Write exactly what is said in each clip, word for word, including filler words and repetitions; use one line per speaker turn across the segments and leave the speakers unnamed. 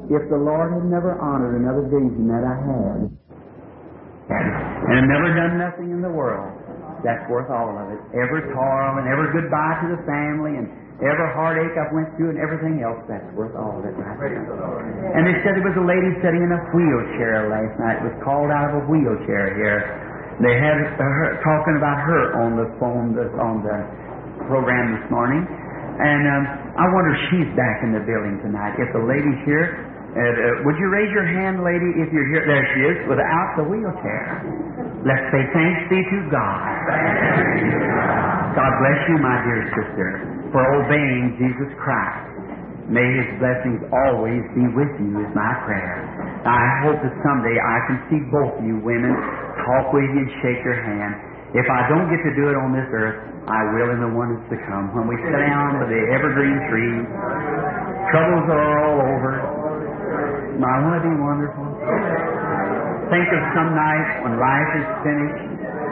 if the Lord had never honored another vision that I had, and had never done nothing in the world, that's worth all of it. Every toil and every goodbye to the family and every heartache I've went through and everything else, that's worth all of it right there. And they said there was a lady sitting in a wheelchair last night. It was called out of a wheelchair here. They had her talking about her on the phone, this, on the program this morning. And um, I wonder if she's back in the building tonight. If the lady's here, uh, uh, would you raise your hand, lady, if you're here? There she is, without the wheelchair. Let's say thanks be to God. God bless you, my dear sister, for obeying Jesus Christ. May His blessings always be with you is my prayer. I hope that someday I can see both you women, talk with you and shake your hand. If I don't get to do it on this earth, I will in the one that's to come. When we sit down by the evergreen tree, troubles are all over. My, won't it be wonderful? Think of some night when life is finished.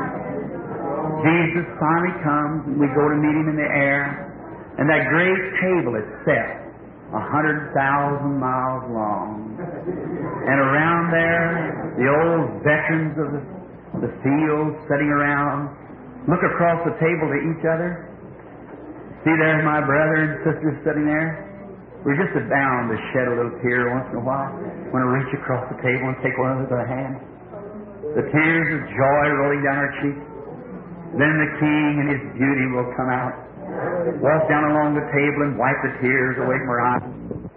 Jesus finally comes and we go to meet Him in the air. And that great table is set a hundred thousand miles long. And around there, the old veterans of the, the field sitting around look across the table to each other. See there my brother and sisters sitting there? We're just bound to shed a little tear once in a while. Want to reach across the table and take one of their hands. The tears of joy rolling down our cheeks. Then the King and His beauty will come out, walk down along the table and wipe the tears away from our eyes.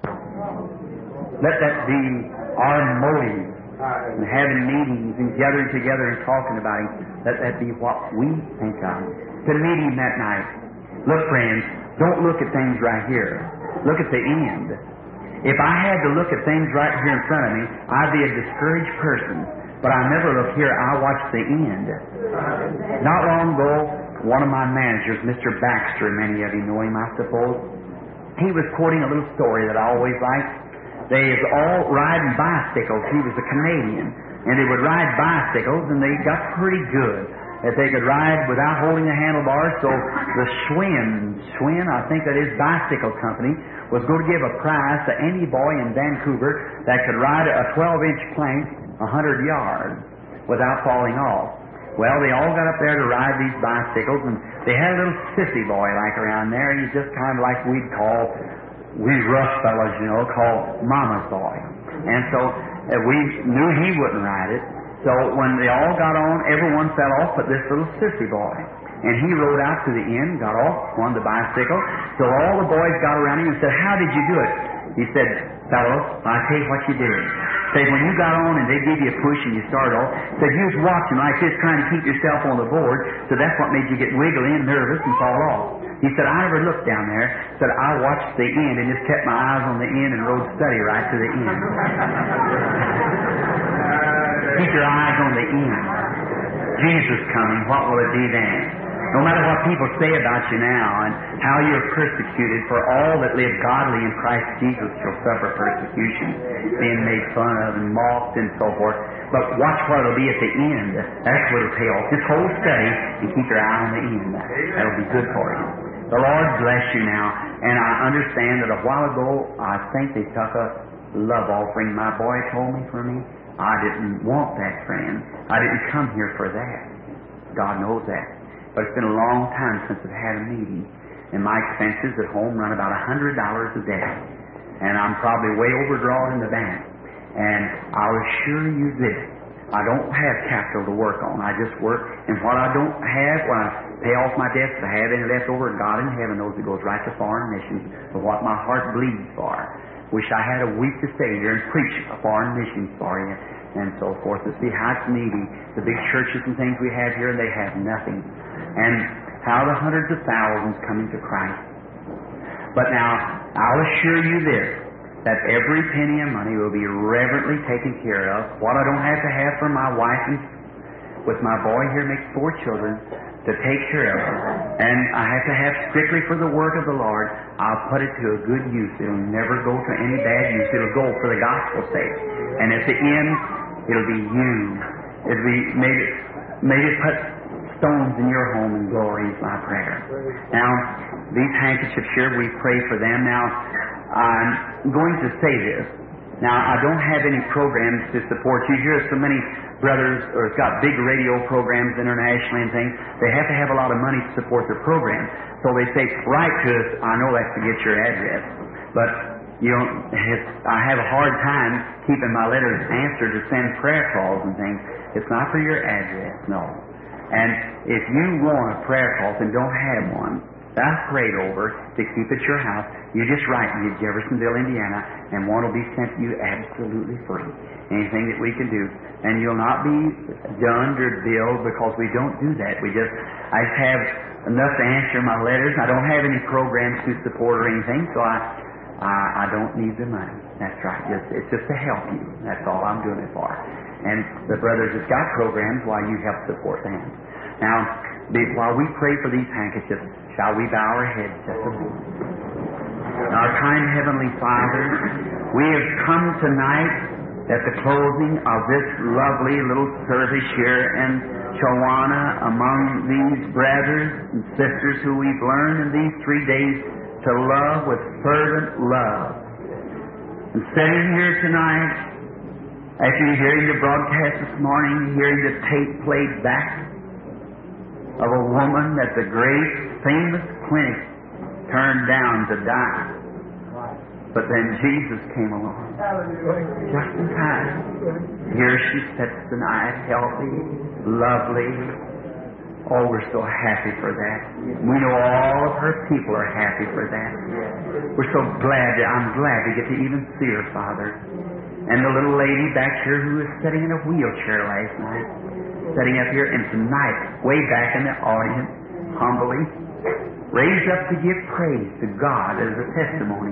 Let that be our motive in having meetings and gathering together and talking about Him. Let that be what we think of. To meet Him that night. Look, friends, don't look at things right here. Look at the end. If I had to look at things right here in front of me, I'd be a discouraged person. But I never look here, I watch the end. Not long ago, one of my managers, Mister Baxter, many of you know him, I suppose, he was quoting a little story that I always liked. They was all riding bicycles. He was a Canadian. And they would ride bicycles, and they got pretty good. That they could ride without holding the handlebars. So the Schwinn, Schwinn, I think that is Bicycle Company, was going to give a prize to any boy in Vancouver that could ride a twelve-inch plank a hundred yards without falling off. Well, they all got up there to ride these bicycles, and they had a little sissy boy like around there. He's just kind of like we'd call, we rough fellows, you know, called Mama's boy. And so uh, we knew he wouldn't ride it. So when they all got on, everyone fell off but this little sissy boy. And he rode out to the end, got off on the bicycle. So all the boys got around him and said, "How did you do it?" He said, "Fellows, I'll tell you what you did. Say, when you got on and they gave you a push and you started off, said you was watching like this, trying to keep yourself on the board, so that's what made you get wiggly and nervous and fall off." He said, "I never looked down there." Said, "I watched the end and just kept my eyes on the end and rode steady right to the end." Keep your eyes on the end. Jesus coming, what will it be then? No matter what people say about you now and how you're persecuted, for all that live godly in Christ Jesus shall suffer persecution, being made fun of and mocked and so forth. But watch what it'll be at the end. That's what it'll pay off. Just hold steady and keep your eye on the end. That'll be good for you. The Lord bless you now. And I understand that a while ago, I think they took a love offering. My boy told me for me. I didn't want that, friend. I didn't come here for that. God knows that. But it's been a long time since I've had a meeting. And my expenses at home run about a hundred dollars a day. And I'm probably way overdrawn in the bank. And I'll assure you this. I don't have capital to work on. I just work. And what I don't have, when I pay off my debts, if I have any left over, God in heaven knows it goes right to foreign missions for what my heart bleeds for. Wish I had a week to stay here and preach a foreign missions for you and so forth, to see how it's needy. The big churches and things we have here, they have nothing. And how the hundreds of thousands coming to Christ. But now, I'll assure you this, that every penny of money will be reverently taken care of. What I don't have to have for my wife and with my boy here makes four children to take care of them. And I have to have strictly for the work of the Lord. I'll put it to a good use. It'll never go to any bad use. It'll go for the gospel's sake. And at the end, it'll be used. It'll be made it, made it put stones in your home and glory is my prayer. Now, these handkerchiefs here, we pray for them. Now, I'm going to say this. Now, I don't have any programs to support you. Here are so many brothers, or it's got big radio programs internationally and things. They have to have a lot of money to support their program. So they say, write to us. I know that's to get your address. But, you know, it's, I have a hard time keeping my letters answered to send prayer calls and things. It's not for your address, no. And if you want a prayer call and don't have one, that's prayed over to keep at your house. You just write me at Jeffersonville, Indiana, and one will be sent to you absolutely free. Anything that we can do. And you'll not be dunned or billed because we don't do that. We just, I just have enough to answer my letters. I don't have any programs to support or anything, so I, I, I don't need the money. That's right. Just, it's just to help you. That's all I'm doing it for. And the brothers that's got programs, why you help support them. Now, while we pray for these handkerchiefs, shall we bow our heads just a moment? Our kind Heavenly Father, we have come tonight at the closing of this lovely little service here in Chowana among these brothers and sisters who we've learned in these three days to love with fervent love. And sitting here tonight, after hearing the broadcast this morning, hearing the tape played back of a woman at the great famous clinic turned down to die. But then Jesus came along just in time. Here she sits tonight, healthy, lovely. Oh, we're so happy for that. We know all of her people are happy for that. We're so glad that I'm glad to get to even see her, Father. And the little lady back here who was sitting in a wheelchair last night, sitting up here, and tonight, way back in the audience, humbly, raised up to give praise to God as a testimony.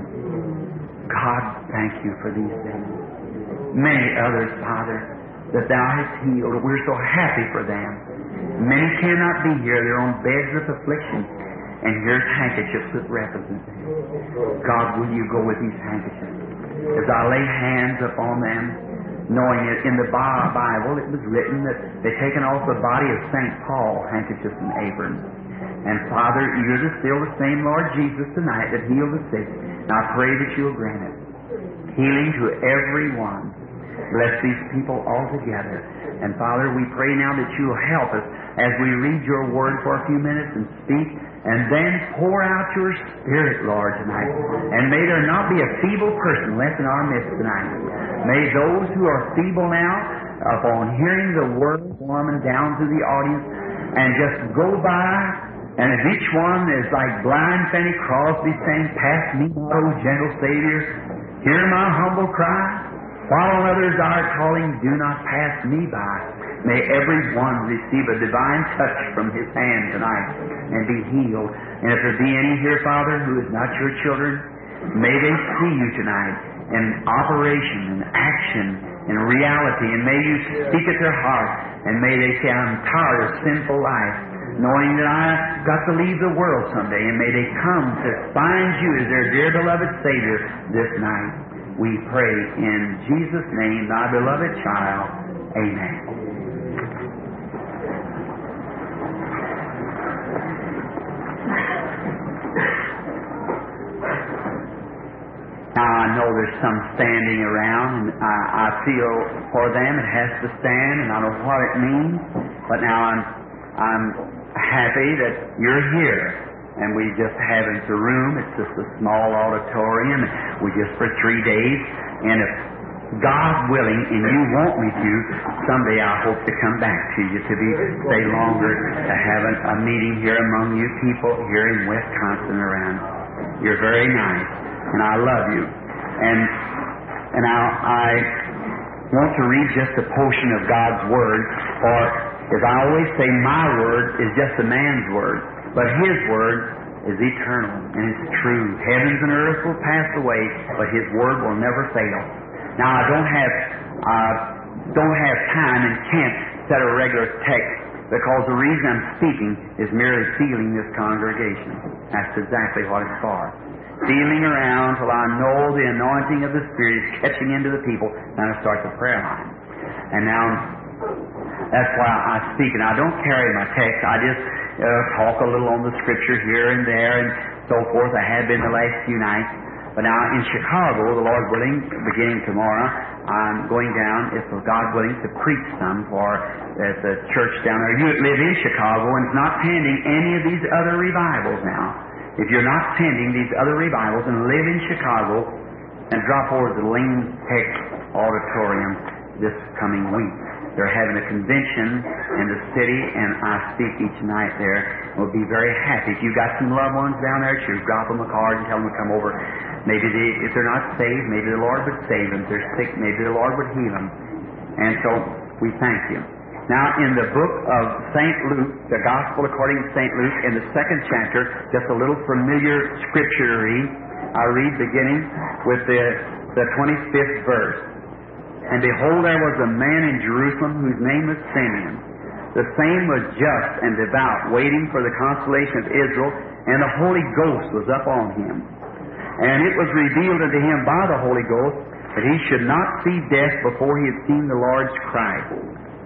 God, thank you for these things. Many others, Father, that Thou hast healed. We're so happy for them. Many cannot be here. They're on beds of affliction. And here's handkerchiefs that represent them. God, will you go with these handkerchiefs? As I lay hands upon them, knowing that in the Bible it was written that they've taken off the body of Saint Paul, handkerchiefs and aprons. And Father, you're the, still the same Lord Jesus tonight that healed the sick. And I pray that you'll grant it. Healing to everyone. Bless these people all together. And Father, we pray now that you'll help us as we read your word for a few minutes and speak, and then pour out your Spirit, Lord, tonight. And may there not be a feeble person left in our midst tonight. May those who are feeble now, upon hearing the word, forming down through the audience, and just go by. And if each one is like blind Fanny Crosby saying, "Pass me not, O gentle Savior, hear my humble cry. While others are calling, do not pass me by." May every one receive a divine touch from His hand tonight and be healed. And if there be any here, Father, who is not your children, may they see you tonight in operation, in action, in reality, and may you speak at their heart, and may they say, "I'm tired of sinful life, knowing that I've got to leave the world someday," and may they come to find you as their dear beloved Savior this night. We pray in Jesus' name, thy beloved child. Amen. Now I know there's some standing around, and I, I feel for them it has to stand, and I know what it means. But now I'm I'm happy that you're here, and we just haven't a room. It's just a small auditorium. We just for three days, and if God willing, and you want me to, someday I hope to come back to you to be stay longer to have a, a meeting here among you people here in Wisconsin around. You're very nice, and I love you. And and I, I want to read just a portion of God's Word, for as I always say, my Word is just a man's Word, but His Word is eternal and it's true. Heavens and earth will pass away, but His Word will never fail. Now I don't have uh, don't have time and can't set a regular text, because the reason I'm speaking is merely feeling this congregation. That's exactly what it's for. Feeling around till I know the anointing of the Spirit is catching into the people, then I start the prayer line. And now that's why I speak, and I don't carry my text. I just uh, talk a little on the Scripture here and there and so forth. I have been the last few nights. But now in Chicago, the Lord willing, beginning tomorrow, I'm going down, if God willing, to preach some for uh, the church down there. You live in Chicago and is not attending any of these other revivals now. If you're not attending these other revivals and live in Chicago, and drop over to the Lane Tech Auditorium this coming week. They're having a convention in the city, and I speak each night there. We'll be very happy. If you've got some loved ones down there, you drop them a card and tell them to come over. Maybe they, if they're not saved, maybe the Lord would save them. If they're sick, maybe the Lord would heal them. And so we thank you. Now, in the book of Saint Luke, the Gospel according to Saint Luke, in the second chapter, just a little familiar scripture to read. I read beginning with the, the twenty-fifth verse. And behold, there was a man in Jerusalem whose name was Simeon. The same was just and devout, waiting for the consolation of Israel, and the Holy Ghost was up on him. And it was revealed unto him by the Holy Ghost that he should not see death before he had seen the Lord's Christ.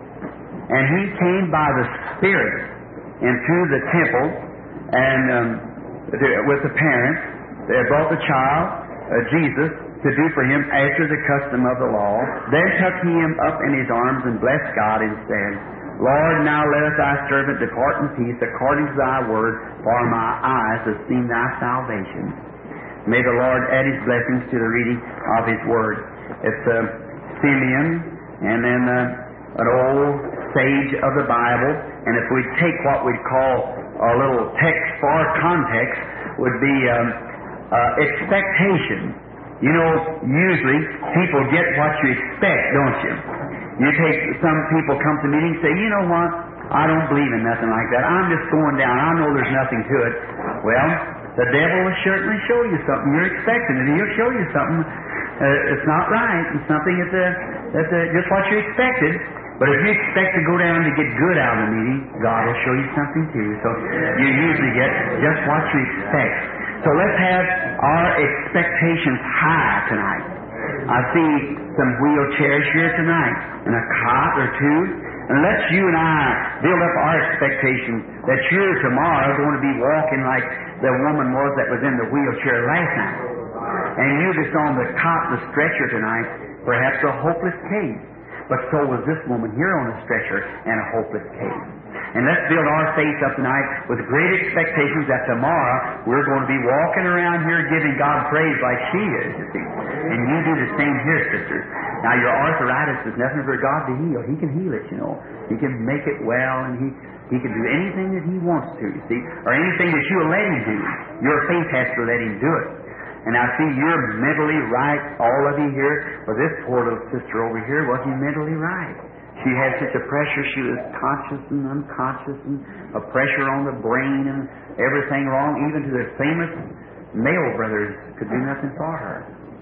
And he came by the Spirit into the temple, and um, with the parents, they brought the child, uh, Jesus, to do for him after the custom of the law. Then took he him up in his arms and blessed God and said, Lord, now lettest thy servant depart in peace according to thy word, for my eyes have seen thy salvation. May the Lord add his blessings to the reading of his word. It's uh, Simeon, and then uh, an old sage of the Bible, and if we take what we'd call a little text for context, would be um, uh, expectation. You know, usually people get what you expect, don't you? You take, some people come to meetings and say, you know what, I don't believe in nothing like that. I'm just going down. I know there's nothing to it. Well, the devil will certainly show you something. You're expecting it, and he'll show you something. Uh, it's not right. It's something that's, uh, that's uh, just what you expected. But if you expect to go down to get good out of the meeting, God will show you something too. So you usually get just what you expect. So let's have our expectations high tonight. I see some wheelchairs here tonight, and a cot or two. And let's you and I build up our expectations that you're tomorrow going to be walking like the woman was that was in the wheelchair last night. And you just on the cot, the stretcher tonight, perhaps a hopeless case. But so was this woman here on the stretcher and a hopeless case. And let's build our faith up tonight with great expectations that tomorrow we're going to be walking around here giving God praise like she is, you see. And you do the same here, sisters. Now, your arthritis is nothing for God to heal. He can heal it, you know. He can make it well, and He He can do anything that He wants to, you see, or anything that you'll let Him do. Your faith has to let Him do it. And I see you're mentally right, all of you here. But this poor little sister over here wasn't mentally right. She had such a pressure. She was conscious and unconscious, and a pressure on the brain and everything wrong. Even to the famous male brothers could do nothing for her.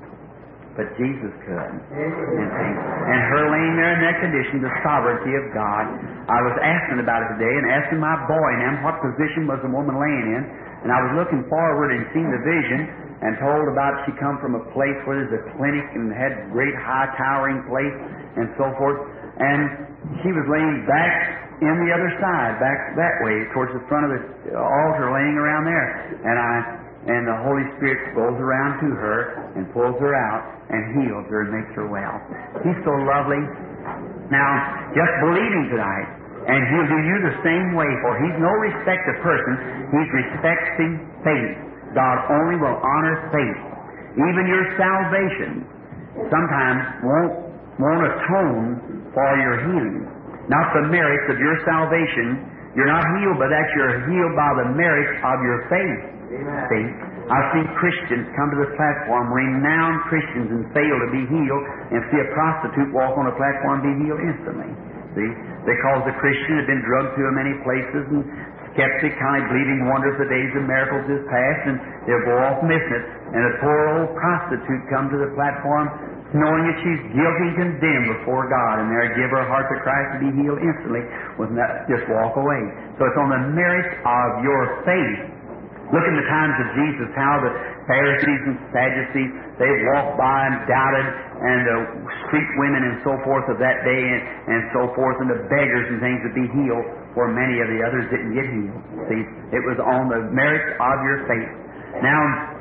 But Jesus could. And, and her laying there in that condition, the sovereignty of God. I was asking about it today and asking my boy and what position was the woman laying in. And I was looking forward and seeing the vision and told about she come from a place where there's a clinic and had great high towering place and so forth. And she was laying back in the other side, back that way, towards the front of the altar, laying around there. And I and the Holy Spirit goes around to her and pulls her out and heals her and makes her well. He's so lovely. Now, just believing tonight, and He'll do you the same way, for He's no respect of person. He's respecting faith. God only will honor faith. Even your salvation sometimes won't, won't atone for your healing. Not the merits of your salvation. You're not healed by that. You're healed by the merits of your faith. Amen. See, I've seen Christians come to the platform, renowned Christians, and fail to be healed, and see a prostitute walk on a platform and be healed instantly. See, because the Christian had been drugged to many places, and skeptic, kind of believing wonders the days of miracles is past, and they'll go off missing it. And a poor old prostitute come to the platform, knowing that she's guilty and condemned before God, and there give her heart to Christ to be healed instantly, with not, just walk away. So it's on the merits of your faith. Look in the times of Jesus, how the Pharisees and Sadducees, they walked by and doubted, and the street women and so forth of that day and, and so forth, and the beggars and things would be healed, where many of the others didn't get healed. See, it was on the merits of your faith. Now,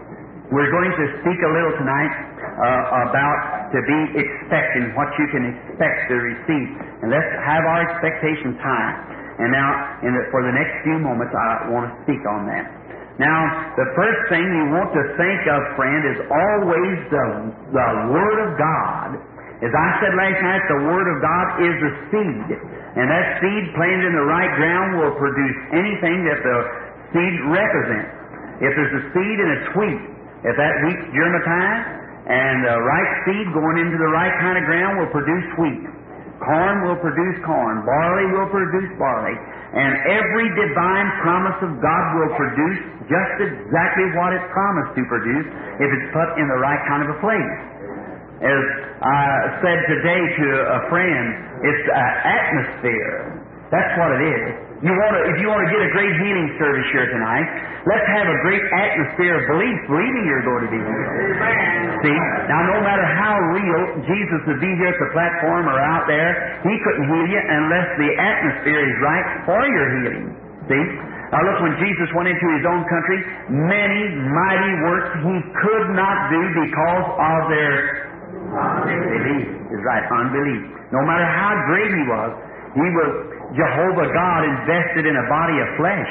We're going to speak a little tonight uh, about to be expecting, what you can expect to receive. And let's have our expectations high. And now, in the, for the next few moments, I want to speak on that. Now, the first thing you want to think of, friend, is always the, the Word of God. As I said last night, the Word of God is a seed. And that seed planted in the right ground will produce anything that the seed represents. If there's a seed and it's wheat, if that wheat germatized and the right seed going into the right kind of ground will produce wheat. Corn will produce corn. Barley will produce barley. And every divine promise of God will produce just exactly what it promised to produce if it's put in the right kind of a place. As I said today to a friend, it's an atmosphere. That's what it is. You want to, if you want to get a great healing service here tonight, let's have a great atmosphere of belief, believing you're going to be healed. Amen. See? Now, no matter how real Jesus would be here at the platform or out there, He couldn't heal you unless the atmosphere is right for your healing. See? Now look, when Jesus went into His own country, many mighty works He could not do because of their unbelief. Is right, unbelief. No matter how great He was, He was Jehovah God invested in a body of flesh.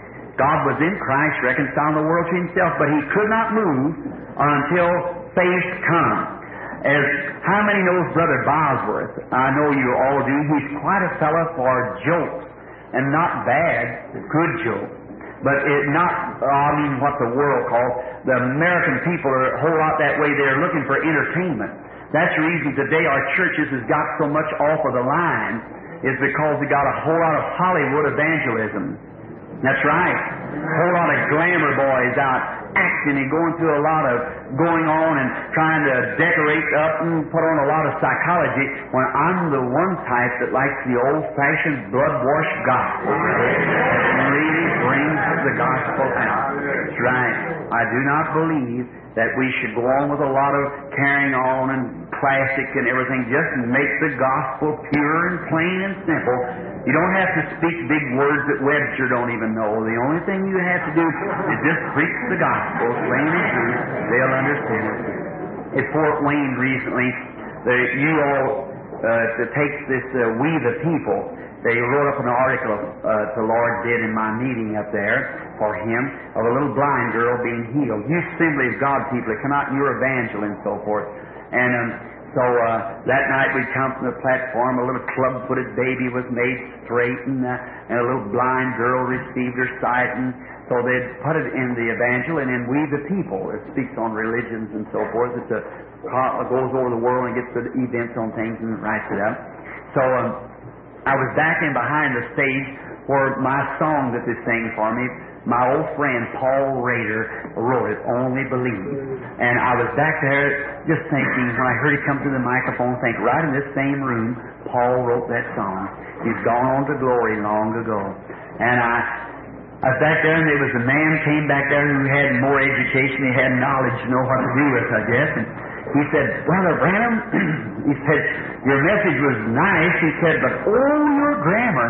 God was in Christ, reconciling the world to Himself, but He could not move until faith come. As how many knows Brother Bosworth? I know you all do. He's quite a fellow for jokes, and not bad, good jokes. But it not, I mean, what the world calls, the American people are a whole lot that way. They're looking for entertainment. That's the reason today our churches has got so much off of the line, is because we got a whole lot of Hollywood evangelism. That's right. A whole lot of glamour boys out acting and going through a lot of going on and trying to decorate up and put on a lot of psychology, when I'm the one type that likes the old-fashioned blood-washed gospel. It really brings the gospel out. That's right. I do not believe that we should go on with a lot of carrying on and classic and everything. Just make the gospel pure and plain and simple. You don't have to speak big words that Webster don't even know. The only thing you have to do is just preach the gospel, plain and true. They'll understand it. At Fort Wayne recently, the, you all uh, takes this uh, We the People. They wrote up an article uh, the Lord did in my meeting up there for Him of a little blind girl being healed. You Assembly of God people, come out and you're evangel and so forth. And um, so uh, that night we'd come from the platform, a little club-footed baby was made straight, and, uh, and a little blind girl received her sight. And so they'd put it in the evangel, and in We the People, it speaks on religions and so forth. It's a, it goes over the world and gets the events on things and writes it up. So um, I was back in behind the stage for my song that they sang for me. My old friend Paul Rader wrote it, Only Believe. And I was back there just thinking, when I heard he come to the microphone, think, right in this same room, Paul wrote that song. He's gone on to glory long ago. And I, I was back there, and there was a man came back there who had more education, he had knowledge to know what to do with, I guess. And he said, Brother Branham, he said, your message was nice. He said, but oh, your grammar.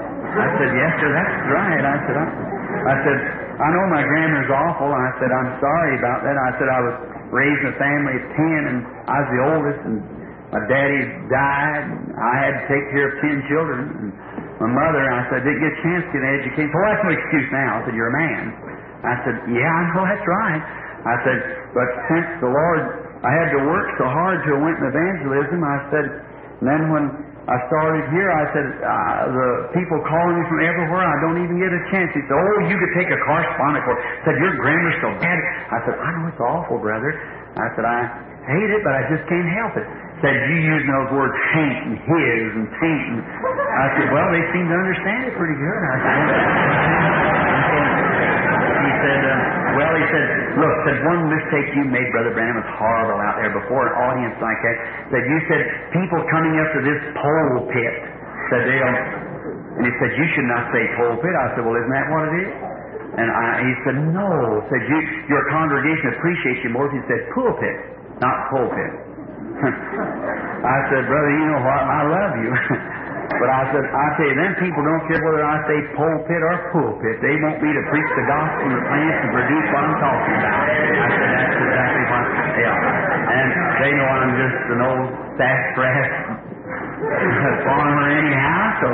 I said, yes, sir, that's right. I said, I, I said, I know my grammar's awful. I said, I'm sorry about that. I said, I was raised in a family of ten, and I was the oldest, and my daddy died, and I had to take care of ten children. And my mother, I said, didn't get a chance to get educated. So that's no excuse now. I said, you're a man. I said, yeah, I know that's right. I said, but since the Lord, I had to work so hard till I went in evangelism, I said, and then when I started here, I said, uh, the people calling me from everywhere, I don't even get a chance. He said, oh, you could take a correspondent course. I said, your grammar's so bad. I said, I know it's awful, brother. I said, I hate it, but I just can't help it. Said, you using those words haint and his and taint. And I said, well, they seem to understand it pretty good. I said, he said, uh, well, he said, look, said, one mistake you made, Brother Branham, was horrible out there before an audience like that. Said, you said, people coming up to this pulpit, said they'll, and he said, you should not say pulpit. I said, well, isn't that what it is? And I, he said, no. Said, you, your congregation appreciates you more if you said pulpit, not pulpit. I said, brother, you know what? I love you. But I said, I tell you, them people don't care whether I say pulpit or pulpit. They want me to preach the gospel in the plants and produce what I'm talking about. I said, that's exactly what, yeah. And they know I'm just an old sassafras farmer anyhow, so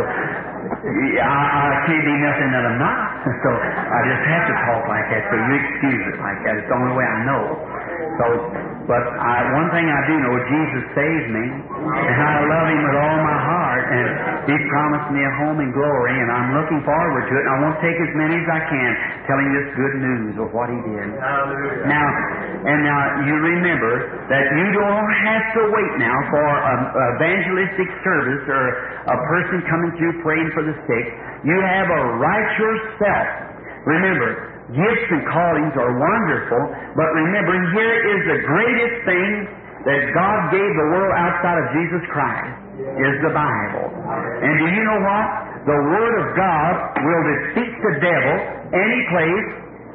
I, I can't be nothing that I'm not. So I just have to talk like that, so you excuse it like that. It's the only way I know. So, but I, one thing I do know, Jesus saved me, and I love Him with all my heart, and He promised me a home in glory, and I'm looking forward to it, and I want to take as many as I can, telling this good news of what He did. Hallelujah. Now, and now you remember that you don't have to wait now for an evangelistic service or a person coming through praying for the sick. You have a right yourself. Remember, gifts and callings are wonderful, but remember, here is the greatest thing that God gave the world outside of Jesus Christ, is the Bible. And do you know what? The Word of God will defeat the devil any place,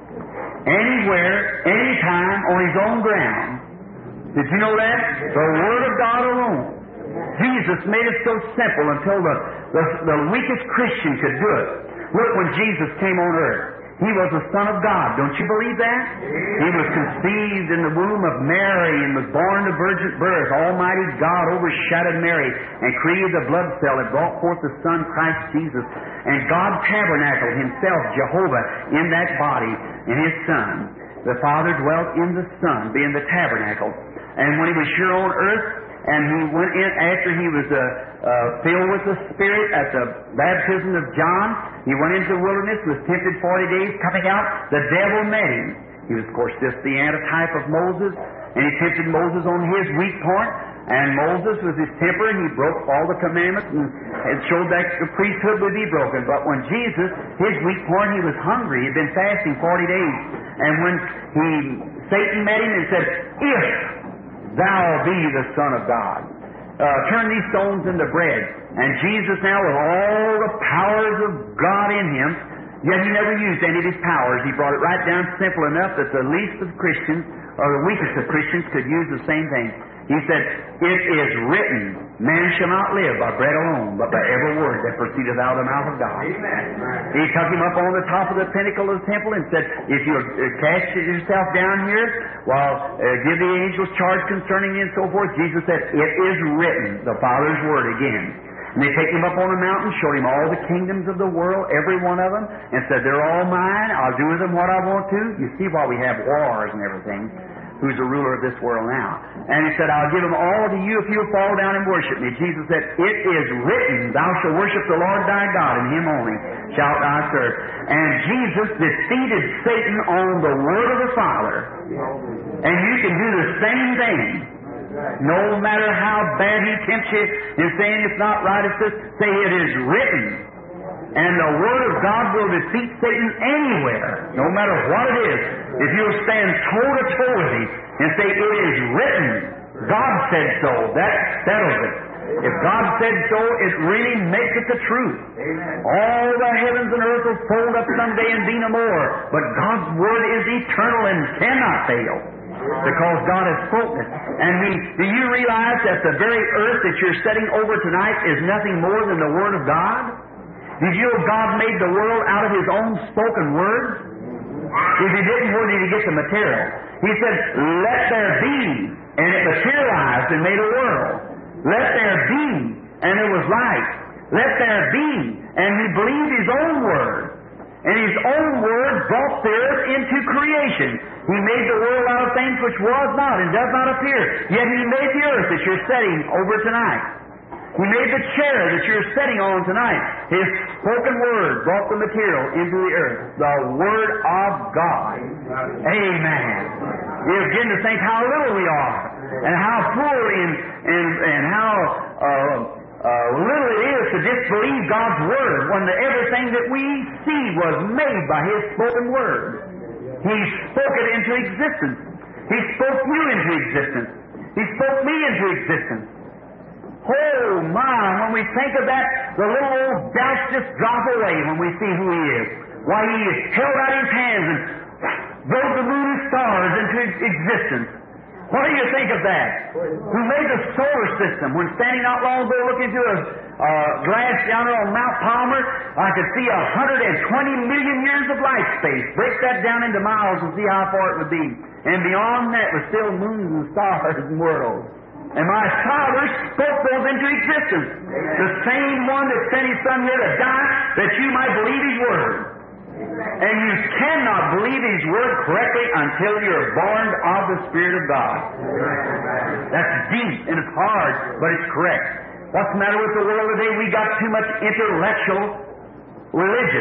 anywhere, anytime, on His own ground. Did you know that? The Word of God alone. Jesus made it so simple until the, the, the weakest Christian could do it. Look, when Jesus came on earth, He was the Son of God. Don't you believe that? He was conceived in the womb of Mary and was born of virgin birth. Almighty God overshadowed Mary and created the blood cell that brought forth the Son, Christ Jesus. And God tabernacled Himself, Jehovah, in that body, in His Son. The Father dwelt in the Son, being the tabernacle. And when He was here on earth, and He went in after He was uh, uh, filled with the Spirit at the baptism of John, He went into the wilderness, was tempted forty days, coming out, the devil met Him. He was, of course, just the antitype of Moses, and he tempted Moses on his weak point, and Moses was his temper, and he broke all the commandments and, and showed that the priesthood would be broken. But when Jesus, his weak point, he was hungry. He had been fasting forty days. And when he Satan met him and said, "If thou be the Son of God, uh, turn these stones into bread." And Jesus now, with all the powers of God in Him, yet He never used any of His powers. He brought it right down simple enough that the least of Christians, or the weakest of Christians, could use the same thing. He said, "It is written, man shall not live by bread alone, but by every word that proceedeth out of the mouth of God." Amen. He took Him up on the top of the pinnacle of the temple and said, "If you uh, cast yourself down here, well, uh, give the angels charge concerning you," and so forth. Jesus said, "It is written," the Father's word again. And they take Him up on a mountain, showed Him all the kingdoms of the world, every one of them, and said, "They're all mine. I'll do with them what I want to." You see why we have wars and everything. Who's the ruler of this world now? And He said, "I'll give them all to you if you'll fall down and worship me." Jesus said, "It is written, thou shalt worship the Lord thy God, and Him only shalt thou serve." And Jesus defeated Satan on the word of the Father. And you can do the same thing. No matter how bad he tempts you in saying it's not right, it's just say it is written. And the Word of God will defeat Satan anywhere, no matter what it is. If you'll stand toe-to-toe with Him and say, "It is written, God said so," that settles it. If God said so, it really makes it the truth. Amen. All the heavens and earth will fold up someday and be no more. But God's Word is eternal and cannot fail, because God has spoken it. And we, do you realize that the very earth that you're sitting over tonight is nothing more than the Word of God? Did you know God made the world out of His own spoken words? If He didn't, where did He get the material? He said, "Let there be," and it materialized and made a world. "Let there be," and it was light. "Let there be," and He believed His own word. And His own word brought the earth into creation. He made the world out of things which was not and does not appear. Yet He made the earth that you're sitting over tonight. He made the chair that you're sitting on tonight. His spoken word brought the material into the earth. The Word of God. Amen. We begin to think how little we are, and how poor and, and, and how uh, uh, little it is to disbelieve God's Word when the, everything that we see was made by His spoken word. He spoke it into existence. He spoke you into existence. He spoke me into existence. Oh my, when we think of that, the little old doubts just drop away when we see who He is. Why, He held out His hands and drove the moon and stars into existence. What do you think of that? Who made the solar system when standing not long ago looking into a, uh, glass yonder on Mount Palmer, I could see a hundred and twenty million years of light space. Break that down into miles and see how far it would be. And beyond that was still moons and stars and worlds. And my Father spoke those into existence. The same one that sent His Son here to die, that you might believe His Word. And you cannot believe His Word correctly until you're born of the Spirit of God. That's deep and it's hard, but it's correct. What's the matter with the world today? We got too much intellectual religion.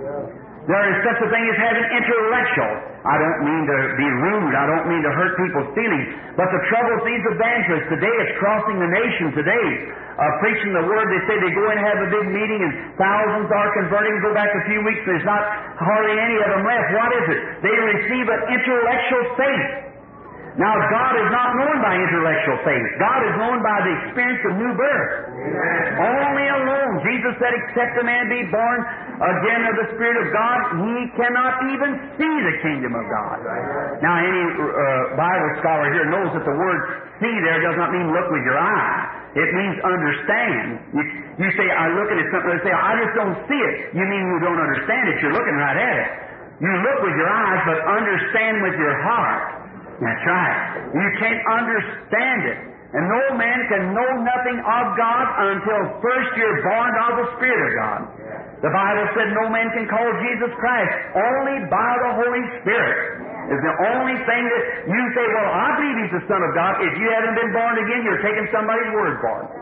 There is such a thing as having intellectual. I don't mean to be rude. I don't mean to hurt people's feelings. But the trouble with these evangelists today is crossing the nation today. Uh, preaching the Word, they say they go and have a big meeting and thousands are converting. Go back a few weeks, there's not hardly any of them left. What is it? They receive an intellectual faith. Now, God is not known by intellectual faith. God is known by the experience of new birth. Amen. Only alone. Jesus said, except a man be born again of the Spirit of God, he cannot even see the kingdom of God. Now, any uh, Bible scholar here knows that the word see there does not mean look with your eye. It means understand. You, you say, I'm looking at something, they say, I just don't see it. You mean you don't understand it. You're looking right at it. You look with your eyes, but understand with your heart. That's right. You can't understand it. And no man can know nothing of God until first you're born of the Spirit of God. The Bible said no man can call Jesus Christ only by the Holy Spirit. It's the only thing that you say, well, I believe He's the Son of God. If you haven't been born again, you're taking somebody's word for it.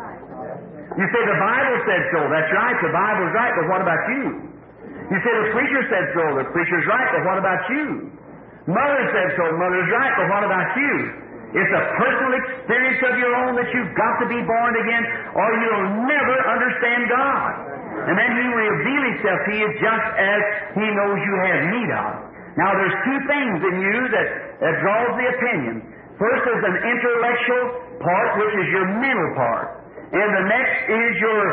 You say the Bible said so. That's right. The Bible's right, but what about you? You say the preacher said so. The preacher's right, but what about you? Mother said so. Mother's right, but what about you? It's a personal experience of your own that you've got to be born again, or you'll never understand God. And then He will reveal Himself to you just as He knows you have need of. Now, there's two things in you that, that draws the opinion. First is an intellectual part, which is your mental part. And the next is your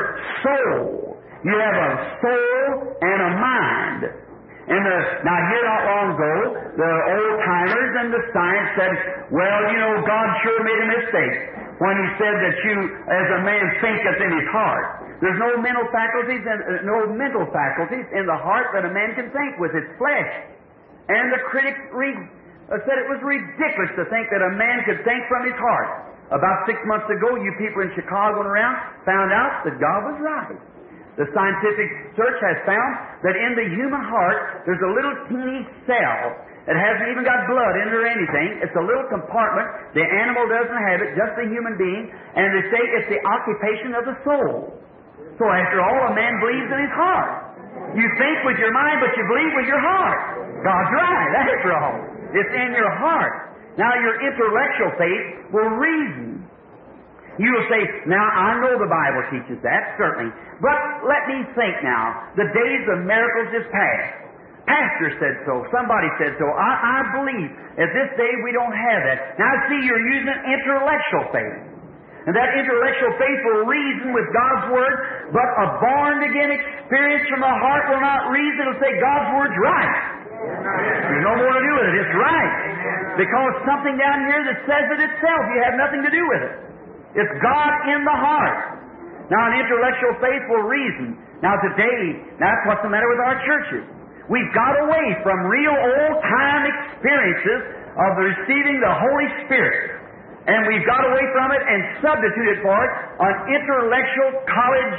soul. You have a soul and a mind. And the, now, here not long ago, the old-timers and the science said, well, you know, God sure made a mistake when He said that you, as a man thinketh in his heart. There's no mental faculties and uh, no mental faculties in the heart that a man can think with its flesh. And the critics re- uh, said it was ridiculous to think that a man could think from his heart. About six months ago, you people in Chicago and around found out that God was right. The scientific search has found that in the human heart, there's a little teeny cell. It hasn't even got blood in it or anything. It's a little compartment. The animal doesn't have it, just the human being. And they say it's the occupation of the soul. So after all, a man believes in his heart. You think with your mind, but you believe with your heart. God's right, after all. It's in your heart. Now your intellectual faith will reason. You'll say, now I know the Bible teaches that, certainly. But let me think now. The days of miracles is past. Pastor said so. Somebody said so. I, I believe at this day we don't have that. Now see, you're using intellectual faith. And that intellectual faith will reason with God's Word, but a born-again experience from the heart will not reason. It'll say God's Word's right. There's no more to do with it. It's right. Because something down here that says it itself, you have nothing to do with it. It's God in the heart. Now, an intellectual faith will reason. Now, today, that's what's the matter with our churches. We've got away from real old-time experiences of receiving the Holy Spirit. And we've got away from it and substituted for it an intellectual college,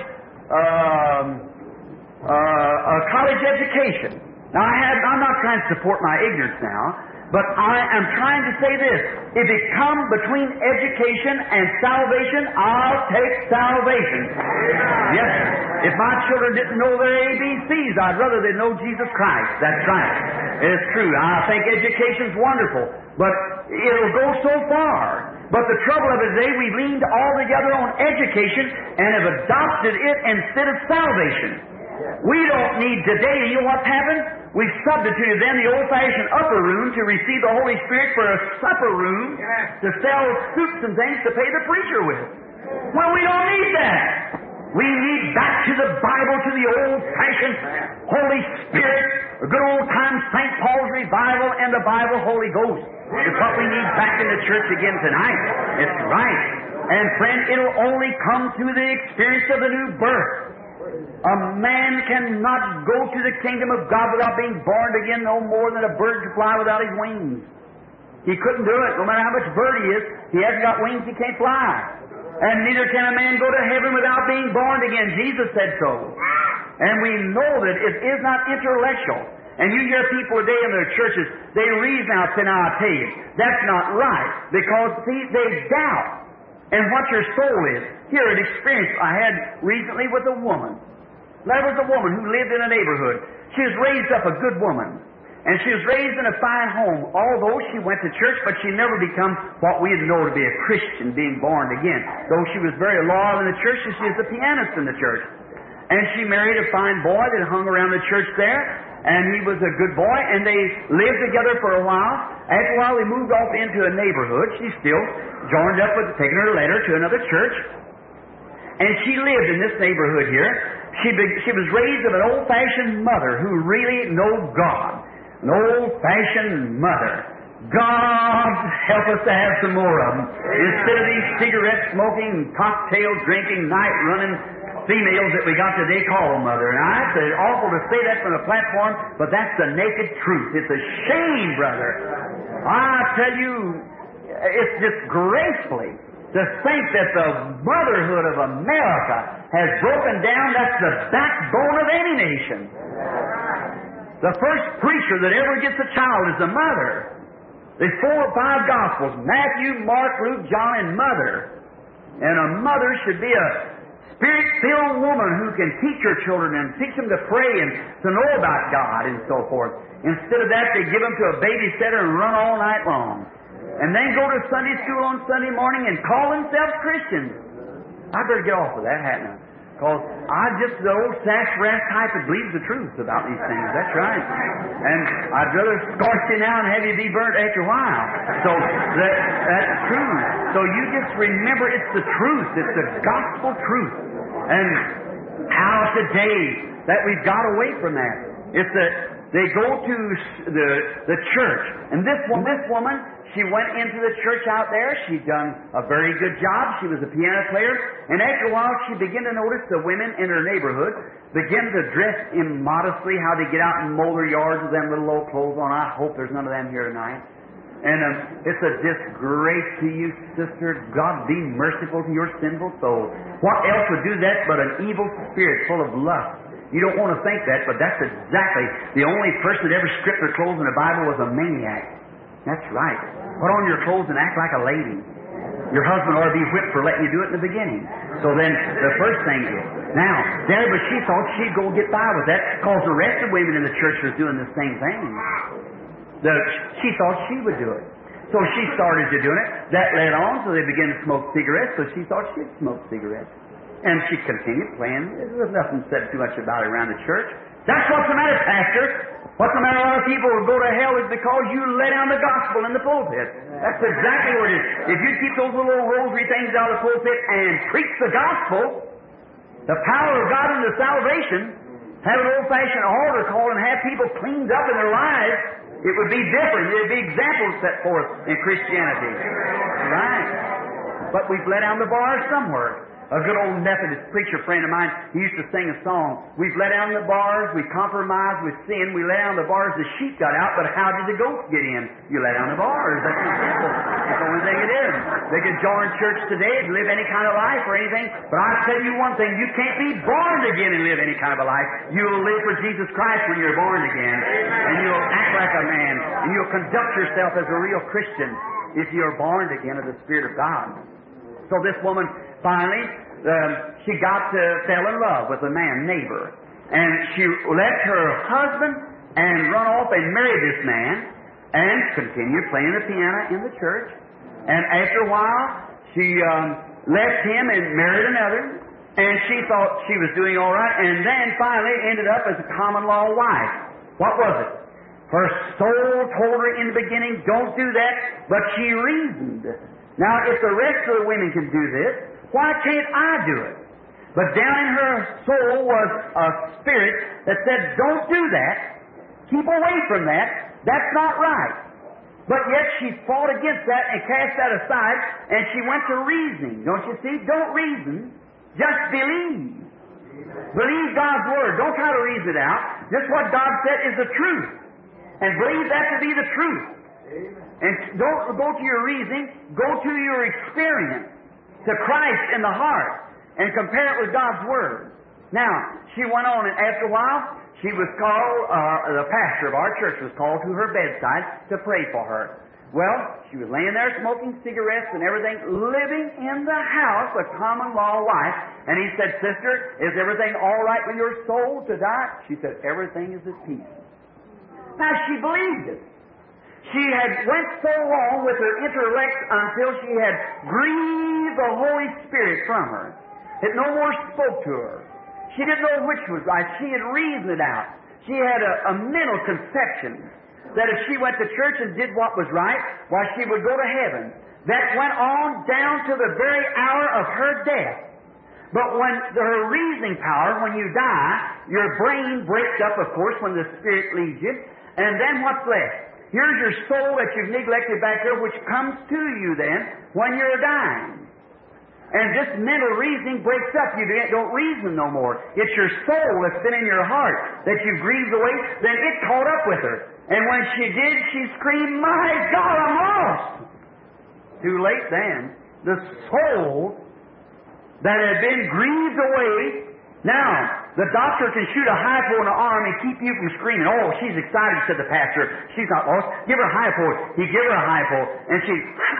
um, uh, a college education. Now, I have, I'm not trying to support my ignorance now, but I am trying to say this. If it comes between education and salvation, I'll take salvation. Yes, sir. If my children didn't know their A B Cs, I'd rather they know Jesus Christ. That's right. It's true. I think education's wonderful, but it'll go so far. But the trouble of it today, we've leaned all together on education and have adopted it instead of salvation. We don't need today, you know what's happened? We've substituted then the old-fashioned upper room to receive the Holy Spirit for a supper room to sell soups and things to pay the preacher with. Well, we don't need that. We need back to the Bible, to the old-fashioned Holy Spirit, a good old-time Saint Paul's revival and the Bible Holy Ghost. It's what we need back in the church again tonight. It's right. And friend, it'll only come through the experience of the new birth. A man cannot go to the kingdom of God without being born again no more than a bird can fly without his wings. He couldn't do it. No matter how much bird he is, he hasn't got wings, he can't fly. And neither can a man go to heaven without being born again. Jesus said so. And we know that it is not intellectual. And you hear people today in their churches, they reason out, say, now I'll tell you, that's not right. Because, see, they doubt. And what your soul is. Here, an experience I had recently with a woman. There was a woman who lived in a neighborhood. She was raised up a good woman. And she was raised in a fine home, although she went to church, but she never become what we'd know to be a Christian, being born again. Though she was very loyal in the church, and she was a pianist in the church. And she married a fine boy that hung around the church there, and he was a good boy, and they lived together for a while. After a while, they moved off into a neighborhood. She still joined up with taking her letter to another church. And she lived in this neighborhood here. She, be, she was raised of an old-fashioned mother who really knew God. An old-fashioned mother. God help us to have some more of them. Instead of these cigarette-smoking, cocktail-drinking, night-running females that we got today call them mother. And I say it's awful to say that from the platform, but that's the naked truth. It's a shame, brother. I tell you, it's disgracefully to think that the motherhood of America has broken down. That's the backbone of any nation. The first preacher that ever gets a child is the mother. There's four or five Gospels, Matthew, Mark, Luke, John, and mother. And a mother should be a Spirit-filled woman who can teach her children and teach them to pray and to know about God and so forth. Instead of that, they give them to a babysitter and run all night long. And then go to Sunday school on Sunday morning and call themselves Christians. I better get off of that, hadn't I? Because I'm just the old sassafras type that believes the truth about these things. That's right. And I'd rather scorch you now and have you be burnt after a while. So that, that's true. So you just remember it's the truth. It's the gospel truth. And how today that we've got away from that. It's that they go to the the church. And this one, this woman, she went into the church out there. She'd done a very good job. She was a piano player. And after a while, she began to notice the women in her neighborhood begin to dress immodestly, how they get out and mow their yards with them little old clothes on. I hope there's none of them here tonight. And um, it's a disgrace to you, sister. God be merciful to your sinful soul. What else would do that but an evil spirit full of lust? You don't want to think that, but that's exactly the only person that ever stripped their clothes in the Bible was a maniac. That's right. Put on your clothes and act like a lady. Your husband ought to be whipped for letting you do it in the beginning. So then, the first thing is, now, there, but she thought she'd go get by with that because the rest of the women in the church was doing the same thing. The, she thought she would do it. So she started to doing it. That led on, so they began to smoke cigarettes, so she thought she'd smoke cigarettes. And she continued playing. There was nothing said too much about it around the church. That's what's the matter, Pastor. What's the matter? A lot of people will go to hell is because you lay down the gospel in the pulpit. That's exactly what it is. If you keep those little rosary things out of the pulpit and preach the gospel, the power of God into salvation, have an old-fashioned altar call and have people cleaned up in their lives, it would be different. There would be examples set forth in Christianity. Right. But we've let down the bar somewhere. A good old Methodist preacher friend of mine, he used to sing a song. We've let down the bars, we compromised with sin, we let down the bars, the sheep got out, but how did the goats get in? You let down the bars. That's simple. That's the only thing it is. They can join church today and live any kind of life or anything, but I tell you one thing, you can't be born again and live any kind of a life. You'll live for Jesus Christ when you're born again, and you'll act like a man, and you'll conduct yourself as a real Christian if you're born again of the Spirit of God. So this woman finally, um, she got to fell in love with a man, neighbor. And she left her husband and run off and married this man and continued playing the piano in the church. And after a while, she um, left him and married another. And she thought she was doing all right. And then finally ended up as a common law wife. What was it? Her soul told her in the beginning, don't do that. But she reasoned. Now, if the rest of the women can do this, why can't I do it? But down in her soul was a spirit that said, don't do that. Keep away from that. That's not right. But yet she fought against that and cast that aside, and she went to reasoning. Don't you see? Don't reason. Just believe. Believe God's Word. Don't try to reason it out. Just what God said is the truth. And believe that to be the truth. And don't go to your reasoning. Go to your experience. To Christ in the heart. And compare it with God's Word. Now, she went on, and after a while, she was called, uh, the pastor of our church was called to her bedside to pray for her. Well, she was laying there smoking cigarettes and everything, living in the house, a common law wife. And he said, "Sister, is everything all right with your soul to die?" She said, "Everything is at peace." Now, she believed it. She had went so long with her intellect until she had grieved the Holy Spirit from her. It no more spoke to her. She didn't know which was right. She had reasoned it out. She had a, a mental conception that if she went to church and did what was right, why, she would go to heaven. That went on down to the very hour of her death. But when her reasoning power, when you die, your brain breaks up, of course, when the Spirit leaves you. And then what's left? Here's your soul that you've neglected back there, which comes to you then when you're dying. And this mental reasoning breaks up. You don't reason no more. It's your soul that's been in your heart that you've grieved away. Then it caught up with her. And when she did, she screamed, "My God, I'm lost!" Too late then. The soul that had been grieved away. Now, the doctor can shoot a hypo in the arm and keep you from screaming. "Oh, she's excited," said the pastor. "She's not lost. Give her a hypo." He gave her a hypo, and she...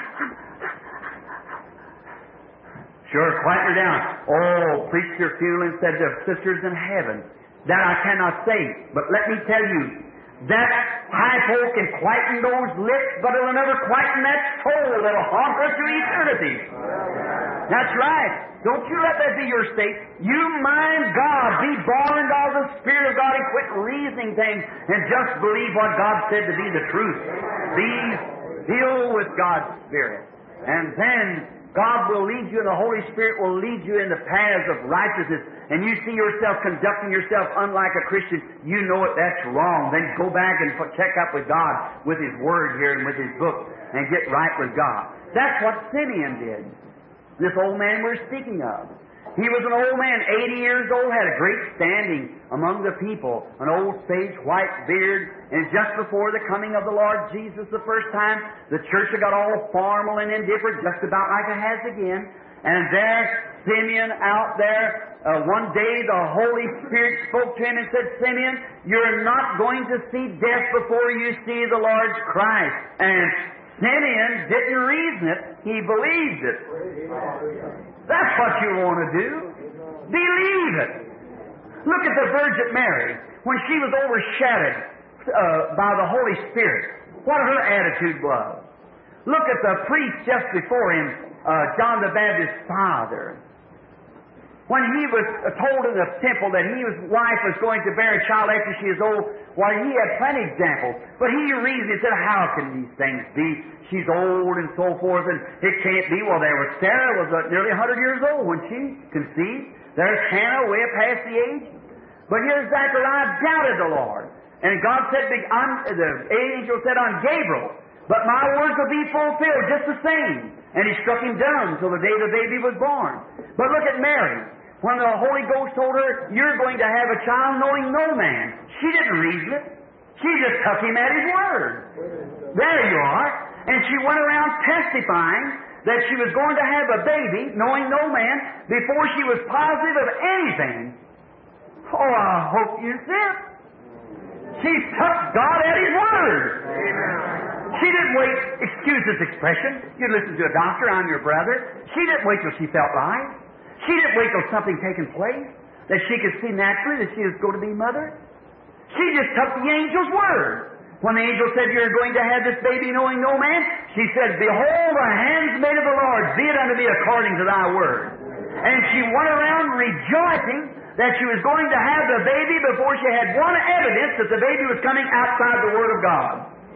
Sure, quiet her down. "Oh, preached your funeral and said the sisters in heaven." That I cannot say, but let me tell you, that hypo can quieten those lips, but it'll never quieten that soul that'll haunt her to eternity. That's right. Don't you let that be your state. You mind God. Be born of the Spirit of God and quit reasoning things and just believe what God said to be the truth. Be filled with God's Spirit. And then God will lead you, and the Holy Spirit will lead you in the paths of righteousness. And you see yourself conducting yourself unlike a Christian, you know it, that's wrong. Then go back and check up with God, with His Word here and with His book, and get right with God. That's what Simeon did. This old man we're speaking of. He was an old man, eighty years old, had a great standing among the people, an old sage white beard, and just before the coming of the Lord Jesus the first time, the church had got all formal and indifferent, just about like it has again. And there, Simeon out there, uh, one day the Holy Spirit spoke to him and said, "Simeon, you're not going to see death before you see the Lord's Christ." And Simeon didn't reason it, he believed it. That's what you want to do. Believe it. Look at the Virgin Mary. When she was overshadowed uh, by the Holy Spirit, what her attitude was. Look at the priest just before him, uh, John the Baptist's father. When he was told in the temple that his wife was going to bear a child after she is old, why, he had plenty of examples. But he reasoned and said, "How can these things be? She's old," and so forth, and it can't be. Well, there was Sarah, was uh, nearly one hundred years old when she conceived. There's Hannah, way past the age. But here's Zechariah doubted the Lord. And God said, the angel said on Gabriel, "But my words will be fulfilled just the same." And he struck him down until the day the baby was born. But look at Mary. When the Holy Ghost told her, "You're going to have a child," knowing no man, she didn't reason it. She just took him at his word. There you are. And she went around testifying that she was going to have a baby, knowing no man, before she was positive of anything. Oh, I hope you see it. She took God at His word. She didn't wait, excuse this expression, you listen to a doctor, "I'm your brother." She didn't wait till she felt right. She didn't wait till something taken place that she could see naturally that she was going to be mother. She just took the angel's word. When the angel said, "You're going to have this baby knowing no man," she said, "Behold, the handmaid of the Lord, be it unto me according to thy word." And she went around rejoicing that she was going to have the baby before she had one evidence that the baby was coming outside the Word of God.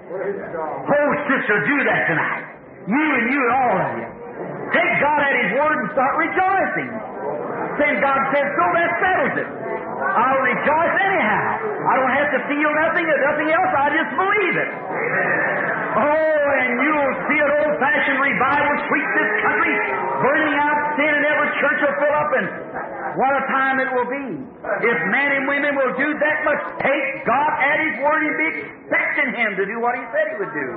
Oh, sister, do that tonight. You and you and all of you. Take God at His word and start rejoicing. Then God said, "So that settles it. I'll rejoice anyhow. I don't have to feel nothing or nothing else. I just believe it." Oh, and you'll see an old-fashioned revival sweep this country, burning out sin, and every church will fill up, and what a time it will be. If men and women will do that much, take God at His word and be expecting Him to do what He said He would do.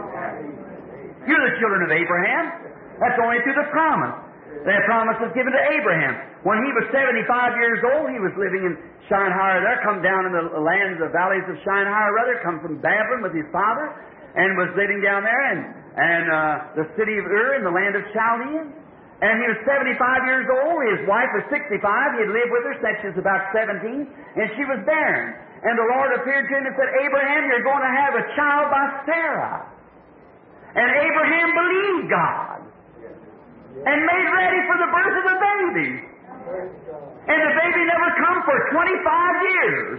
You're the children of Abraham. That's only through the promise. That promise was given to Abraham. When he was seventy-five years old, he was living in Shinar. There, come down in the lands, the valleys of Shinar, rather, come from Babylon with his father, and was living down there, and, and uh, the city of Ur in the land of Chaldean. And he was seventy-five years old. His wife was sixty-five. He had lived with her since she was about seventeen, and she was barren. And the Lord appeared to him and said, Abraham, you're going to have a child by Sarah. And Abraham believed God and made ready for the birth of the baby. And the baby never come for twenty-five years.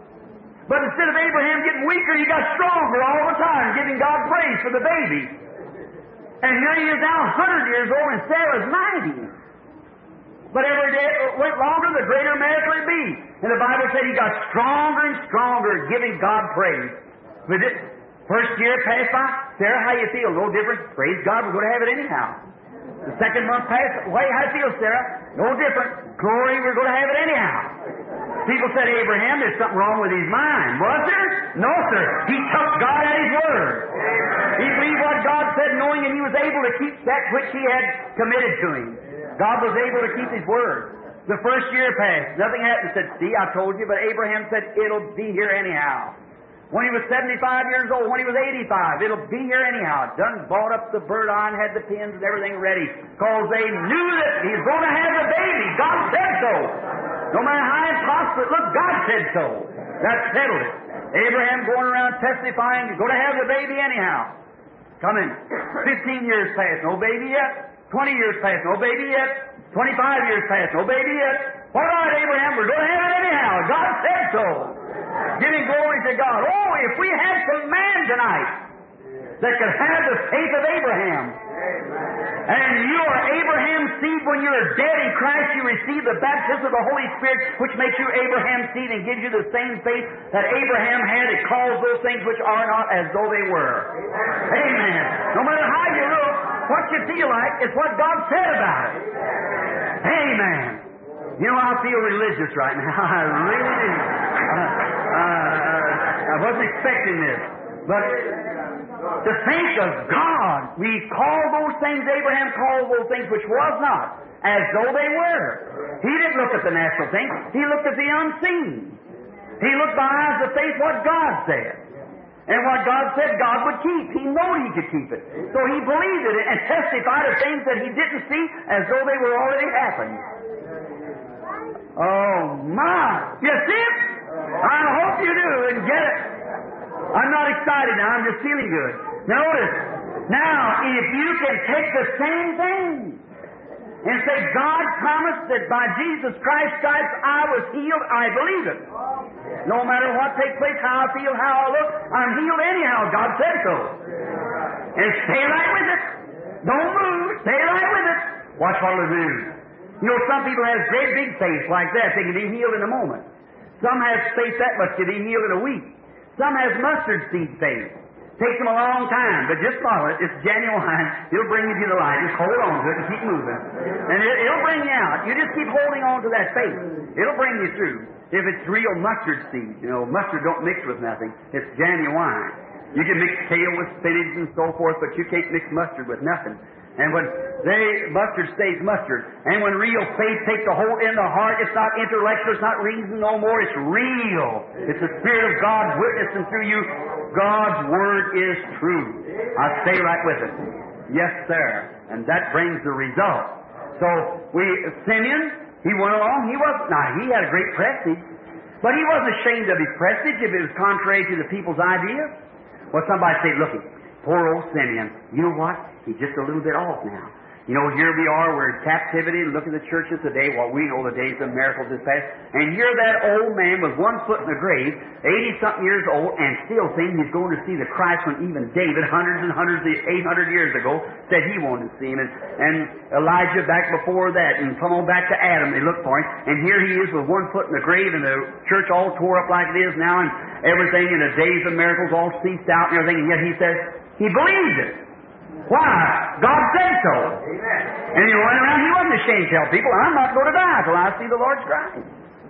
But instead of Abraham getting weaker, he got stronger all the time, giving God praise for the baby. And here he is now one hundred years old, and Sarah's ninety. But every day it went longer, the greater miracle it be. And the Bible said he got stronger and stronger, giving God praise. With it, first year passed by, Sarah, how you feel? No different. Praise God, we're going to have it anyhow. The second month passed, wait, how you feel, Sarah? No different. Glory, we're going to have it anyhow. People said, Abraham, there's something wrong with his mind. Was there? No, sir. He took God at His word. He believed what God said, knowing that he was able to keep that which he had committed to him. God was able to keep His word. The first year passed. Nothing happened. He said, see, I told you. But Abraham said, it'll be here anyhow. When he was seventy-five years old, when he was eighty-five, it'll be here anyhow. Done bought up the bird iron, had the pins and everything ready. Because they knew that he's going to have a baby. God said so. No matter how impossible it looked, God said so. That settled it. Abraham going around testifying, you're going to have the baby anyhow. Coming. Fifteen years passed, no baby yet. Twenty years passed, no baby yet. Twenty-five years passed, no baby yet. All right, Abraham, we're going to have it anyhow. God said so. Giving glory to God. Oh, if we had some man tonight that could have the faith of Abraham. And you are Abraham's seed. When you're dead in Christ, you receive the baptism of the Holy Spirit, which makes you Abraham's seed and gives you the same faith that Abraham had. It calls those things which are not as though they were. Amen. No matter how you look, what you feel like is what God said about it. Amen. You know, I feel religious right now. I really do. Uh, uh, I wasn't expecting this. But to think of God, we call those things, Abraham called those things which was not, as though they were. He didn't look at the natural things. He looked at the unseen. He looked by eyes of faith what God said. And what God said God would keep. He knew He could keep it. So he believed it and testified of things that he didn't see as though they were already happened. Oh, my! You see it? I hope you do and get it. I'm not excited now. I'm just feeling good. Notice, now, if you can take the same thing and say, God promised that by Jesus Christ's stripes I was healed, I believe it. No matter what takes place, how I feel, how I look, I'm healed anyhow. God said so. And stay right with it. Don't move. Stay right with it. Watch what it'll do. You know, some people have great big faith like that. They can be healed in a moment. Some have faith that much to be healed in a week. Some has mustard seed faith. Takes them a long time, but just follow it. It's genuine. It'll bring you to the light. Just hold on to it and keep moving. And it, it'll bring you out. You just keep holding on to that faith. It'll bring you through. If it's real mustard seed, you know, mustard don't mix with nothing. It's genuine. You can mix kale with spinach and so forth, but you can't mix mustard with nothing. And when they, mustard stays mustard. And when real faith takes a hold in the heart, it's not intellectual, it's not reason no more, it's real. It's the Spirit of God witnessing through you. God's Word is true. I stay right with it. Yes, sir. And that brings the result. So, we, Simeon, he went along, he wasn't, now he had a great prestige, but he wasn't ashamed of his prestige if it was contrary to the people's ideas. Well, somebody say, look, poor old Simeon, you know what? He's just a little bit off now. You know, here we are, we're in captivity, look at the churches today, well, we know the days of miracles is past, and here that old man with one foot in the grave, eighty-something years old, and still thinking he's going to see the Christ when even David, hundreds and hundreds, eight hundred years ago, said he wanted to see him, and, and Elijah back before that, and come on back to Adam, they looked for him, and here he is with one foot in the grave, and the church all tore up like it is now, and everything in the days of miracles all ceased out and everything, and yet he says, He believed it. Why? God said so. And he went around, he wasn't ashamed to tell people, I'm not going to die till I see the Lord's Christ.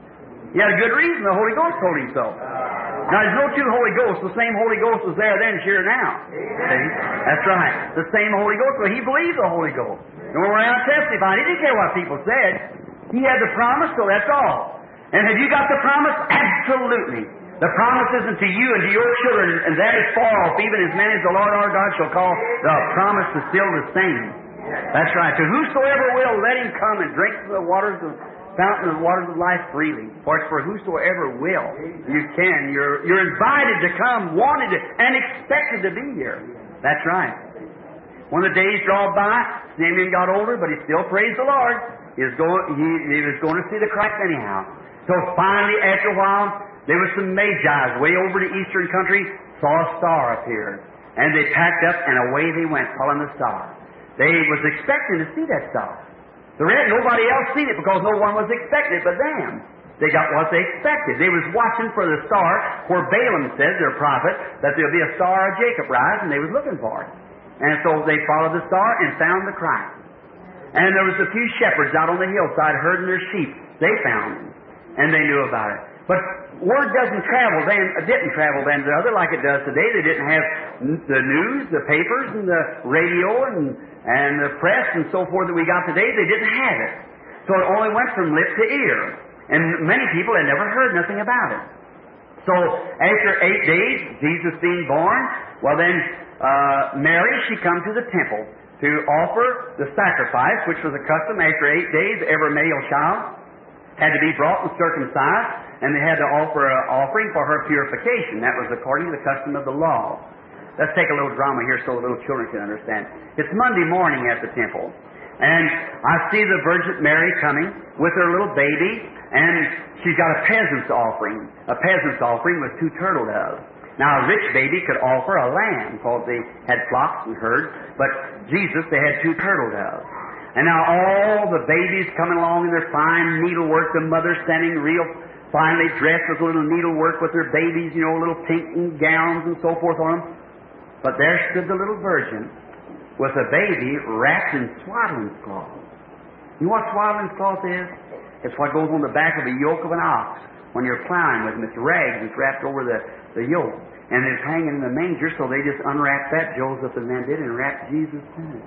He had a good reason. The Holy Ghost told him so. Now, there's no two Holy Ghosts. The same Holy Ghost was there then, sure now. See? That's right. The same Holy Ghost. Well, he believed the Holy Ghost. And went around testifying. He didn't care what people said. He had the promise, so that's all. And have you got the promise? Absolutely. The promise isn't to you and to your children, and that is far off, even as many as the Lord our God shall call. The promise is still the same. That's right. To whosoever will, let him come and drink from the waters of fountain of the waters of life freely. For it's for whosoever will. You can. You're you're invited to come, wanted to, and expected to be here. That's right. When the days draw by, Simeon got older, but he still praised the Lord. He was going, he, he was going to see the Christ anyhow. So finally, after a while, there were some Magi's way over the eastern country, saw a star appear. And they packed up, and away they went, following the star. They was expecting to see that star. The rest, nobody else seen it because no one was expecting it but them. They got what they expected. They was watching for the star where Balaam says, their prophet, that there'll be a star of Jacob rise, and they was looking for it. And so they followed the star and found the Christ. And there was a few shepherds out on the hillside herding their sheep. They found him, and they knew about it. But word doesn't travel then, didn't travel then to other like it does today. They didn't have the news, the papers, and the radio, and, and the press, and so forth that we got today. They didn't have it. So it only went from lip to ear. And many people had never heard nothing about it. So after eight days, Jesus being born, well then, uh, Mary, she come to the temple to offer the sacrifice, which was a custom after eight days. Every male child had to be brought and circumcised, and they had to offer an offering for her purification. That was according to the custom of the law. Let's take a little drama here so the little children can understand. It's Monday morning at the temple, and I see the Virgin Mary coming with her little baby, and she's got a peasant's offering. A peasant's offering with two turtle doves. Now, a rich baby could offer a lamb, because they had flocks and herds, but Jesus, they had two turtle doves. And now all the babies coming along in their fine needlework, the mother standing real finely dressed with little needlework with their babies, you know, little pink gowns and so forth on them. But there stood the little virgin with a baby wrapped in swaddling cloth. You know what swaddling cloth is? It's what goes on the back of the yoke of an ox when you're plowing with them. It's rags that's wrapped over the, the yoke. And it's hanging in the manger, so they just unwrapped that, Joseph and them did, and wrapped Jesus in it.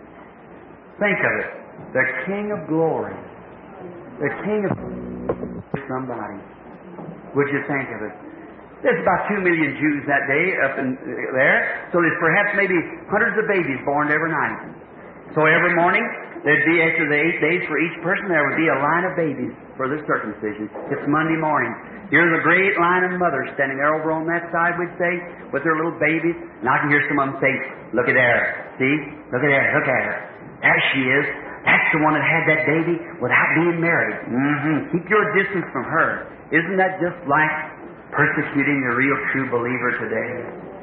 Think of it. The King of Glory. The King of somebody. Would you think of it? There's about two million Jews that day up in there, so there's perhaps maybe hundreds of babies born every night. So every morning, there'd be, after the eight days for each person, there would be a line of babies for the circumcision. It's Monday morning. Here's a great line of mothers standing there over on that side, we'd say, with their little babies. And I can hear some of them say, look at there. See? Look at there. Look at her. There she is. That's the one that had that baby without being married. Mm-hmm. Keep your distance from her. Isn't that just like persecuting the real true believer today?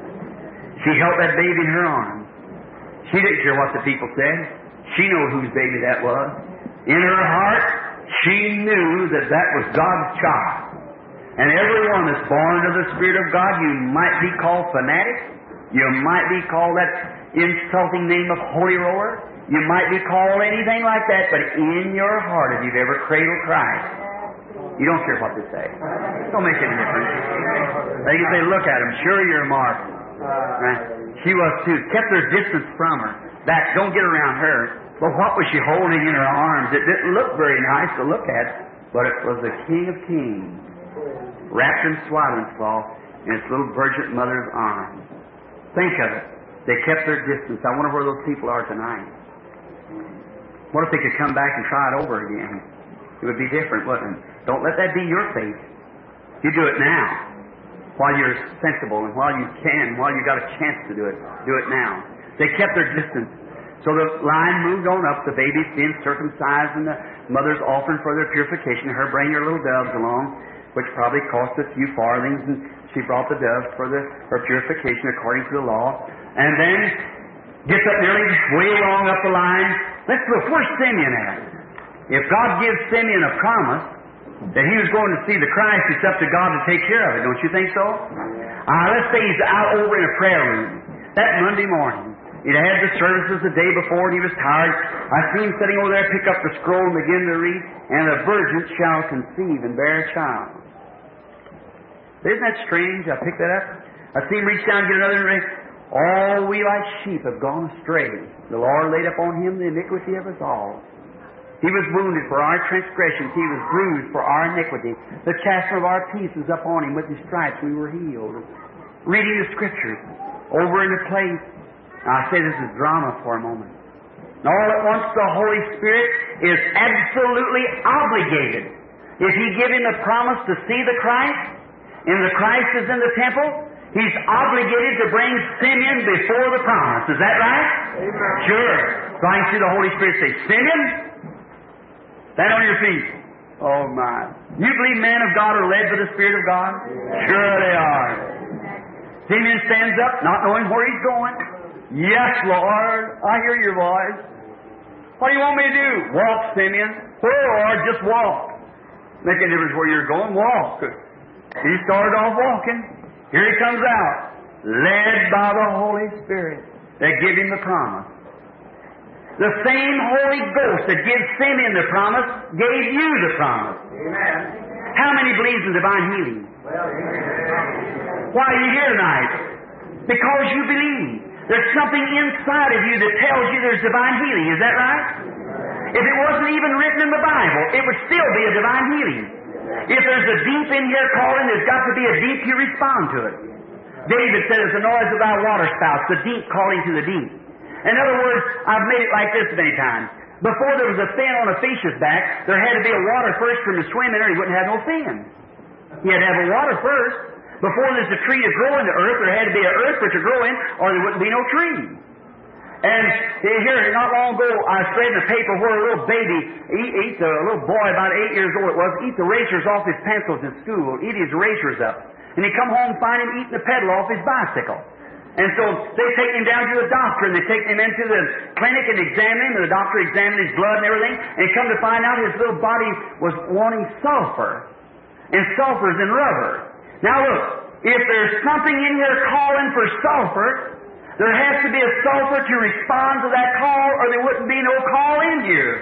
She held that baby in her arms. She didn't care what the people said. She knew whose baby that was. In her heart, she knew that that was God's child. And everyone that's born of the Spirit of God, you might be called fanatic. You might be called that insulting name of holy roller. You might be called anything like that, but in your heart, if you've ever cradled Christ, you don't care what they say. Don't make any difference. They can say, look at him. Sure, you're marvelous. Right? She was too. Kept her distance from her. Back. Don't get around her. But what was she holding in her arms? It didn't look very nice to look at, but it was the King of Kings, wrapped in swaddling cloth in its little virgin mother's arms. Think of it. They kept their distance. I wonder where those people are tonight. What if they could come back and try it over again? It would be different, wouldn't it? Don't let that be your faith. You do it now, while you're sensible and while you can, while you got a chance to do it. Do it now. They kept their distance. So the line moved on up, the babies being circumcised and the mother's offering for their purification. Her bringing her little doves along, which probably cost a few farthings, and she brought the doves for the, her purification according to the law. And then gets up nearly way along up the line. Let's look, where's Simeon at? If God gives Simeon a promise that he was going to see the Christ, it's up to God to take care of it. Don't you think so? Uh, let's say he's out over in a prayer room that Monday morning. He'd had the services the day before and he was tired. I seen him sitting over there, pick up the scroll and begin to read, and a virgin shall conceive and bear a child. Isn't that strange? I picked that up. I seen him reach down and get another and read, all we like sheep have gone astray. The Lord laid upon him the iniquity of us all. He was wounded for our transgressions. He was bruised for our iniquity. The chastisement of our peace was upon him. With his stripes we were healed. Reading the Scriptures over in the place. Now, I say this is drama for a moment. And all at once the Holy Spirit is absolutely obligated. If He give him the promise to see the Christ, and the Christ is in the temple, he's obligated to bring Simeon before the promise. Is that right?
Amen.
Sure. So I can see the Holy Spirit say, Simeon, stand on your feet. Oh my. You believe men of God are led by the Spirit of God?
Amen.
Sure they are. Simeon stands up, not knowing where he's going. Yes, Lord, I hear your voice. What do you want me to do? Walk, Simeon. Where, Lord? Just walk. Make a difference where you're going. Walk. He started off walking. Here he comes out, led by the Holy Spirit that gave him the promise. The same Holy Ghost that gives Simeon the promise gave you the promise.
Amen.
How many believes in divine healing?
Well, amen.
Why are you here tonight? Because you believe. There's something inside of you that tells you there's divine healing. Is that right? If it wasn't even written in the Bible, it would still be a divine healing. If there's a deep in here calling, there's got to be a deep you respond to it. David said, it's the noise of thy water spouts, the deep calling to the deep. In other words, I've made it like this many times. Before there was a fin on a fish's back, there had to be a water first for him to swim in, or he wouldn't have no fin. He had to have a water first. Before there's a tree to grow in the earth, there had to be an earth for it to grow in, or there wouldn't be no tree. And here, not long ago, I read in the paper where a little baby, eats, a little boy about eight years old it was, eats the erasers off his pencils in school, eat his erasers up. And he come home and find him eating the pedal off his bicycle. And so they take him down to the doctor, and they take him into the clinic and examine him, and the doctor examined his blood and everything, and come to find out his little body was wanting sulfur. And sulfur's in rubber. Now look, if there's something in here calling for sulfur, there has to be a sulfur to respond to that call, or there wouldn't be no call in here.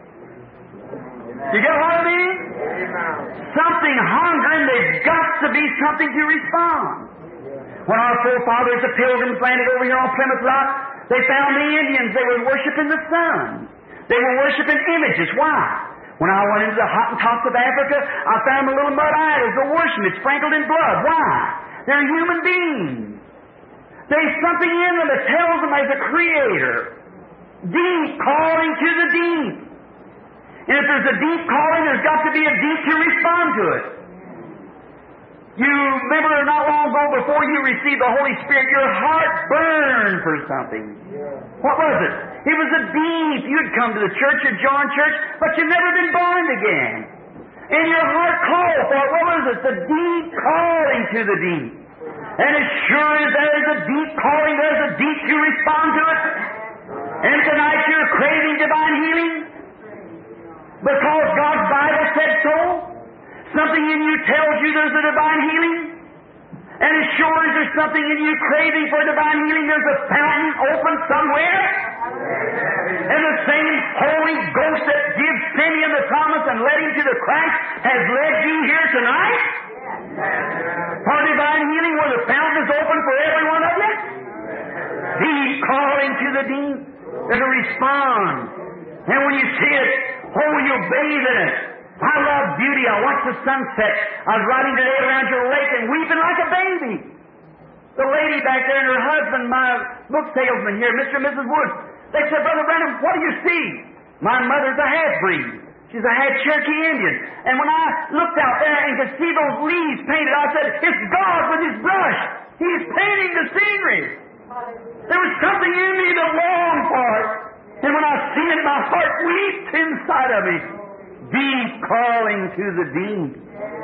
You get what I mean? Something hungering, there's got to be something to respond. When our forefathers, the Pilgrims, landed over here on Plymouth Rock, they found the Indians. They were worshiping the sun. They were worshiping images. Why? When I went into the Hottentots of Africa, I found the little mud idols. They're worshiping. It's sprinkled in blood. Why? They're human beings. There's something in them that tells them there's a creator. Deep calling to the deep. And if there's a deep calling, there's got to be a deep to respond to it. You remember not long ago, before you received the Holy Spirit, your heart burned for something. What was it? It was a deep. You'd come to the church, you'd join church, but you'd never been born again. And your heart called for it. What was it? The deep calling to the deep. And as sure as there's a deep calling, there's a deep to respond to it. And tonight you're craving divine healing because God's Bible said so. Something in you tells you there's a divine healing. And as sure as there's something in you craving for divine healing, there's a fountain open somewhere. And the same Holy Ghost that gives Simeon the promise and led him to the Christ has led you here tonight. For divine healing where the fountain is open for every one of you. Deep calling to the deep. There's a respond. And when you see it, oh, you'll bathe in it. I love beauty. I watch the sunset. I was riding today around your lake and weeping like a baby. The lady back there and her husband, my book salesman here, Mister and Missus Woods, they said, Brother Branham, what do you see? My mother's a half-breed. She's a half Cherokee Indian. And when I looked out there and could see those leaves painted, I said, it's God with His brush. He's painting the scenery. There was something in me that longed for it. And when I seen it, my heart leaped inside of me. Deep calling to the deep.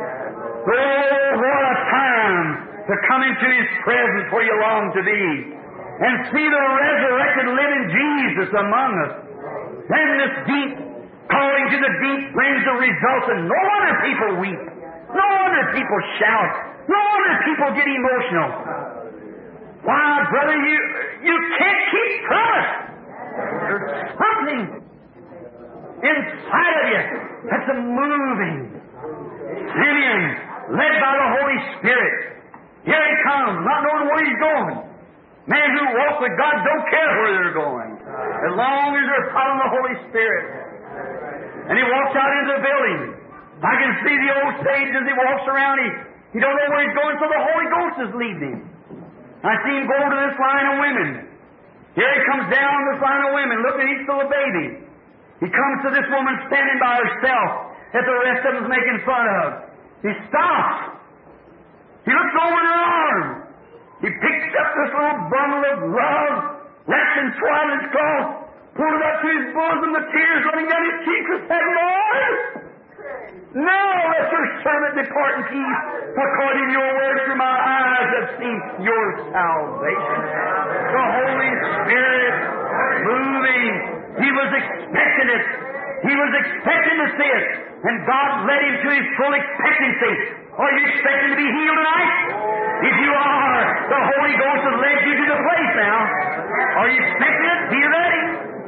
Oh, what a time to come into His presence where you long to be and see the resurrected living Jesus among us. And this deep calling to the deep brings the results, and no wonder people weep. No wonder people shout. No wonder people get emotional. Why, brother, you You can't keep promise. There's something inside of you that's a moving. Simeon, led by the Holy Spirit. Here he comes, not knowing where he's going. Men who walk with God don't care where they're going, as long as they're following the Holy Spirit. And he walks out into the building. I can see the old sage as he walks around. He, he don't know where he's going, so the Holy Ghost is leading him. I see him go to this line of women. Here he comes down this line of women. Look, he's still a baby. He comes to this woman standing by herself that the rest of them's making fun of. He stops. He looks over in her arm. He picks up this little bundle of love, wrapped in swaddling cloth, pulled it up to his bosom, the tears running down his cheeks, and said, Lord, now let your servant depart in peace, according to your word, for my eyes have seen your salvation. The Holy Spirit moving. He was expecting it. He was expecting to see it. And God led him to his full expectancy. Are you expecting to be healed tonight? If you are, the Holy Ghost has led you to the place now. Are you expecting it? Be ready.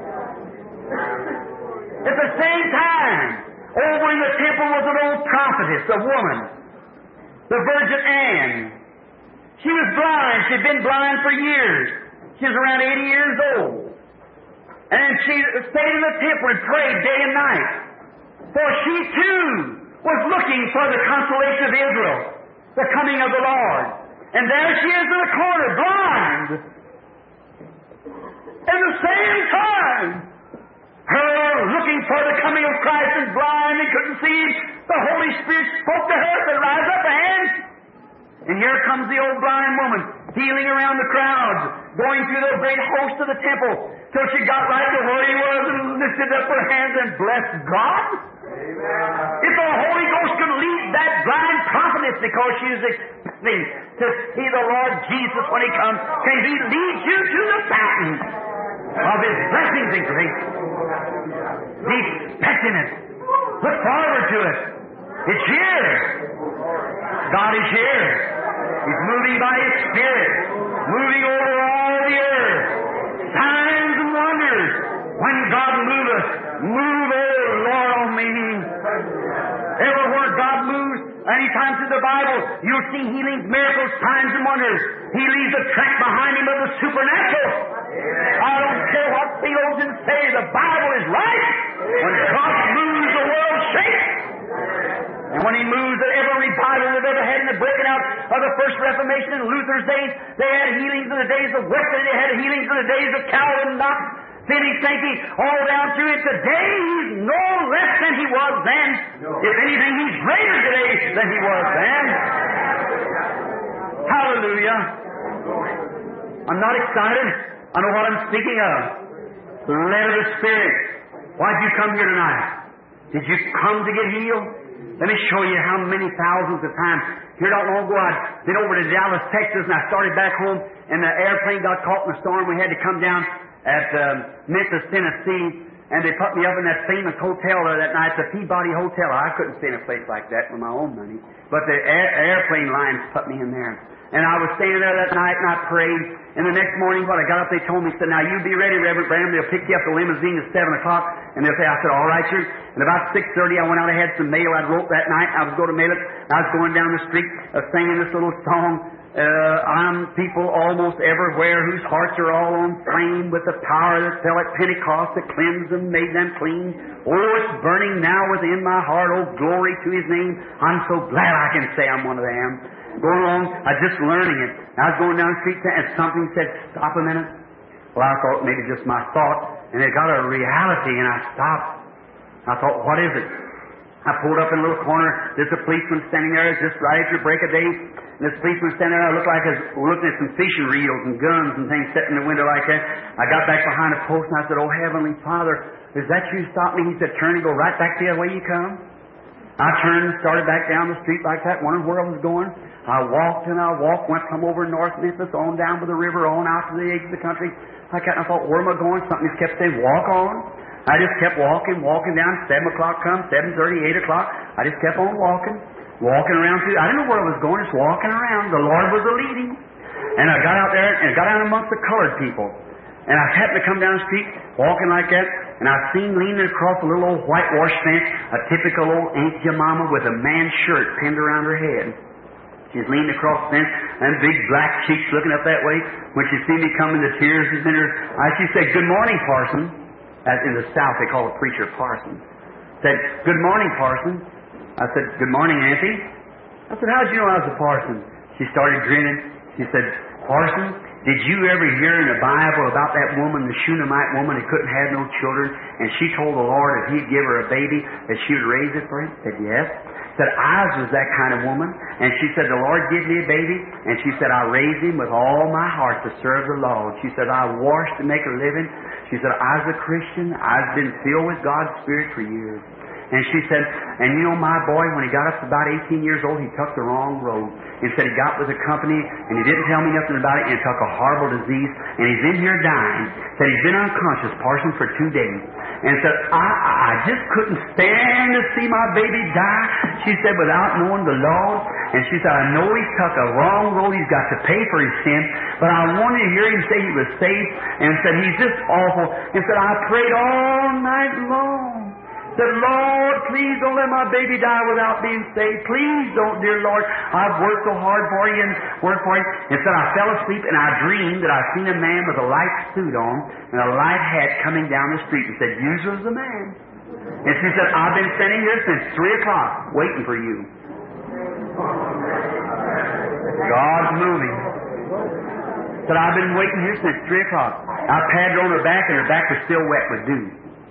At the same time, over in the temple was an old prophetess, a woman, the Virgin Anne. She was blind. She'd been blind for years. She was around eighty years old. And she stayed in the temple and prayed day and night. For she too was looking for the consolation of Israel, the coming of the Lord. And there she is in the corner, blind. At the same time, her looking for the coming of Christ and blind and couldn't see, the Holy Spirit spoke to her and said, rise up and And here comes the old blind woman, healing around the crowds, going through the great host of the temple, till she got right to where he was and lifted up her hands and blessed God. Amen. If the Holy Ghost could lead that blind prophetess because she was expecting to see the Lord Jesus when He comes, can He lead you to the fountain of His blessings and grace? Be expecting it. Look forward to it. It's here. God is here. He's moving by His Spirit, moving over all the earth. Signs and wonders. When God moveth, move, oh Lord, on me. Everywhere God moves, anytime through the Bible, you'll see healings, miracles, signs and wonders. He leaves a track behind Him of the supernatural. I don't care what theologians say, the Bible is right. When God moves, the world shakes. And when He moves, at every revival they've ever had in the breaking out of the First Reformation in Luther's days, they had healings in the days of Wesley, they had healings in the days of Calvin, Knox, Finney, Sankey, all down through it. Today, He's no less than He was then. No. If anything, He's greater today than He was then. Hallelujah. I'm not excited. I know what I'm speaking of. The lead of the Spirit. Why'd you come here tonight? Did you come to get healed? Let me show you how many thousands of times. Here not long ago, I'd been over to Dallas, Texas, and I started back home, and the airplane got caught in a storm. We had to come down at um, Memphis, Tennessee, and they put me up in that famous hotel there that night, the Peabody Hotel. I couldn't stay in a place like that with my own money, but the air, airplane lines put me in there. And I was staying there that night, and I prayed. And the next morning, when I got up, they told me, said, now you be ready, Reverend Branham. They'll pick you up the limousine at seven o'clock. And they'll say, I said, all right, sir. And about six thirty, I went out, I had some mail I wrote that night. I was going to mail it. I was going down the street uh, singing this little song. Uh, I'm people almost everywhere whose hearts are all on flame with the power that fell at Pentecost that cleansed them, made them clean. Oh, it's burning now within my heart. Oh, glory to His name. I'm so glad I can say I'm one of them. Going along, I was just learning it. I was going down the street and something said, stop a minute. Well, I thought maybe just my thought, and it got a reality, and I stopped. I thought, what is it? I pulled up in a little corner. There's a policeman standing there just right after break of day. And this policeman standing there, I looked like I was looking at some fishing reels and guns and things sitting in the window like that. I got back behind a post and I said, oh, Heavenly Father, is that you stop me? He said, turn and go right back the way you come. I turned and started back down the street like that, wondering where I was going. I walked and I walked, went from over North Memphis on down to the river, on out to the edge of the country. Like that, and I thought, where am I going? Something just kept saying, walk on. I just kept walking, walking down. Seven o'clock come, seven thirty, eight o'clock. I just kept on walking, walking around through. I didn't know where I was going, just walking around. The Lord was a leading. And I got out there and got out amongst the colored people. And I happened to come down the street, walking like that, and I seen leaning across a little old whitewash fence, a typical old Aunt Jemima with a man's shirt pinned around her head. She's leaning across the fence, and big black cheeks looking up that way. When she seen me coming, the tears was in her eyes. She said, "Good morning, Parson." As in the South, they call a preacher Parson. Said, "Good morning, Parson." I said, "Good morning, Auntie." I said, "How'd you know I was a parson?" She started grinning. She said, "Parson, did you ever hear in the Bible about that woman, the Shunammite woman that couldn't have no children, and she told the Lord if He'd give her a baby, that she would raise it for Him?" I said, "Yes." Said, "I was that kind of woman." And she said, "The Lord gave me a baby." And she said, "I raised him with all my heart to serve the Lord." She said, "I washed to make a living." She said, "I was a Christian. I've been filled with God's Spirit for years." And she said, "And you know, my boy, when he got up to about eighteen years old, he took the wrong road. And said he got with a company, and he didn't tell me nothing about it, and he took a horrible disease, and he's in here dying." Said he's been unconscious, Parson, for two days. And said, I, I just couldn't stand to see my baby die. She said, without knowing the Lord. And she said, "I know he took a wrong road. He's got to pay for his sin. But I wanted to hear him say he was saved." And said, "He's just awful." And said, "I prayed all night long. Said, Lord, please don't let my baby die without being saved. Please don't, dear Lord. I've worked so hard for you and worked for you." And said, "I fell asleep and I dreamed that I seen a man with a light suit on and a light hat coming down the street." And said, "You was the man." And she said, "I've been standing here since three o'clock waiting for you." God's moving. Said, "I've been waiting here since three o'clock. I patted her on her back and her back was still wet with dew."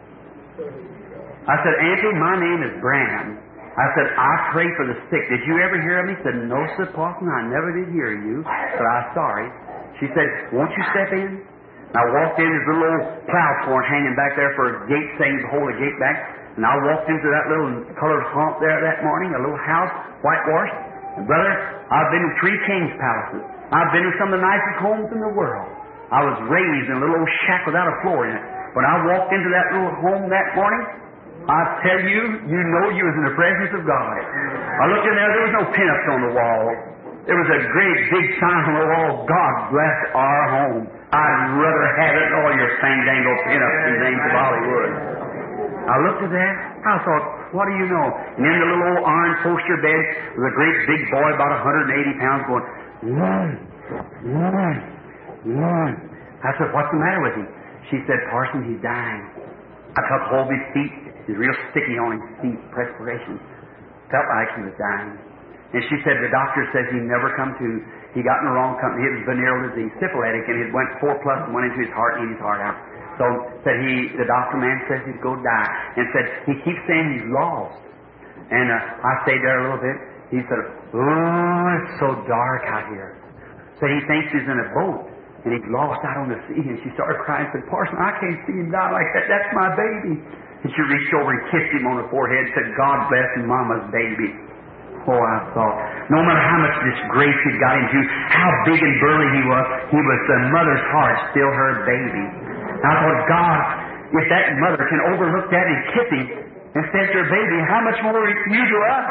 I said, "Auntie, my name is Branham." I said, "I pray for the sick. Did you ever hear of me?" She said, "No, sir, Parson, I never did hear of you, but I'm sorry." She said, "Won't you step in?" And I walked in, there's a little old plow horn hanging back there for a gate saying to hold the gate back. And I walked into that little colored hump there that morning, a little house, whitewashed. And brother, I've been in three kings' palaces. I've been in some of the nicest homes in the world. I was raised in a little old shack without a floor in it. When I walked into that little home that morning, I tell you, you know you was in the presence of God. I looked in there, there was no pinups on the wall. There was a great big sign on the wall, "God bless our home." I'd rather have it than all your fandango pinups and names of Hollywood. I looked at that, I thought, what do you know? And in the little old iron poster bed was a great big boy about one hundred eighty pounds going, "Lord, Lord, Lord." I said, "What's the matter with him?" She said, "Parson, he's dying." I took hold of his feet. He's real sticky on his feet, perspiration. Felt like he was dying. And she said, "The doctor says he never come to. He got in the wrong company. It was venereal disease, syphilitic, and it went four plus and went into his heart and ate his heart out." So said he, the doctor man says he's going to die. And said, he keeps saying he's lost. And uh, I stayed there a little bit. He said, "Oh, it's so dark out here." Said he thinks he's in a boat. And he's lost out on the sea. And she started crying and said, "Parson, I can't see him die like that. That's my baby." And she reached over and kissed him on the forehead and said, "God bless Mama's baby." Oh, I thought, no matter how much disgrace he'd got into, how big and burly he was, he was the mother's heart, still her baby. And I thought, God, if that mother can overlook that and kiss him and say to her baby, how much more you to us?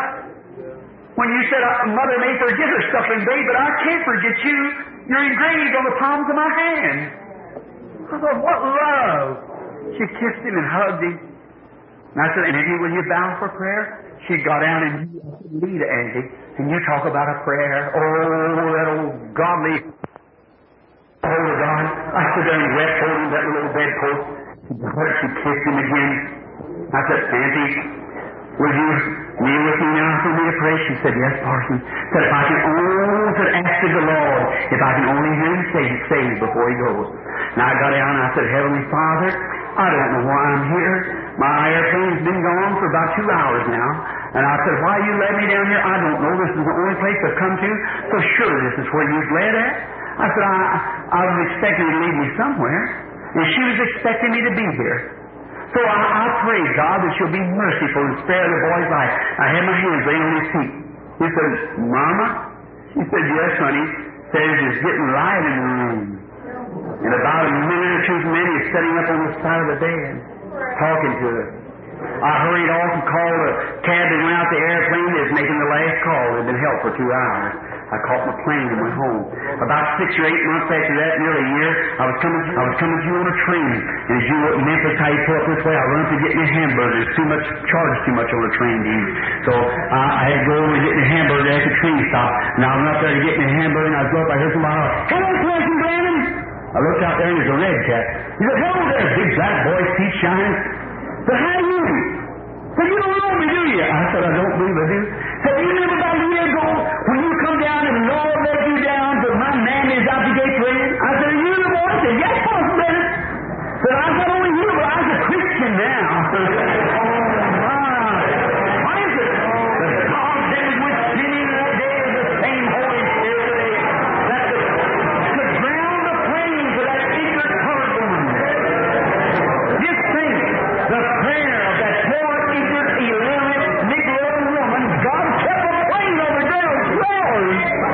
When you said, a mother may forget her suffering baby, but I can't forget you. You're engraved on the palms of my hand. I thought, what love. She kissed him and hugged him. And I said, "Auntie, will you bow for prayer?" She got down and lead Auntie. And you talk about a prayer. Oh, that old godly hold of God. I stood there and wept holding that little bedpost. She kissed him again. I said, "Auntie, will you kneel with me now for me to pray?" She said, "Yes, Parson." Said, "If I can only said, ask of the Lord, if I can only hear him say he's saved before he goes." And I got down and I said, "Heavenly Father, I don't know why I'm here. My airplane's been gone for about two hours now. And I said, why you led me down here, I don't know. This is the only place I've come to. So surely this is where you've led at." I said, I, I was expecting you to lead me somewhere. And she was expecting me to be here. So I, I pray, God, that you'll be merciful and spare the boy's life. I had my hands laid on his feet. He said, "Mama?" She said, "Yes, honey." Says it's getting light in the room. And about a minute or two from then, he's sitting up on the side of the bed, talking to her. I hurried off and called a cab that went out the airplane that was making the last call. They'd been held for two hours. I caught my plane and went home. About six or eight months after that, nearly a year, I was coming I was coming through on a train. And as you were in Memphis, how you pull up this way, I run up to get me a hamburger. It's too much, charged too much on a train to eat. So uh, I had to go over and get me a hamburger at the train stop. And I went up there to get me a hamburger, and I was up, I heard somebody holler, "Hello, Swanson Brandon!" I looked out there, and there's a red cat. He said, "Hello there, big black boy, teeth shining." Said, "How are you?" Said, "You don't know me, do you?" I said, "I don't believe I do." Said, "You remember about a year ago when you come down and the Lord led you down to my man is out the gate for you?" I said, "Are you the boy?" He said, "Yes, Pastor Bennett." Said, "I'm not only you, but I'm a Christian now." Oh, my. What is it? The God that was with sinning in that day is the same Holy Spirit today. That the, to drown the plains of that ignorant colored woman. Just think, the prayer of that poor, ignorant, illiterate, Negro woman, God kept a plane over girls' flowers.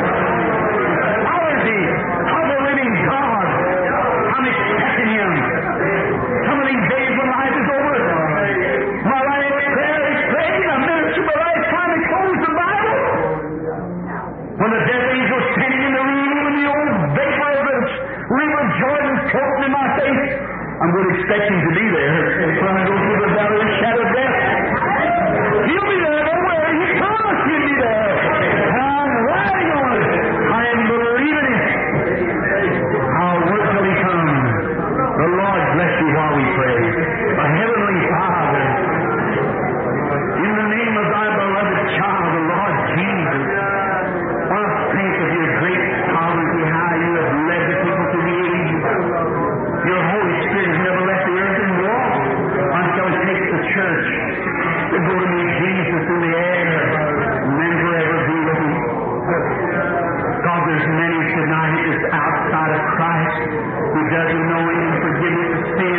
How is He? How the living God? I'm expecting Him. Some of these days when life is over, my life prayer is prayed, I minister my lifetime and close the Bible. When the death angel was standing in the room and the old vapor of the river Jordan floating in my face, I'm going to expect Him to be there when I go through the valley of the shadow of death. He'll be there, don't worry. He promised He'll be there. And I'm riding on it. I am believing it. I'll wait till He comes. The Lord bless you while we pray. Our Heavenly Father, in the name of Thy beloved child, the Lord Jesus, I think of Your great sovereignty, how You have led the people to the ages. Your Holy Spirit has never left the earth and walked until He takes the church to go to meet Jesus in the air and then forever be with Him. God, there's many tonight that's outside of Christ who doesn't know Him and forgiveness of sin.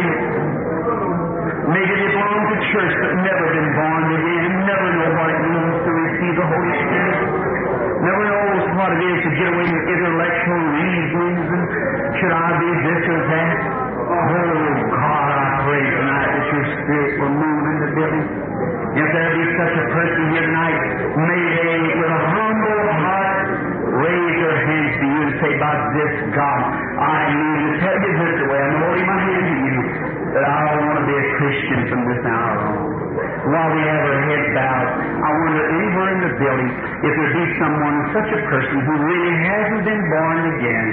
Maybe they belong to church but never been born again, never know what it means to receive the Holy Spirit. Never knows what it is to get away from intellectual reasonings and should I be this or that. Oh, God, I pray tonight that Your Spirit will move in the building. If there be such a person here tonight, may they, with a humble heart, raise their hands to You and say, "By this, God, I need to tell You this way. I'm holding my hand to You, that I don't want to be a Christian from this hour on." While we have our heads bowed, I wonder anywhere in the building if there be someone, such a person, who really hasn't been born again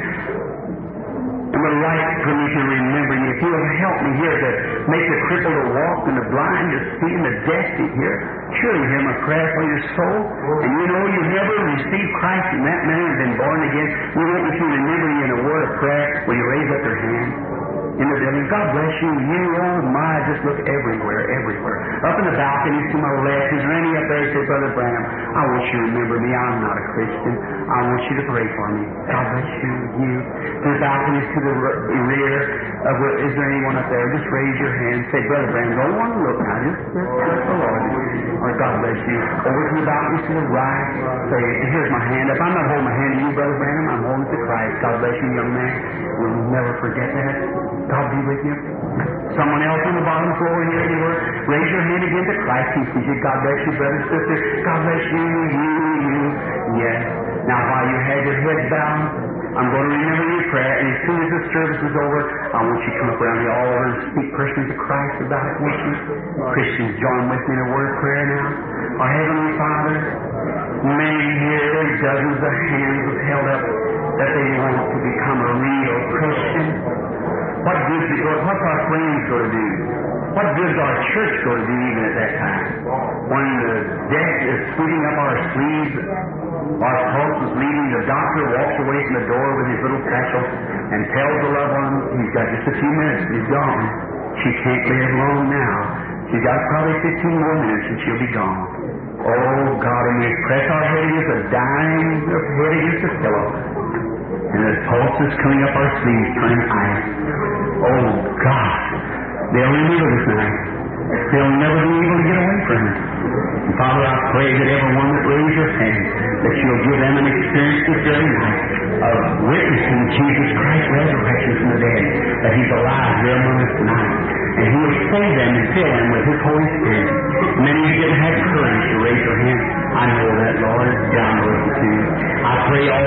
and would like for me to remember You. If You'll help me here to make the cripple to walk and the blind to see and the deaf to hear, surely hear my prayer for your soul. And you know you never received Christ in that manner and been born again. We want you to remember You in a word of prayer. Will you raise up your hand in the building? God bless you. You, oh my, just look everywhere, everywhere. Up in the balconies to my left. Is there any up there? Say, "Brother Branham, I want you to remember me. I'm not a Christian. I want you to pray for me." God bless you. You. To the balconies to the rear. Of where, is there anyone up there? Just raise your hand. Say, "Brother Branham, don't want to look now. Just, just bless the Lord." Or God bless you. Over to the balconies to the right. Say, "Here's my hand up. I'm not holding my hand to you, Brother Branham. I'm holding it to Christ." God bless you, young man. We'll never forget that. God be with you. Someone else on the bottom floor here, anywhere, raise your hand again to Christ. He sees you. God bless you, brother, sister. God bless you, you, you. Yes. Now, while you have your head bowed, I'm going to remember your prayer, and as soon as the service is over, I want you to come up around the altar and speak personally to Christ about it, won't you? Christians, join with me in a word of prayer now. Our Heavenly Father, many here, dozens of hands have held up that they want to become a real Christian. What good is it? What's our friends going to do? What good is our church going to do even at that time? When the death is scooting up our sleeves, our pulse is leaving, the doctor walks away from the door with his little satchel and tells the loved one, he's got just a few minutes, he's gone. She can't live long now. She's got probably fifteen more minutes and she'll be gone. Oh, God, and we press our head against the dying head against the pillow. And the pulse is coming up our sleeves, turning ice. Oh, God. They'll remember this night. They'll never be able to get away from it. And Father, I pray that everyone that raised your hand, that you'll give them an experience this very night of witnessing Jesus Christ's resurrection from the dead, that He's alive here among us tonight. And He will save them and fill them with His Holy Spirit. Many of you didn't have courage to raise your hand. I know that, Lord. Yeah, I know it too. I pray all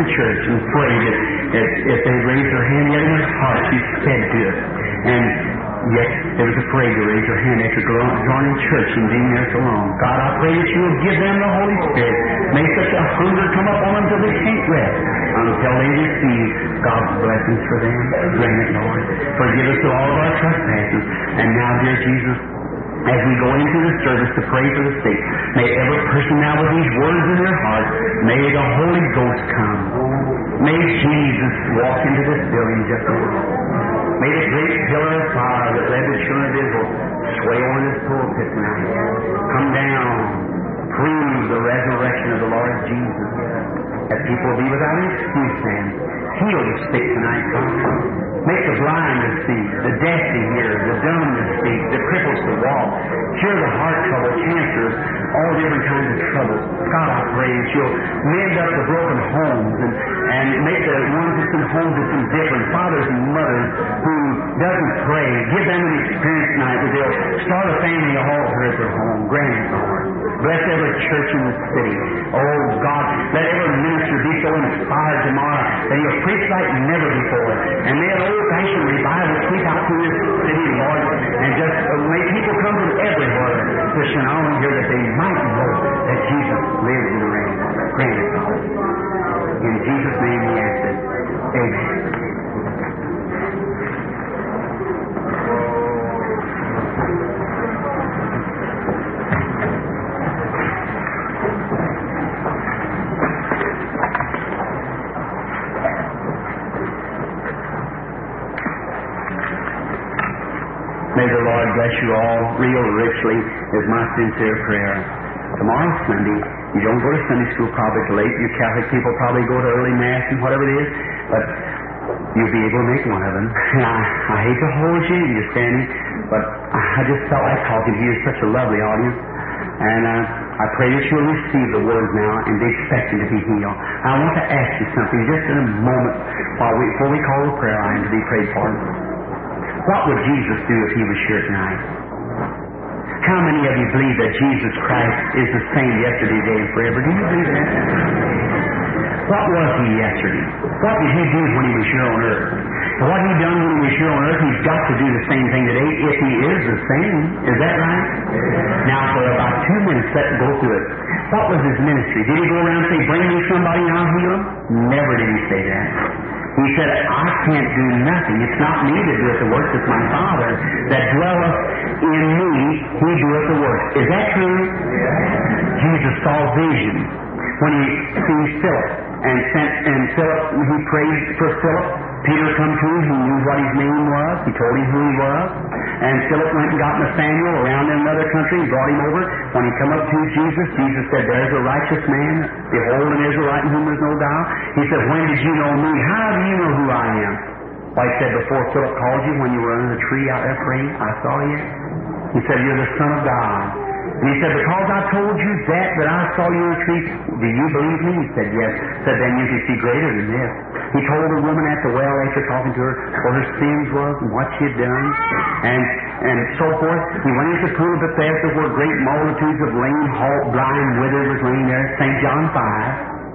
church and prayed that if, if they raised their hand yet in their heart, she said to it. And yet they was afraid to raise their hand after joining church and being there so long. God, I pray that you will give them the Holy Spirit. May such a hunger come upon them till they can't rest, until they receive God's blessings for them. Grant it, Lord. Forgive us of all of our trespasses. And now, dear Jesus, as we go into the service to pray for the sick, may every person now with these words in their heart, may the Holy Ghost come. May Jesus walk into this building just a little. May the great pillar of fire that led the children of Israel sway on this pulpit tonight. Come down. Prove the resurrection of the Lord Jesus. That people will be without excuse then. Heal the sick tonight, God. Make the blind to see, the deaf to hear, the dumb to speak, the cripples to walk. Cure the heart trouble, cancers, all different kinds of troubles. God, I pray that you'll mend up the broken homes and, and make the ones that's in homes that's indifferent, fathers and mothers who doesn't pray. Give them an experience tonight that they'll start a family altar at their home. Grant it, Lord. Bless every church in the city. Oh, God, let every minister be so inspired tomorrow that he'll preach like never before. And may an old-fashioned revival sweep out through this city, Lord, and just uh, may people come from everywhere to Shinawan here that they might know that Jesus lives and reigns. Grant it, God. In Jesus' name we ask it. Amen. May the Lord bless you all real richly is my sincere prayer. Tomorrow's Sunday. You don't go to Sunday school probably till late. You Catholic people probably go to early Mass and whatever it is. But you'll be able to make one of them. And I, I hate to hold you. You're standing. But I just felt like talking to you. You're such a lovely audience. And uh, I pray that you'll receive the Word now and be expecting to be healed. I want to ask you something just in a moment while we, before we call the prayer line to be prayed for. What would Jesus do if He was here tonight? How many of you believe that Jesus Christ is the same yesterday, today, and forever? Do you believe that? What was He yesterday? What did He do when He was here on earth? And what He done when He was here on earth, He's got to do the same thing today if He is the same. Is that right? Now, for about two minutes, let's go through it. What was His ministry? Did He go around and say, bring me somebody and I'll heal him? Never did He say that. He said, I can't do nothing. It's not me that doeth the works, it's my Father that dwelleth in me. He doeth the works. Is that true? Yeah. Jesus saw vision when He seen Philip and sent and Philip. He prayed for Philip. Peter come to him. He knew what his name was. He told him who he was. And Philip went and got Nathanael around in another country and brought him over. When he come up to Jesus, Jesus said, there's a righteous man. Behold, an Israelite in whom there's no doubt. He said, when did you know me? How do you know who I am? Well, he said, before Philip called you when you were under the tree out there praying, I saw you. He said, you're the Son of God. And he said, because I told you that, that I saw you in the tree, do you believe me? He said, yes. He said, then you can see greater than this. He told the woman at the well after talking to her what her sins was and what she had done and and so forth. He went into the pool of Bethesda where great multitudes of lame, halt, blind, withered was laying there, Saint John five.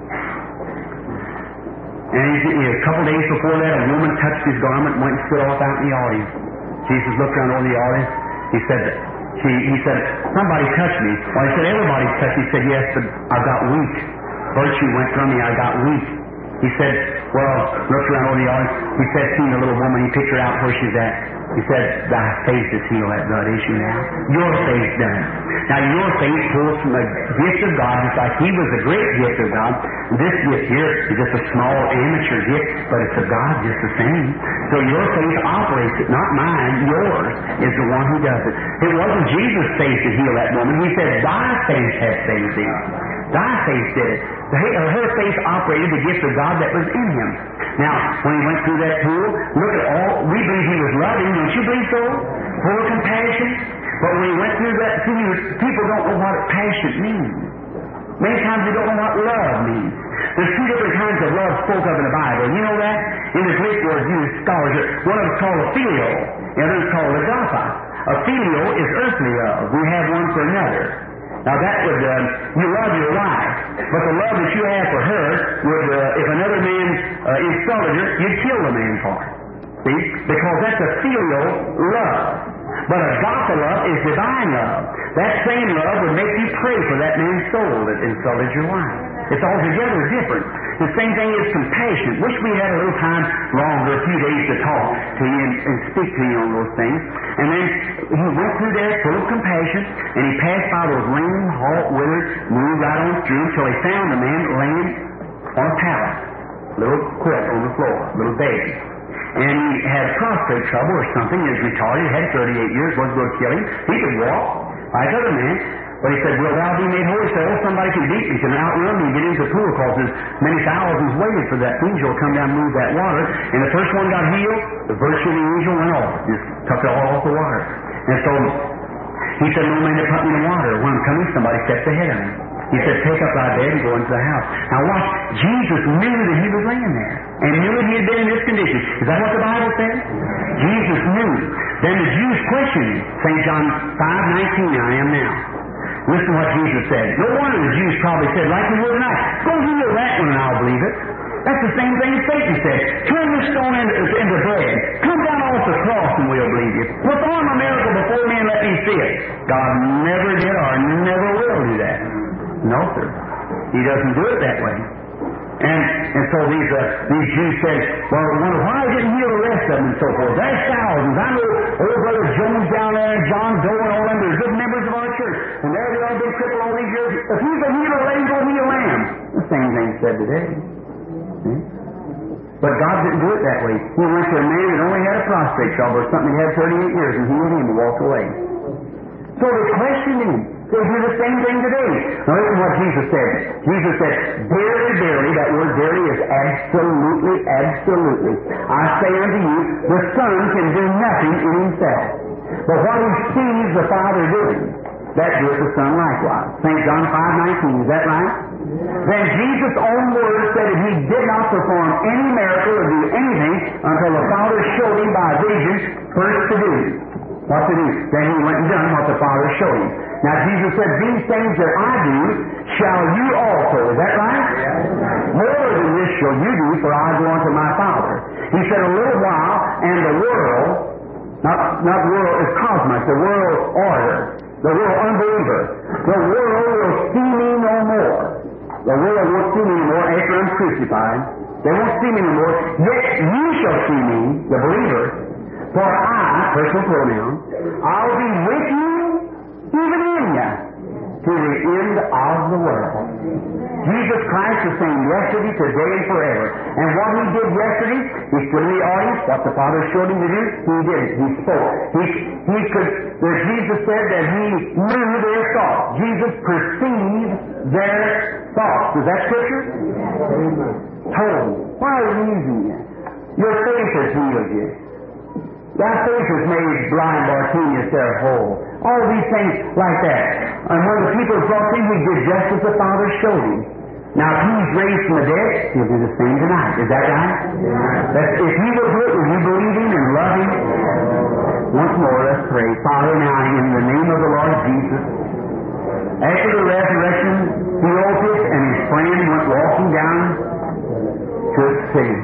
And he, he, a couple days before that, a woman touched his garment and went and stood off out in the audience. Jesus looked around over the audience. He said, she, he said, somebody touched me. Well, he said, everybody's touched me. He said, yes, but I got weak. Virtue went from me. I got weak. He said, well, looked around over the audience. He said, seeing the little woman, he picked her out where she's at. He said, thy faith is healed that blood issue now. Your faith done. Now, your faith pulls from the gift of God, just like He was a great gift of God. This gift here is just a small amateur gift, but it's of God just the same. So your faith operates it, not mine. Yours is the one who does it. It wasn't Jesus' faith that healed that woman. He said, thy faith hath saved thee. Thy faith did it. Her, her faith operated the gift of God that was in him. Now, when he went through that pool, look at all, we believe he was loving. Don't you believe so? Full of compassion. But when he went through that, see, people don't know what passion means. Many times they don't know what love means. There's two different kinds of love spoke of in the Bible. You know that? In the Greek word used, scholars, one of them is called a phileo, the other is called agape. A phileo is earthly love. We have one for another. Now that would, um, you love your wife, but the love that you have for her would, uh, if another man uh, insulted her, you'd kill the man for it. See? Because that's a filial love. But agape love is divine love. That same love would make you pray for that man's soul that insulted your wife. It's altogether different. The same thing is compassion. Wish we had a little time longer, a few days to talk to you and, and speak to you on those things. And then he went through there full of compassion, and he passed by those lame, halt, withered, moved right on through until he found the man laying on a pallet, little quilt on the floor, little bed. And he had prostate trouble or something. He was retarded. He had thirty-eight years. Wasn't going to kill him. He could walk like other men. But he said, will thou be made whole? He said, oh, somebody can beat me, can outrun me, and get into the pool, because there's many thousands waiting for that angel to come down and move that water. And the first one got healed, the virtue of the angel went off. Just took it all off the water. And so he said, no man to put me in the water. When I'm coming, somebody stepped ahead of me. He said, take up thy bed and go into the house. Now watch, Jesus knew that he was laying there, and knew that he had been in this condition. Is that what the Bible said? Jesus knew. Then the Jews questioned him. Saint John five nineteen, I am now. Listen to what Jesus said. No wonder the Jews probably said, like we would tonight, go heal that one and I'll believe it. That's the same thing Satan said. Turn this stone into, into bread. Come down off the cross and we'll believe you. Perform a miracle before me and let me see it. God never did or never will do that. No, sir. He doesn't do it that way. And and so these uh, these Jews said, well, wonder why he didn't heal the rest of them and so forth. There's thousands. I know old brother Jones down there, John Doe and all them, they're good members of our church. And there they all been crippled all these years. If he's a healer, let him go heal them. The same thing said today. Hmm? But God didn't do it that way. He went to a man that only had a prostate trouble or something. He had thirty-eight years and healed him and walked away. So they questioned him. They do the same thing today. Now listen to what Jesus said. Jesus said, verily, verily, that word verily is absolutely, absolutely. I say unto you, the Son can do nothing in himself. But what he sees the Father doing, that doeth the Son likewise. Saint John five nineteen, is that right? Then Jesus' own word said that he did not perform any miracle or do anything until the Father showed him by vision first to do. What to do? Then he went and done what the Father showed him. Now Jesus said, these things that I do, shall you also. Is that right? More than this shall you do, for I go unto my Father. He said, a little while, and the world, not, not world is cosmos, the world order, the world unbeliever, the world will see me no more. The world won't see me no more after I'm crucified. They won't see me no more. Yet you shall see me, the believer, for I, personal pronoun, I'll be with you, even in you, to the end of the world. Jesus Christ is the same yesterday, today, and forever. And what he did yesterday, he stood in the audience. What the Father showed him to do, he did it. He spoke. He, he could, where Jesus said that he knew their thoughts. Jesus perceived their thoughts. Is that Scripture? Amen. Told. Why are you using you? Your faith has healed you. Thy faith has made blind Bartimaeus there whole. All these things like that. And when the people brought him, he did just as the Father showed him. Now, if he's raised from the dead, he'll do the same tonight. Is that right? Yeah. That's, if he will do it, will you believe him and love him? Once more, let's pray. Father, now, in the name of the Lord Jesus, after the resurrection, Theophilus and his friend went walking down to the city.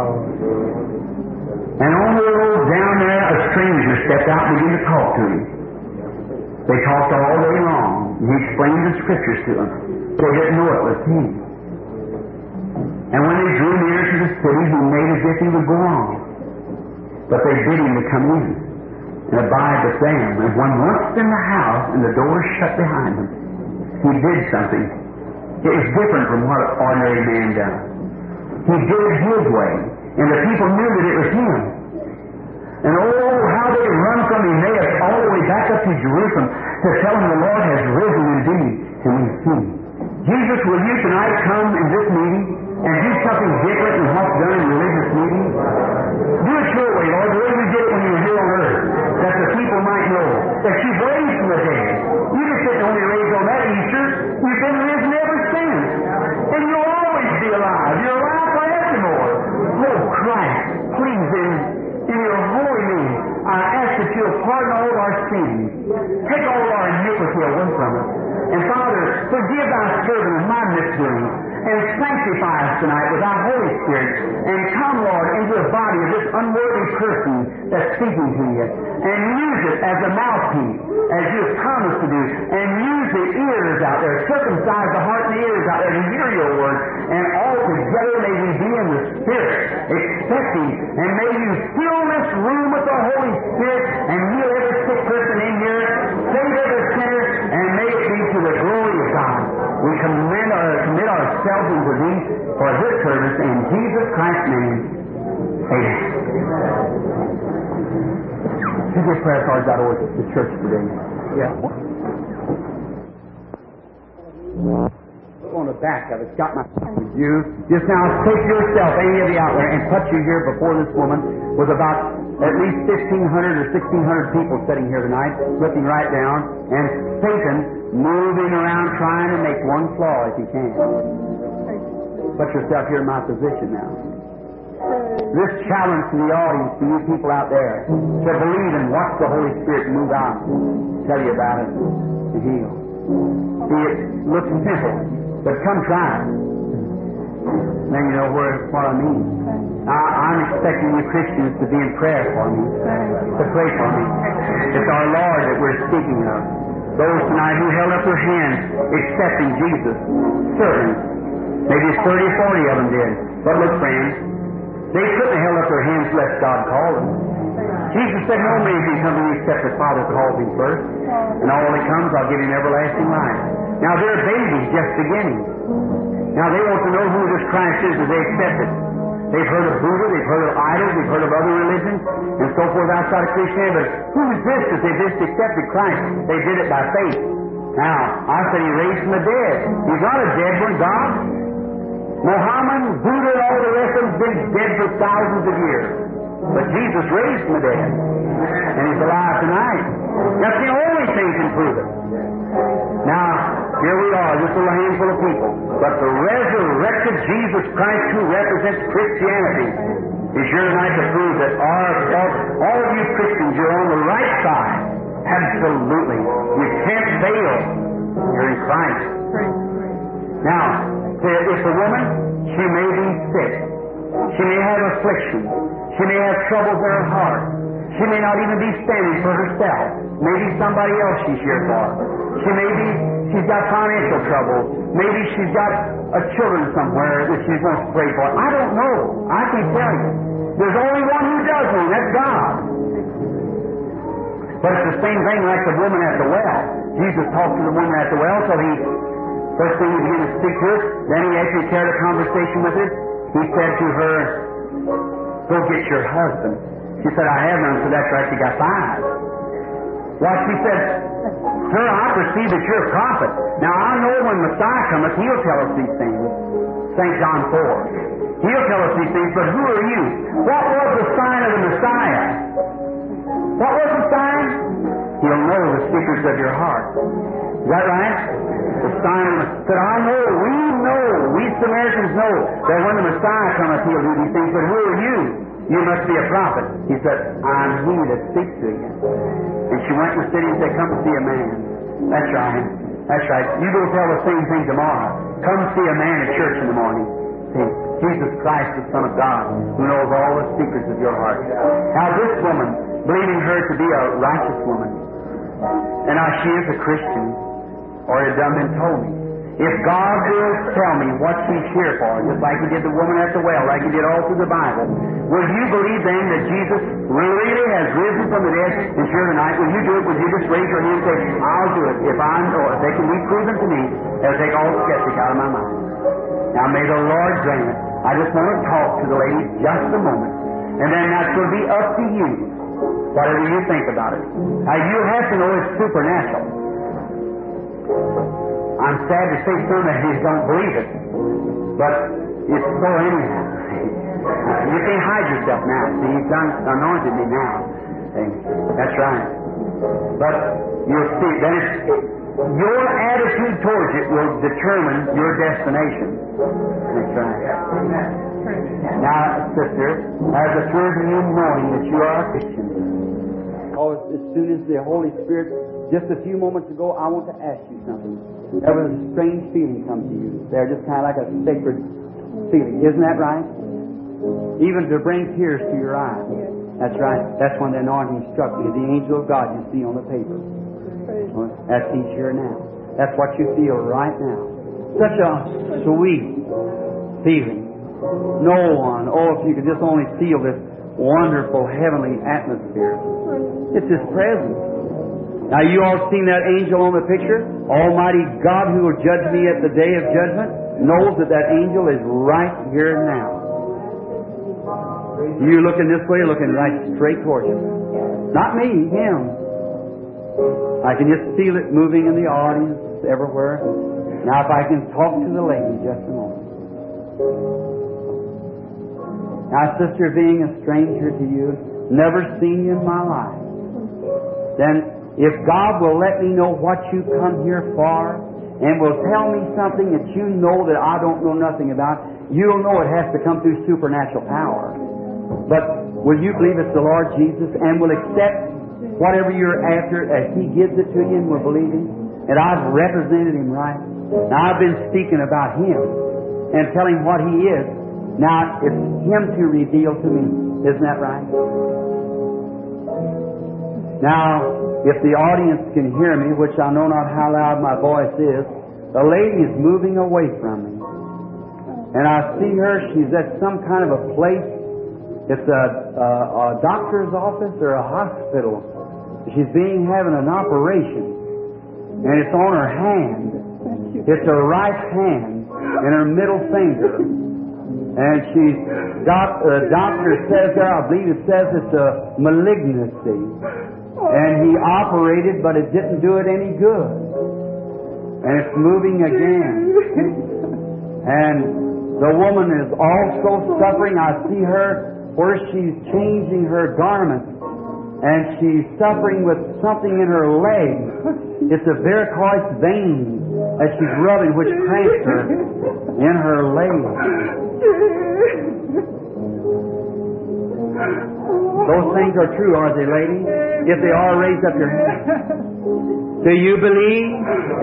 And on the road down there, a stranger stepped out and began to talk to him. They talked all day long. He explained the Scriptures to them. They didn't know it was him. And when they drew near to the city, he made as if he would go on. But they bid him to come in and abide with them. And when once in the house and the door shut behind him, he did something. It was different from what an ordinary man does. He did it his way. And the people knew that it was him. And oh, how they run from Emmaus all the way back up to Jerusalem to tell him the Lord has risen indeed, and we've seen. Jesus, will you tonight come in this meeting and do something different than what's done in religious meetings? Do it your way, Lord, the way we did it when you were here on earth, that the people might know that you've raised from the dead. You just didn't only raise on that Easter, you've been risen ever since. And you'll always be alive. You're alive forevermore. Oh, Christ, please, in, in your holy name, I ask that you'll pardon all our sins. Take all our iniquity away from us. And Father, forgive thy servant of my misdoings, and sanctify us tonight with thy Holy Spirit, and come, Lord, into the body of this unworthy person that's speaking to you, and use it as a mouthpiece, as you have promised to do, and use the ears out there, circumcise the heart and the ears out there to hear your word, and all together may we be in the Spirit, expecting, and may you fill this room with the Holy Spirit, and heal every sick person in here, save every sinner, and may it be to the glory of God. We commend our, commit ourselves into thee for this service in Jesus Christ's name. Amen. Could you prayer cards out over the church today? Yeah. On the back of it, got my you. Just now take yourself, any of you out there, and put you here before this woman with about at least fifteen hundred or sixteen hundred people sitting here tonight, looking right down, and Satan moving around trying to make one flaw if he can. Put yourself here in my position now. This challenge to the audience, to you people out there, to believe and watch the Holy Spirit move out, tell you about it, to heal. See, it looks simple, but come try it. Then you know where, what I mean. I, I'm expecting you Christians to be in prayer for me, to pray for me. It's our Lord that we're speaking of. Those tonight who held up their hands accepting Jesus, certain. Maybe thirty or forty of them did. But look, friends, they couldn't have held up their hands lest God called them. Jesus said, no man can come to me except the Father calls him first. And all that comes, I'll give him everlasting life. Now, they're babies just beginning. Now, they want to know who this Christ is as they accept it. They've heard of Buddha, they've heard of idols, they've heard of other religions, and so forth outside of Christianity. But who is this that they just accepted Christ? They did it by faith. Now, I said he raised from the dead. He's not a dead one, God. Muhammad, Buddha, and all the rest of them have been dead for thousands of years. But Jesus raised from the dead. And he's alive tonight. That's the only thing that can prove it. Now, here we are, just a little handful of people. But the resurrected Jesus Christ who represents Christianity is here tonight to prove that our, all, all of you Christians, you're on the right side. Absolutely. You can't fail. You're in Christ. Now, if a woman, she may be sick. She may have affliction. She may have troubles in her heart. She may not even be standing for herself. Maybe somebody else she's here for. She may be, she's got financial trouble. Maybe she's got a children somewhere that she wants to pray for. I don't know. I can't tell you. There's only one who does know, and that's God. But it's the same thing like the woman at the well. Jesus talked to the woman at the well, so he, first thing he began to speak to her, then he actually carried a conversation with her. He said to her, go get your husband. She said, I have none, so that's right, she got five. Well, she said, sir, I perceive that you're a prophet. Now, I know when Messiah cometh, he'll tell us these things. Saint John four. He'll tell us these things, but who are you? What was the sign of the Messiah? What was the sign? He'll know the secrets of your heart. Is that right? The sign said, I know, we know, we Samaritans know that when the Messiah cometh, he'll do these things, but who are you? You must be a prophet. He said, I'm he that speaks to you. And she went to the city and said, come see a man. That's right. That's right. You go tell the same thing tomorrow. Come see a man at church in the morning. See, Jesus Christ, the Son of God, who knows all the secrets of your heart. Now this woman, believing her to be a righteous woman, and now she is a Christian, or it done been told me. If God will tell me what she's here for, just like He did the woman at the well, like He did all through the Bible, will you believe then that Jesus really has risen from the dead and here tonight? Will you do it? Will you just raise your hand and say, I'll do it. If I know, if they can be proven to me, it'll take all the skeptic out of my mind. Now may the Lord grant it. I just want to talk to the lady just a moment. And then that's going to be up to you, whatever you think about it. Now you have to know it's supernatural. I'm sad to say some of you don't believe it, but it's so anyhow. You can't hide yourself now. See, He's done anointed me now. See? That's right. But you'll see, then it's, your attitude towards it will determine your destination. That's right. Now, sister, as a word to you knowing that you are a Christian, oh, as soon as the Holy Spirit just a few moments ago, I want to ask you something. There was a strange feeling come to you. They're just kind of like a sacred feeling. Isn't that right? Even to bring tears to your eyes. That's right. That's when the anointing struck me. The angel of God you see on the paper. That's He's here now. That's what you feel right now. Such a sweet feeling. No one, oh, if you could just only feel this wonderful heavenly atmosphere. It's His presence. Now you all seen that angel on the picture? Almighty God who will judge me at the day of judgment knows that that angel is right here now. You looking this way, looking right straight towards you. Not me, Him. I can just feel it moving in the audience everywhere. Now if I can talk to the lady just a moment. Now, sister, being a stranger to you, never seen you in my life, then if God will let me know what you come here for and will tell me something that you know that I don't know nothing about, you'll know it has to come through supernatural power. But will you believe it's the Lord Jesus and will accept whatever you're after as He gives it to you and will believe Him? And I've represented Him right. Now, I've been speaking about Him and telling what He is. Now, it's Him to reveal to me. Isn't that right? Now, if the audience can hear me, which I know not how loud my voice is, the lady is moving away from me. And I see her, she's at some kind of a place. It's a, a, a doctor's office or a hospital. She's being having an operation. And it's on her hand. It's her right hand and her middle finger. And she's doc, the doctor says there, I believe it says it's a malignancy. And he operated, but it didn't do it any good. And it's moving again. And the woman is also suffering. I see her where she's changing her garment. And she's suffering with something in her leg. It's a varicose vein that she's rubbing, which cramps her in her leg. Those things are true, are they, lady? If they are, raise up your hand. Do you believe?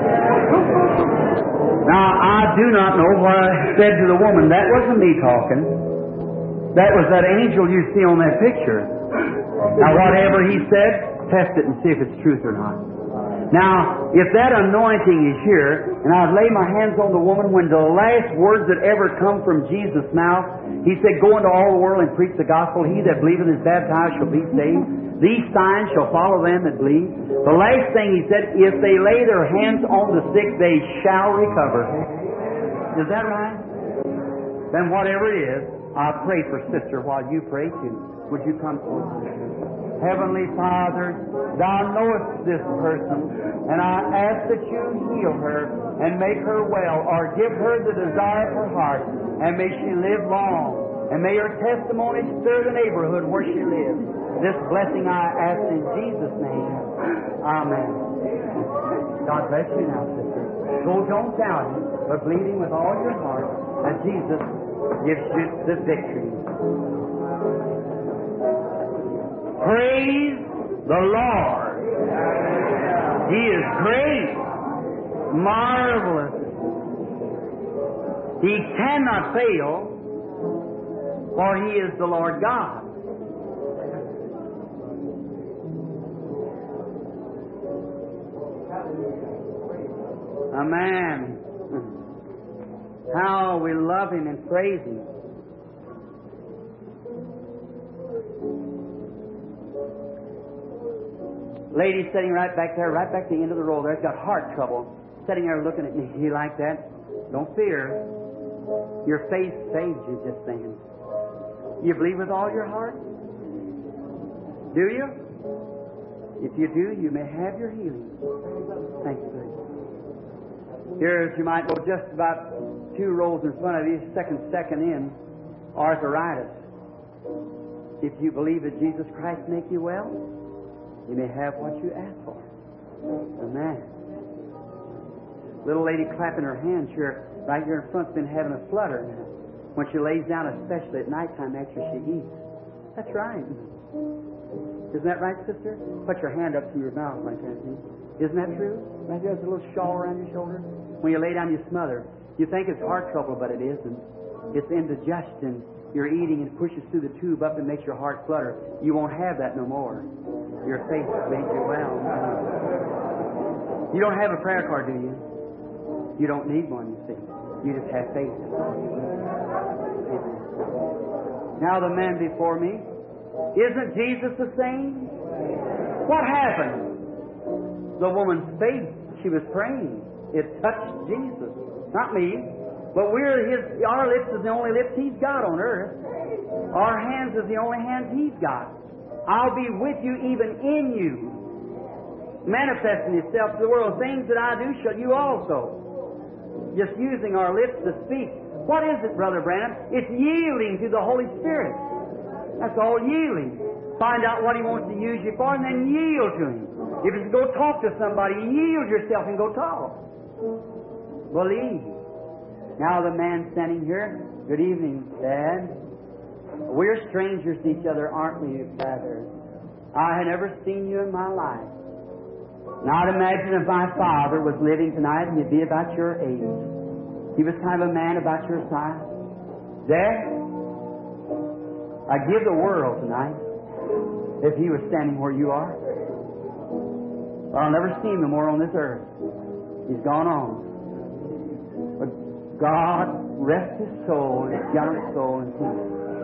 Now, I do not know what I said to the woman. That wasn't me talking. That was that angel you see on that picture. Now, whatever he said, test it and see if it's truth or not. Now, if that anointing is here, and I'd lay my hands on the woman when the last words that ever come from Jesus' mouth, He said, go into all the world and preach the gospel. He that believeth is baptized shall be saved. These signs shall follow them that believe. The last thing He said, if they lay their hands on the sick, they shall recover. Is that right? Then whatever it is, I'll pray for sister while you pray too. Would you come forward? Heavenly Father, Thou knowest this person, and I ask that You heal her and make her well, or give her the desire of her heart, and may she live long, and may her testimony stir the neighborhood where she lives. This blessing I ask in Jesus' name. Amen. God bless you now, sister. Go, don't doubt it, but believing with all your heart that Jesus gives you the victory. Praise the Lord. He is great, marvelous. He cannot fail, for He is the Lord God. Amen. How we love Him and praise Him. Lady sitting right back there, right back at the end of the row there, has got heart trouble. Sitting there looking at me. You like that? Don't fear. Your faith saved you just then. You believe with all your heart? Do you? If you do, you may have your healing. Thank you, please. Here, you might go just about two rows in front of you, second, second in, arthritis. If you believe that Jesus Christ make you well, you may have what you ask for. Amen. Little lady clapping her hands here, right here in front's been having a flutter now. When she lays down, especially at nighttime after she eats. That's right. Isn't that right, sister? Put your hand up to your mouth like that. See?
Isn't that true? Right there's a little shawl around your shoulder. When you lay down, you smother. You think it's heart trouble, but it isn't. It's indigestion. You're eating and it pushes through the tube up and makes your heart flutter. You won't have that no more. Your faith has made you well. You don't have a prayer card, do you? You don't need one, you see. You just have faith. Now the man before me, isn't Jesus the same? What happened? The woman's faith, she was praying. It touched Jesus. Not me. But we're His, our lips is the only lips He's got on earth. Our hands is the only hands He's got. I'll be with you even in you, manifesting Himself to the world. Things that I do shall you also. Just using our lips to speak. What is it, Brother Branham? It's yielding to the Holy Spirit. That's all, yielding. Find out what He wants to use you for and then yield to Him. If it's to go talk to somebody, yield yourself and go talk. Believe. Now the man standing here, good evening, Dad. We're strangers to each other, aren't we, Father? I had never seen you in my life. Now I'd imagine if my father was living tonight, he'd be about your age. He was kind of a man about your size. Dad, I'd give the world tonight if he was standing where you are. But I'll never see him no more on this earth. He's gone on. But God rest his soul, his generous soul in peace.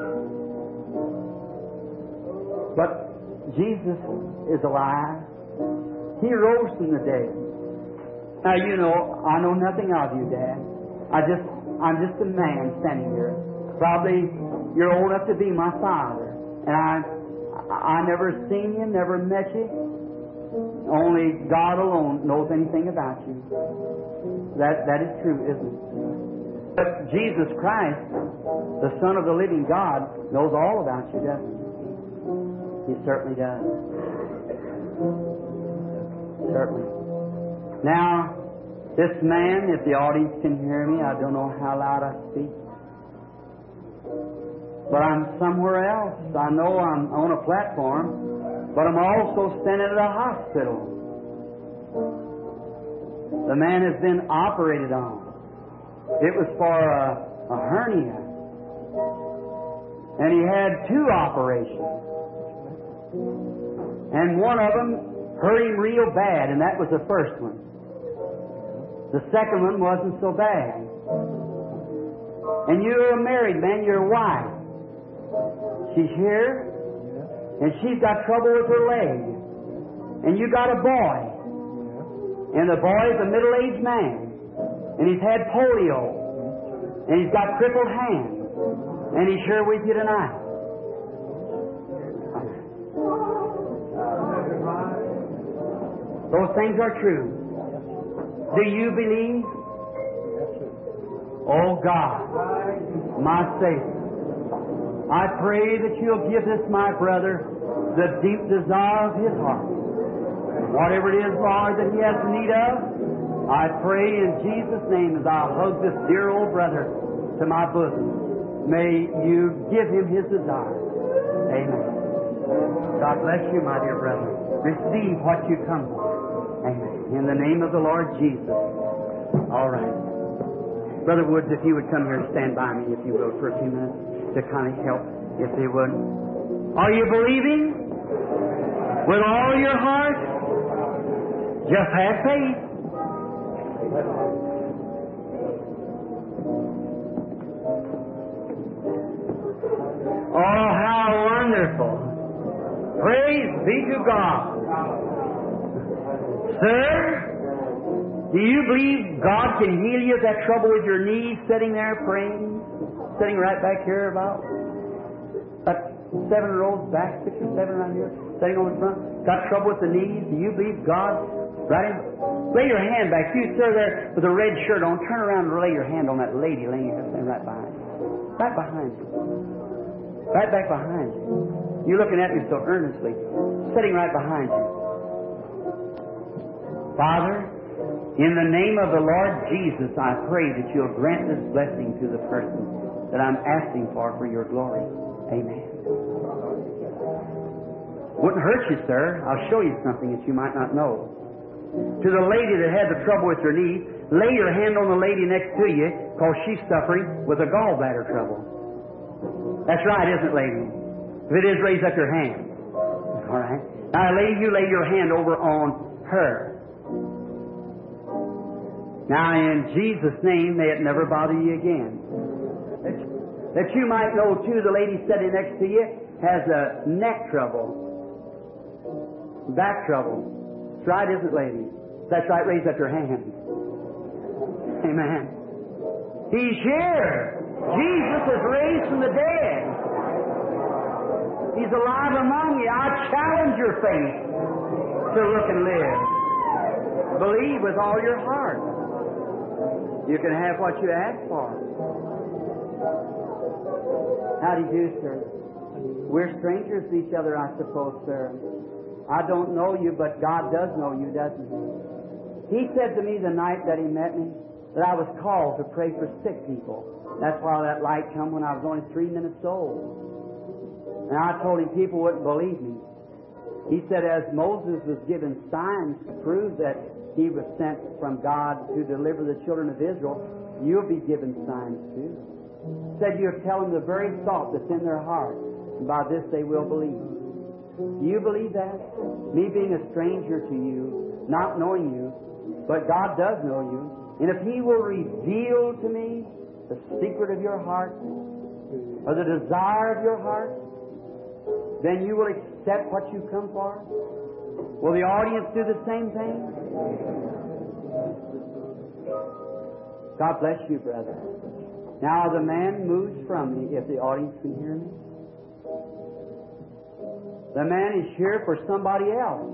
But Jesus is alive. He rose from the dead. Now you know, I know nothing of you, Dad. I just, I'm just a man standing here. Probably you're old enough to be my father, and I, I never seen you, never met you. Only God alone knows anything about you. That that is true, isn't it? But Jesus Christ, the Son of the living God, knows all about you, doesn't He? He certainly does. Certainly. Now, this man, if the audience can hear me, I don't know how loud I speak. But I'm somewhere else. I know I'm on a platform, but I'm also standing at a hospital. The man has been operated on. It was for a, a hernia. And he had two operations. And one of them hurt him real bad, and that was the first one. The second one wasn't so bad. And you're a married man, your wife. She's here, and she's got trouble with her leg. And you got a boy. And the boy is a middle-aged man. And he's had polio. And he's got crippled hands. And he's here with you tonight. Those things are true. Do you believe? Oh God, my Savior, I pray that you'll give this, my brother, the deep desire of his heart. Whatever it is, Lord, that he has need of, I pray in Jesus' name as I hug this dear old brother to my bosom, may you give him his desire. Amen. God bless you, my dear brother. Receive what you come for. Amen. In the name of the Lord Jesus. All right. Brother Woods, if you would come here and stand by me, if you will, for a few minutes, to kind of help, if they would. Are you believing? With all your heart? Just have faith. Oh, how wonderful. Praise be to God. Sir, do you believe God can heal you of that trouble with your knees, sitting there praying? Sitting right back here about, about seven rows back, six or seven around here, sitting on the front. Got trouble with the knees? Do you believe God? Right in, lay your hand back. You, sir, there with a red shirt on, turn around and lay your hand on that lady laying there right behind you. Right behind you. Right back behind you. You're looking at me so earnestly. Sitting right behind you. Father, in the name of the Lord Jesus, I pray that you'll grant this blessing to the person that I'm asking for for your glory. Amen. Wouldn't hurt you, sir. I'll show you something that you might not know. To the lady that had the trouble with her knee, lay your hand on the lady next to you, because she's suffering with a gallbladder trouble. That's right, isn't it, lady? If it is, raise up your hand. All right. Now, lady, you lay your hand over on her. Now, in Jesus' name, may it never bother you again. That, that you might know, too, the lady sitting next to you has a neck trouble, back trouble. That's right, isn't it, lady? That's right, raise up your hand. Amen. He's here. Jesus is raised from the dead. He's alive among you. I challenge your faith to look and live. Believe with all your heart. You can have what you ask for. How do you do, sir? We're strangers to each other, I suppose, sir. I don't know you, but God does know you, doesn't He? He said to me the night that He met me that I was called to pray for sick people. That's why that light come when I was only three minutes old. And I told Him people wouldn't believe me. He said as Moses was given signs to prove that he was sent from God to deliver the children of Israel, you'll be given signs too. He said you'll tell them the very thought that's in their heart, and by this they will believe. Do you believe that? Me being a stranger to you, not knowing you, but God does know you, and if He will reveal to me the secret of your heart, or the desire of your heart, then you will accept what you come for. Will the audience do the same thing? God bless you, brother. Now the man moves from me, if the audience can hear me. The man is here for somebody else.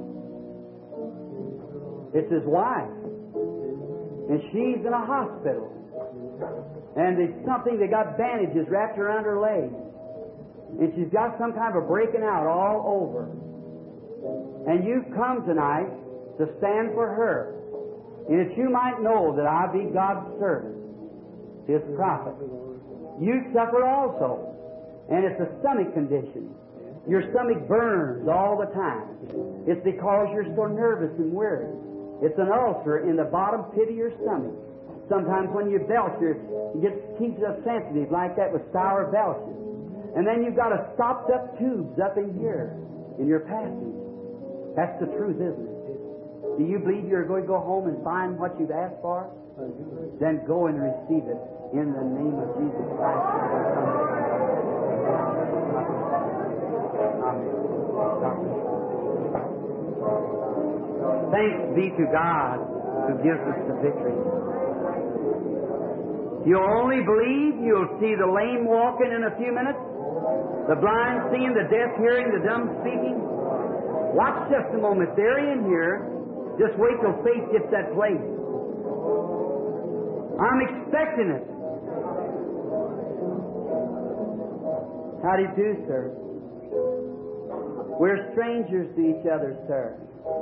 It's his wife. And she's in a hospital. And it's something, they got bandages wrapped around her leg. And she's got some kind of a breaking out all over. And you've come tonight to stand for her. And that you might know that I be God's servant, His prophet. You suffer also. And it's a stomach condition. Your stomach burns all the time. It's because you're so nervous and weary. It's an ulcer in the bottom pit of your stomach. Sometimes when you belch, you get keeps up sensitive like that with sour belches. And then you've got a stopped up tubes up in here in your passage. That's the truth, isn't it? Do you believe you're going to go home and find what you've asked for? Then go and receive it in the name of Jesus Christ. Thanks be to God who gives us the victory. If you'll only believe, you'll see the lame walking in a few minutes, the blind seeing, the deaf hearing, the dumb speaking. Watch just a moment. They're in here. Just wait till faith gets that place. I'm expecting it. How do you do, sir? We're strangers to each other, sir.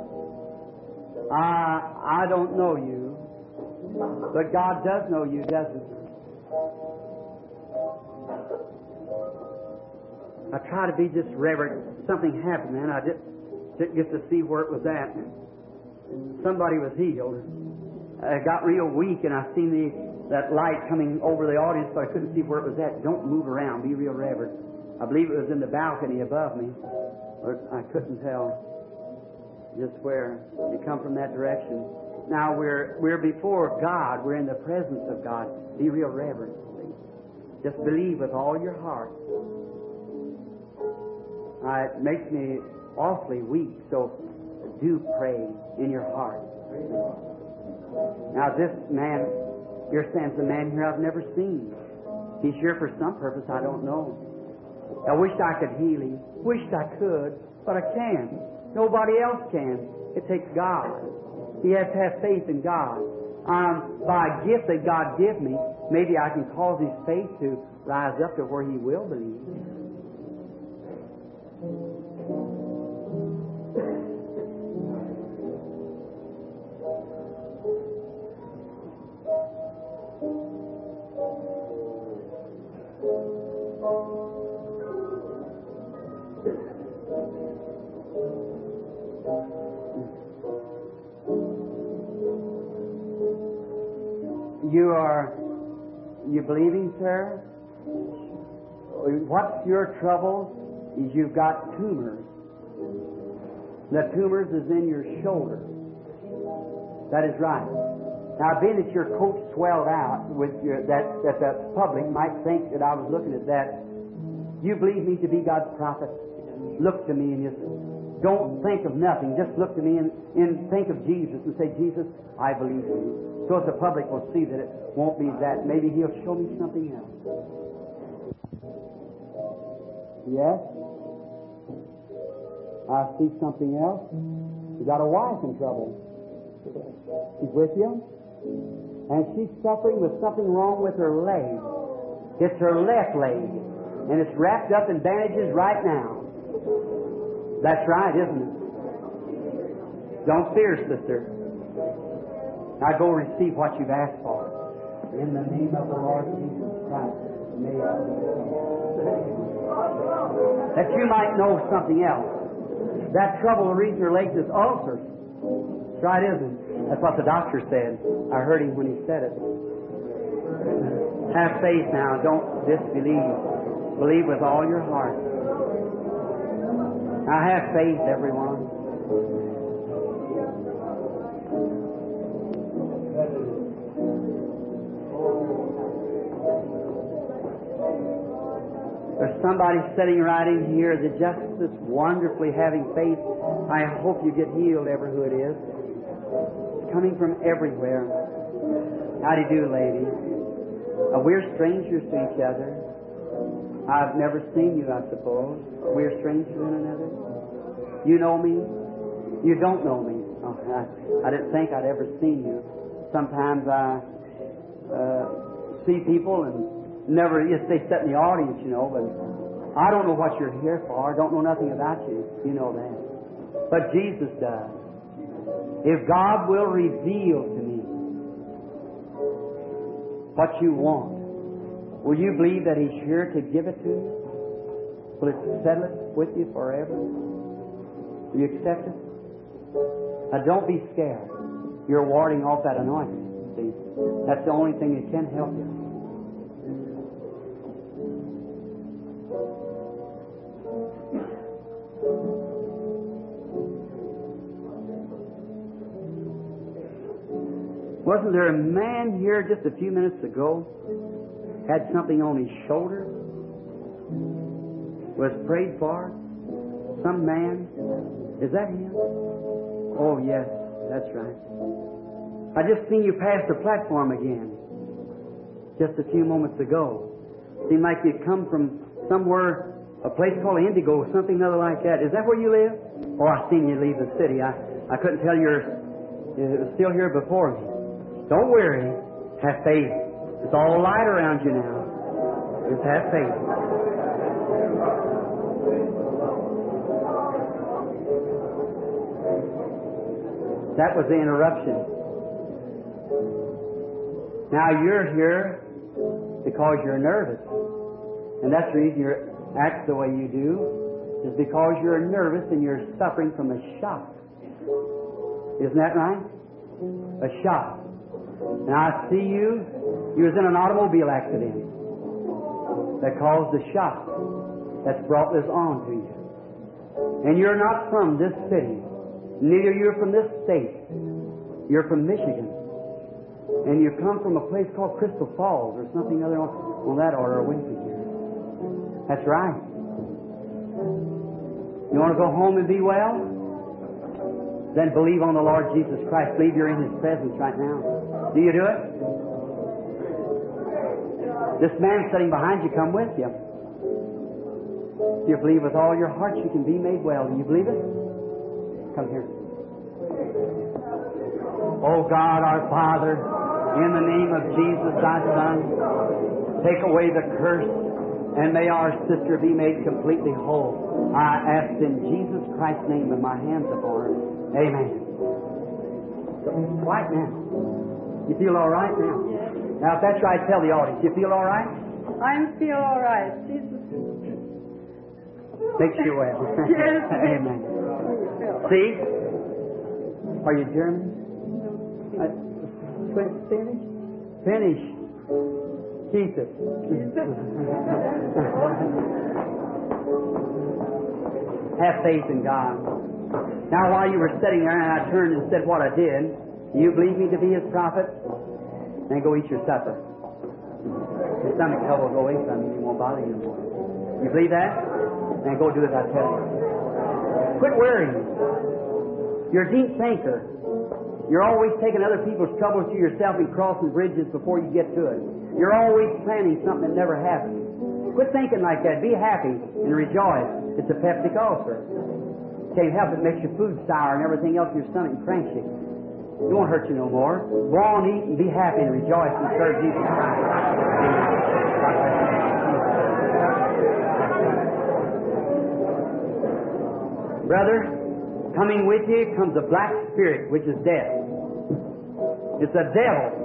I, I don't know you, but God does know you, doesn't He? I try to be just reverent. Something happened, man. I just didn't get to see where it was at. Somebody was healed. I got real weak, and I seen the that light coming over the audience, but I couldn't see where it was at. Don't move around. Be real reverent. I believe it was in the balcony above me, but I couldn't tell just where. It come from that direction. Now we're we're before God. We're in the presence of God. Be real reverent. Just believe with all your heart. Uh, it makes me awfully weak, so do pray in your heart. Now this man, here stands a man here I've never seen. He's here for some purpose I don't know. I wished I could heal him. Wished I could, but I can't. Nobody else can. It takes God. He has to have faith in God. Um, by a gift that God give me, maybe I can cause his faith to rise up to where he will believe. you are, you believing, sir? What's your trouble is you've got tumors. The tumors is in your shoulder. That is right. Now, being that your coat swelled out with your, that, that the public might think that I was looking at that, you believe me to be God's prophet? Look to me and just don't think of nothing. Just look to me and, and think of Jesus and say, Jesus, I believe in you. So that the public will see that it won't be that. Maybe He'll show me something else. Yes? I see something else. You got a wife in trouble. She's with you? And she's suffering with something wrong with her leg. It's her left leg. And it's wrapped up in bandages right now. That's right, isn't it? Don't fear, sister. Now go receive what you've asked for. In the name of the Lord Jesus Christ. May I that you might know something else. That trouble, the reason her legs is ulcers. That's right, isn't it? That's what the doctor said. I heard him when he said it. Have faith now. Don't disbelieve. Believe with all your heart. Now have faith, everyone. There's somebody sitting right in here that just is wonderfully having faith. I hope you get healed, ever who it is. It's coming from everywhere. How do you do, lady? Uh, we're strangers to each other. I've never seen you, I suppose. We're strangers to one another. You know me? You don't know me. Oh, I, I didn't think I'd ever seen you. Sometimes I uh, see people and never, yes, they sit in the audience, you know, but I don't know what you're here for. I don't know nothing about you. You know that. But Jesus does. If God will reveal to me what you want, will you believe that He's here to give it to you? Will it settle it with you forever? Will you accept it? Now don't be scared. You're warding off that anointing. See? That's the only thing that can help you. Wasn't there a man here just a few minutes ago had something on his shoulder? Was prayed for? Some man? Is that him? Oh, yes, that's right. I just seen you pass the platform again just a few moments ago. Seemed like you'd come from somewhere, a place called Indigo, or something other like that. Is that where you live? Oh, I seen you leave the city. I, I couldn't tell you're uh, still here before me. Don't worry. Have faith. It's all light around you now. Just have faith. That was the interruption. Now you're here because you're nervous. And that's the reason you act the way you do, is because you're nervous and you're suffering from a shock. Isn't that right? A shock. And I see you, you was in an automobile accident that caused the shock that's brought this on to you. And you're not from this city. Neither you're from this state. You're from Michigan. And you come from a place called Crystal Falls or something other on, on that order away from here. That's right. You want to go home and be well? Then believe on the Lord Jesus Christ. Believe you're in His presence right now. Do you do it? This man sitting behind you, come with you. Do you believe with all your heart you can be made well? Do you believe it? Come here. Oh God, our Father, in the name of Jesus, Thy Son, take away the curse, and may our sister be made completely whole. I ask in Jesus Christ's name with my hands upon her. Amen. Right now. You feel all right now?
Yes.
Now, if that's right, tell the audience. You feel all right?
I feel all right. Jesus.
Makes you well.
Yes.
Amen. See? Are you German? Uh, Spanish? Finish. Keep it. Have faith in God. Now, while you were sitting there and I turned and said what I did, do you believe me to be His prophet? Then go eat your supper. Your stomach trouble will go away from you. It won't bother you anymore. You believe that? Then go do as I tell you. Quit worrying. You're a deep thinker. You're always taking other people's troubles to yourself and crossing bridges before you get to it. You're always planning something that never happens. Quit thinking like that. Be happy and rejoice. It's a peptic ulcer. Can't help it. Makes your food sour and everything else in your stomach and cranks you. It won't hurt you no more. Go on, eat, and be happy and rejoice and serve Jesus Christ. Brother, coming with you comes a black spirit, which is death. It's a devil.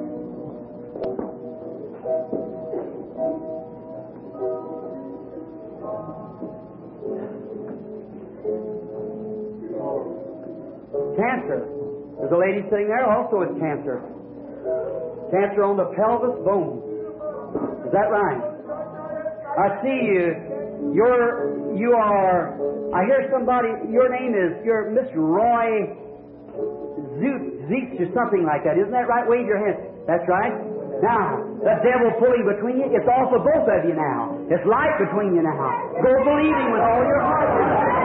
Cancer. There's a lady sitting there also with cancer. Cancer on the pelvis bone. Is that right? I see you. You're, you are, I hear somebody, your name is, you're Miss Roy Zeitz or something like that. Isn't that right? Wave your hand. That's right. Now, the devil pulling between you, it's also both of you now. It's light between you now. Go believing with all your heart.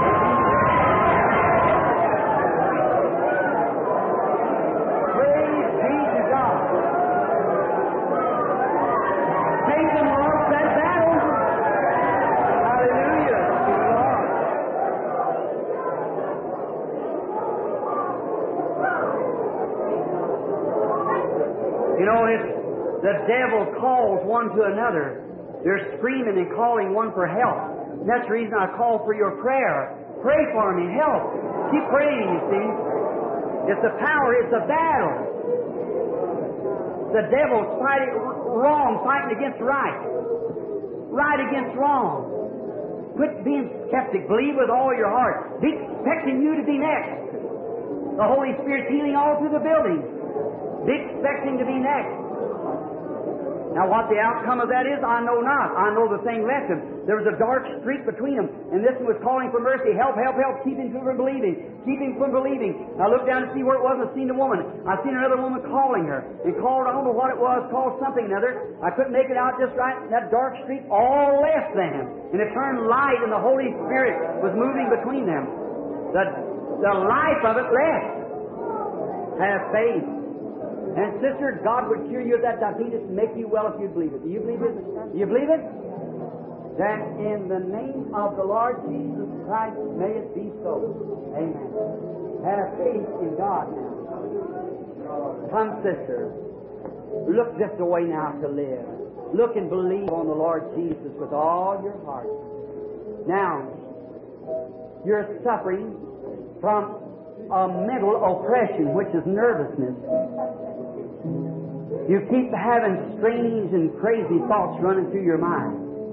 The devil calls one to another. They're screaming and calling one for help. And that's the reason I call for your prayer. Pray for me. Help. Keep praying, you see. It's a power. It's a battle. The devil's fighting wrong, fighting against right. Right against wrong. Quit being skeptic. Believe with all your heart. Be expecting you to be next. The Holy Spirit's healing all through the building. Be expecting to be next. Now, what the outcome of that is, I know not. I know the thing left him. There was a dark streak between them, and this one was calling for mercy. Help, help, help. Keep him from believing. Keep him from believing. I looked down to see where it was. I seen a woman. I seen another woman calling her, and called, I don't know what it was, called something another. I couldn't make it out just right. That dark streak all left them, and it turned light, and the Holy Spirit was moving between them. The, the life of it left. Have faith. And sister, God would cure you of that diabetes and make you well if you believe it. Do you believe it? Do you believe it? Then in the name of the Lord Jesus Christ, may it be so. Amen. Have faith in God now. Come, sister. Look just a way now to live. Look and believe on the Lord Jesus with all your heart. Now, you're suffering from a mental oppression, which is nervousness. You keep having strange and crazy thoughts running through your mind.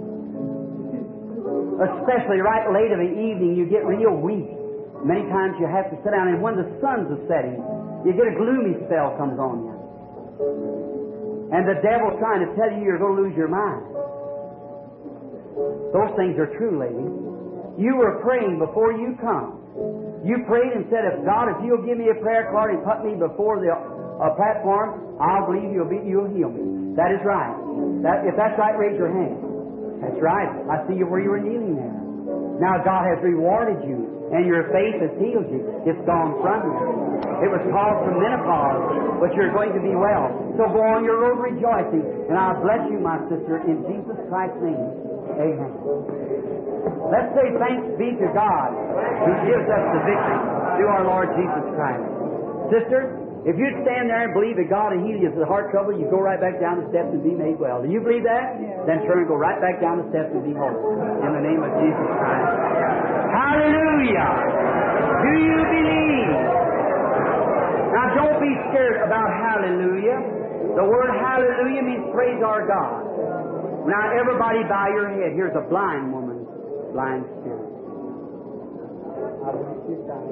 Especially right late in the evening, you get real weak. Many times you have to sit down, and when the sun's a setting, you get a gloomy spell comes on you. And the devil's trying to tell you you're going to lose your mind. Those things are true, lady. You were praying before you come. You prayed and said, if God, if you'll give me a prayer card and put me before the a platform, I'll believe you'll be, you'll heal me. That is right. That, if that's right, raise your hand. That's right. I see you where you were kneeling there. Now God has rewarded you, and your faith has healed you. It's gone from you. It was caused from menopause, but you're going to be well. So go on your road rejoicing, and I bless you, my sister, in Jesus Christ's name. Amen. Let's say thanks be to God who gives us the victory through our Lord Jesus Christ. Sister, if you stand there and believe that God will heal you for the heart trouble, you go right back down the steps and be made well. Do you believe that?
Yes.
Then turn and go right back down the steps and be whole. In the name of Jesus Christ. Hallelujah! Do you believe? Now don't be scared about hallelujah. The word hallelujah means praise our God. Now everybody bow your head. Here's a blind woman, blind spirit. I'll put you down.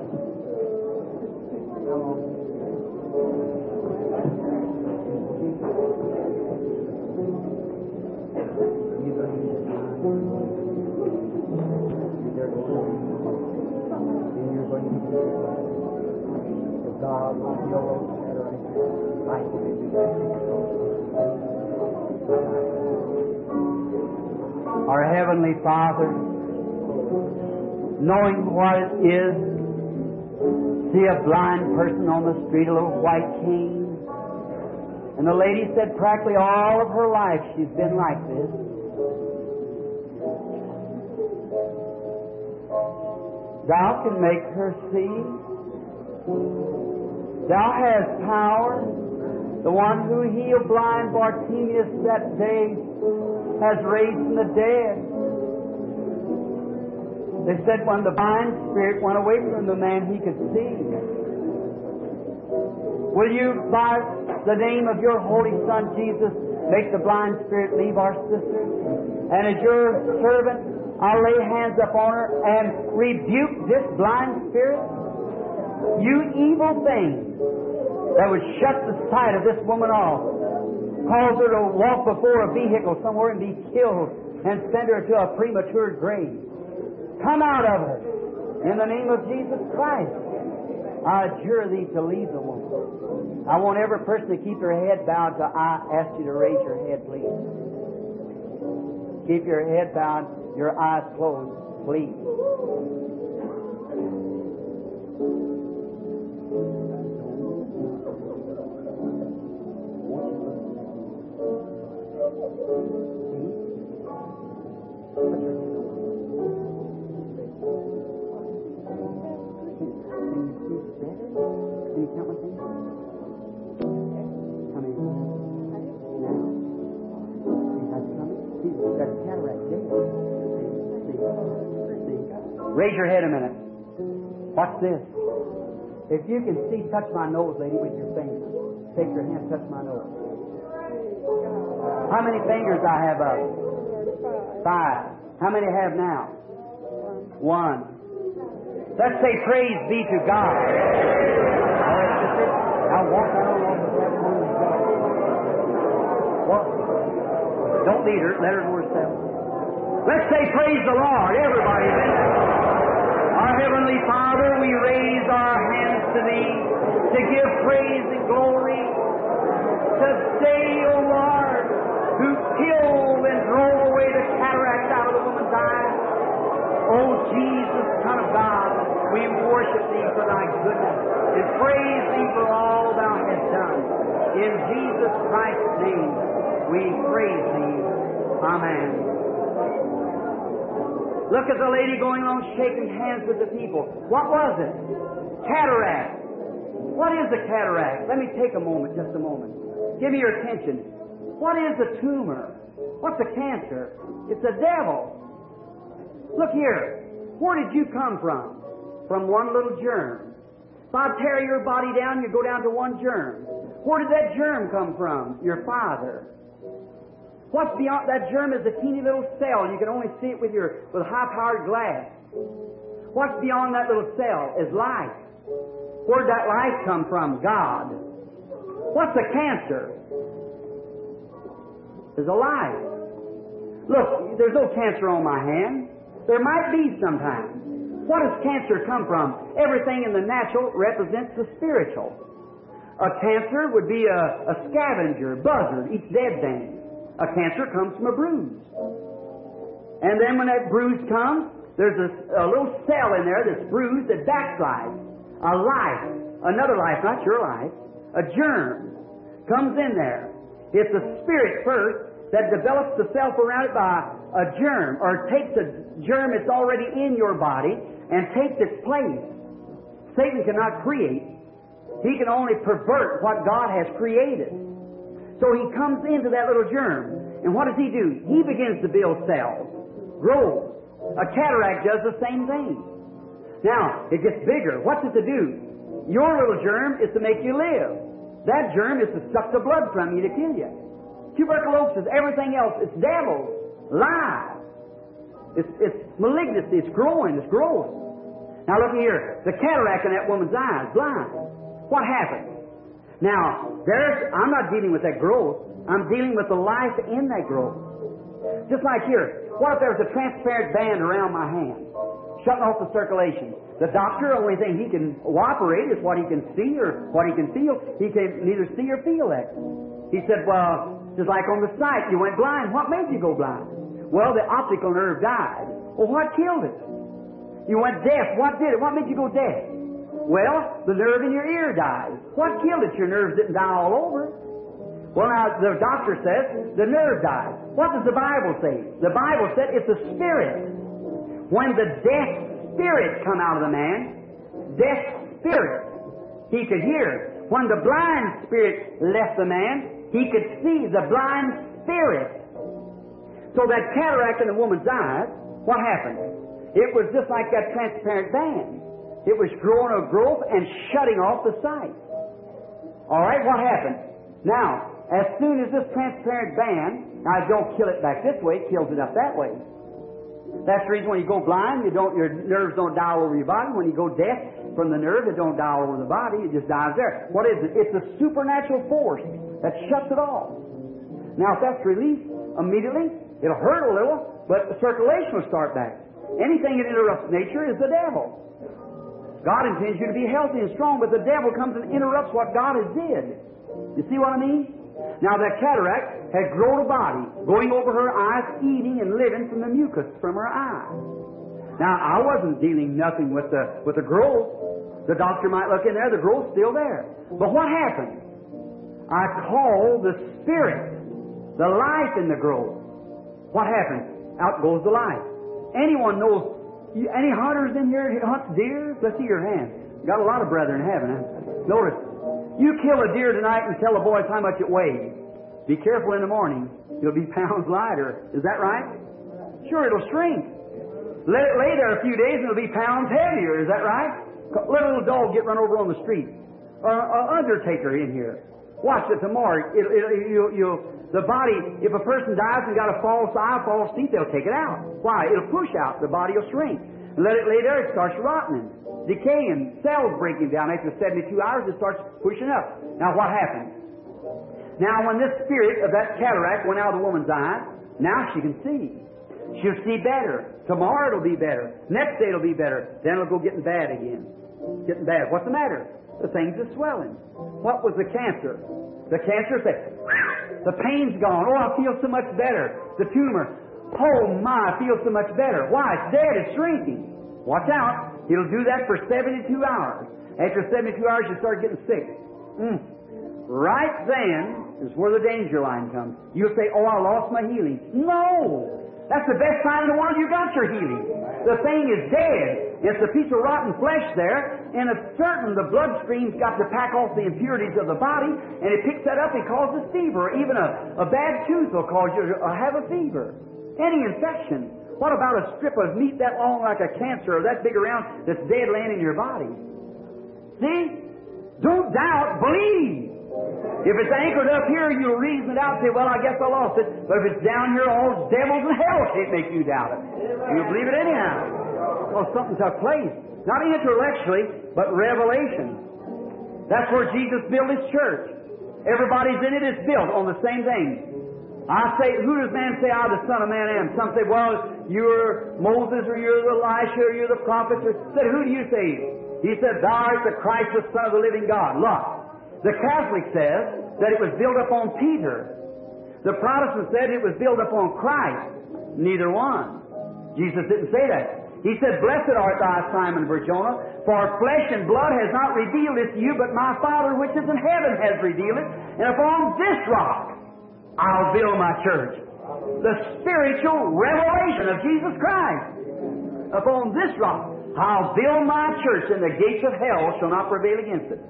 Come on. God will heal those cataracts like Our Heavenly Father, knowing what it is, see a blind person on the street, a little white cane, and the lady said practically all of her life she's been like this. Thou can make her see. Thou hast power. The one who healed blind Bartimaeus that day has raised from the dead. They said when the blind spirit went away from the man, he could see. Will you, by the name of your Holy Son, Jesus, make the blind spirit leave our sister? And as your servant, I'll lay hands upon her and rebuke this blind spirit. You evil thing that would shut the sight of this woman off, cause her to walk before a vehicle somewhere and be killed and send her to a premature grave. Come out of her in the name of Jesus Christ. I adjure thee to leave the woman. I want every person to keep their head bowed till I ask you to raise your head, please. Keep your head bowed, your eyes closed, please. Raise your head a minute. Watch this. If you can see, touch my nose, lady, with your finger. Take your hand, touch my nose. How many fingers I have up? Five. How many I have now? One. Let's say praise be to God. Now walk right along with that woman. Walk. Don't lead her. Let her go herself. Let's say praise the Lord. Everybody. Our Heavenly Father, we raise our hands to Thee to give praise and glory to say, O Lord, who killed and drove away the cataract out of the woman's eye. O Jesus, Son of God, we worship Thee for Thy goodness and praise Thee for all Thou hast done. In Jesus Christ's name, we praise Thee. Amen. Look at the lady going along shaking hands with the people. What was it? Cataract. What is a cataract? Let me take a moment, just a moment. Give me your attention. What is a tumor? What's a cancer? It's a devil. Look here. Where did you come from? From one little germ. If I tear your body down, you go down to one germ. Where did that germ come from? Your father. What's beyond that germ is a teeny little cell. You can only see it with your with high-powered glass. What's beyond that little cell is life. Where'd that life come from? God. What's a cancer? There's a life. Look, there's no cancer on my hand. There might be sometimes. What does cancer come from? Everything in the natural represents the spiritual. A cancer would be a, a scavenger, buzzard, eats dead things. A cancer comes from a bruise. And then when that bruise comes, there's a, a little cell in there that's bruised that backslides. A life, another life, not your life, a germ comes in there. It's the spirit first that develops the self around it by a germ, or takes a germ that's already in your body and takes its place. Satan cannot create. He can only pervert what God has created. So he comes into that little germ, and what does he do? He begins to build cells, grow. A cataract does the same thing. Now, it gets bigger. What does it do? Your little germ is to make you live. That germ is to suck the blood from you to kill you. Tuberculosis, everything else, it's devils, lies. It's, it's malignancy, it's growing, it's growth. Now look here, the cataract in that woman's eye is blind. What happened? Now, there's, I'm not dealing with that growth. I'm dealing with the life in that growth. Just like here, what if there was a transparent band around my hand, shutting off the circulation? The doctor, only thing he can operate is what he can see or what he can feel. He can neither see or feel that. He said, well, just like on the sight, you went blind. What made you go blind? Well, the optical nerve died. Well, what killed it? You went deaf. What did it? What made you go deaf? Well, the nerve in your ear died. What killed it? Your nerves didn't die all over. Well, now, the doctor says the nerve died. What does the Bible say? The Bible said it's a spirit. When the deaf spirit come out of the man, deaf spirit, he could hear. When the blind spirit left the man, he could see the blind spirit. So that cataract in the woman's eyes, what happened? It was just like that transparent band. It was growing a growth and shutting off the sight. All right, what happened? Now, as soon as this transparent band, now it don't kill it back this way, it kills it up that way. That's the reason when you go blind, you don't, your nerves don't die all over your body. When you go deaf from the nerve, it don't die all over the body. It just dies there. What is it? It's a supernatural force that shuts it off. Now, if that's released immediately, it'll hurt a little, but the circulation will start back. Anything that interrupts nature is the devil. God intends you to be healthy and strong, but the devil comes and interrupts what God has did. You see what I mean? Now that cataract had grown a body, going over her eyes, eating and living from the mucus from her eye. Now I wasn't dealing nothing with the with the growth. The doctor might look in there, the growth's still there. But what happened? I called the spirit, the life in the growth. What happened? Out goes the life. Anyone knows, any hunters in here hunt deer? Let's see your hand. Got a lot of brethren having it. Notice, you kill a deer tonight and tell the boys how much it weighs. Be careful in the morning. It'll be pounds lighter. Is that right? Sure, it'll shrink. Let it lay there a few days and it'll be pounds heavier. Is that right? Let a little dog get run over on the street. Or an undertaker in here. Watch it tomorrow. It, it, you, you, the body, if a person dies and got a false eye, false teeth, they'll take it out. Why? It'll push out. The body will shrink. And let it lay there, it starts rotting, decaying, cells breaking down. After seventy-two hours, it starts pushing up. Now what happens? Now when this spirit of that cataract went out of the woman's eye, now she can see. She'll see better. Tomorrow it'll be better. Next day it'll be better. Then it'll go getting bad again. Getting bad. What's the matter? The things are swelling. What was the cancer? The cancer said, the pain's gone. Oh, I feel so much better. The tumor, oh my, I feel so much better. Why? It's dead. It's shrinking. Watch out. It'll do that for seventy-two hours. After seventy-two hours, you start getting sick. Mm. Right then is where the danger line comes. You'll say, oh, I lost my healing. No! That's the best time in the world you got your healing. The thing is dead. It's a piece of rotten flesh there, and it's certain the bloodstream's got to pack off the impurities of the body, and it picks that up and causes fever. Even a, a bad tooth will cause you to have a fever. Any infection. What about a strip of meat that long like a cancer or that big around that's dead laying in your body? See? Don't doubt, believe. If it's anchored up here, you'll reason it out and say, well, I guess I lost it. But if it's down here, all devils in hell can't make you doubt it. You'll believe it anyhow. Well, something took place. Not intellectually, but revelation. That's where Jesus built His church. Everybody's in it is built on the same thing. I say, who does man say I, the Son of Man, am? Some say, well, you're Moses, or you're the Elisha, or you're the prophet. Or, said, who do you say? He said, thou art the Christ, the Son of the living God. Look. The Catholic says that it was built upon Peter. The Protestant said it was built upon Christ. Neither one. Jesus didn't say that. He said, blessed art thou, Simon Bar-Jonah, for flesh and blood has not revealed it to you, but my Father which is in heaven has revealed it. And upon this rock I'll build my church. The spiritual revelation of Jesus Christ. Upon this rock I'll build my church, and the gates of hell shall not prevail against it.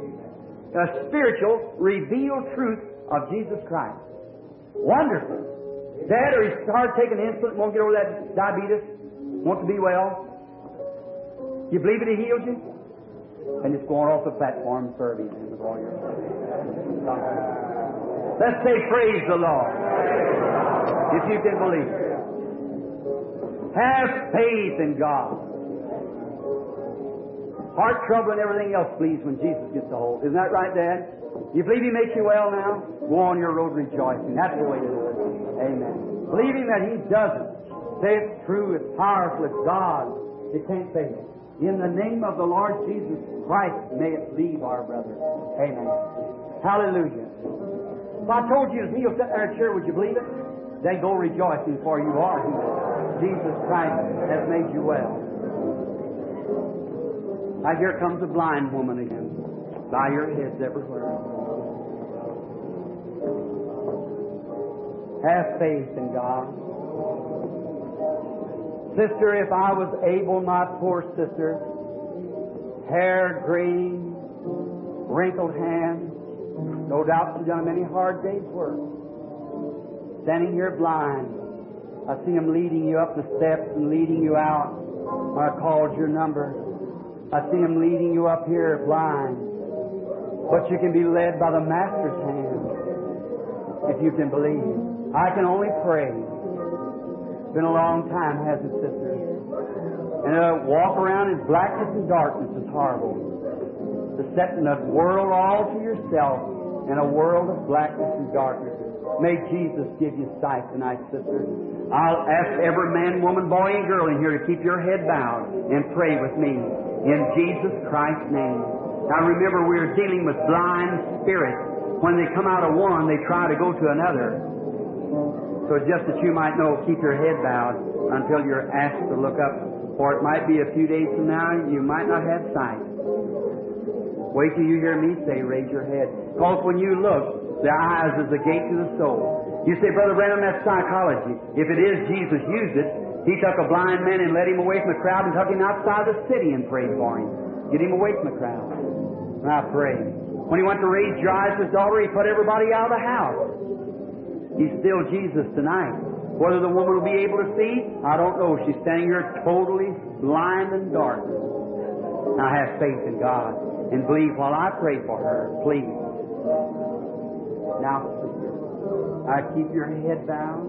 A spiritual, revealed truth of Jesus Christ. Wonderful. Dad, or he started taking insulin, won't get over that diabetes, wants to be well. You believe it, He healed you? And it's going off the platform serving with all your. Let's say, praise the Lord. If you can believe. Have faith in God. Heart trouble and everything else flees when Jesus gets a hold. Isn't that right, Dad? You believe He makes you well now? Go on your road rejoicing. That's the way to do it. Amen. Believing that He doesn't. Say it's true, it's powerful, it's God. It can't fail. In the name of the Lord Jesus Christ, may it leave our brother. Amen. Hallelujah. If I told you he'll sit there in a chair, would you believe it? Then go rejoicing, for you are healed. Jesus Christ has made you well. Now here comes a blind woman again. Bow your heads everywhere. Have faith in God. Sister, if I was able, my poor sister, hair green, wrinkled hands, no doubt she's done many hard days' work. Standing here blind, I see him leading you up the steps and leading you out. When I called your number, I see him leading you up here blind. But you can be led by the Master's hand if you can believe. I can only pray. It's been a long time, hasn't it, sister? And to walk around in blackness and darkness is horrible. To set in a world all to yourself, in a world of blackness and darkness. May Jesus give you sight tonight, sister. I'll ask every man, woman, boy, and girl in here to keep your head bowed and pray with me in Jesus Christ's name. Now remember, we're dealing with blind spirits. When they come out of one, they try to go to another. So just that you might know, keep your head bowed until you're asked to look up. For it might be a few days from now, you might not have sight. Wait till you hear me say, raise your head. Because when you look, the eyes is the gate to the soul. You say, Brother Branham, that's psychology. If it is, Jesus used it. He took a blind man and led him away from the crowd and took him outside the city and prayed for him. Get him away from the crowd. And I prayed. When he went to raise Jairus' daughter, he put everybody out of the house. He's still Jesus tonight. Whether the woman will be able to see, I don't know. She's standing here totally blind and dark. Now have faith in God and believe while I pray for her, please. Now, sister, I keep your head down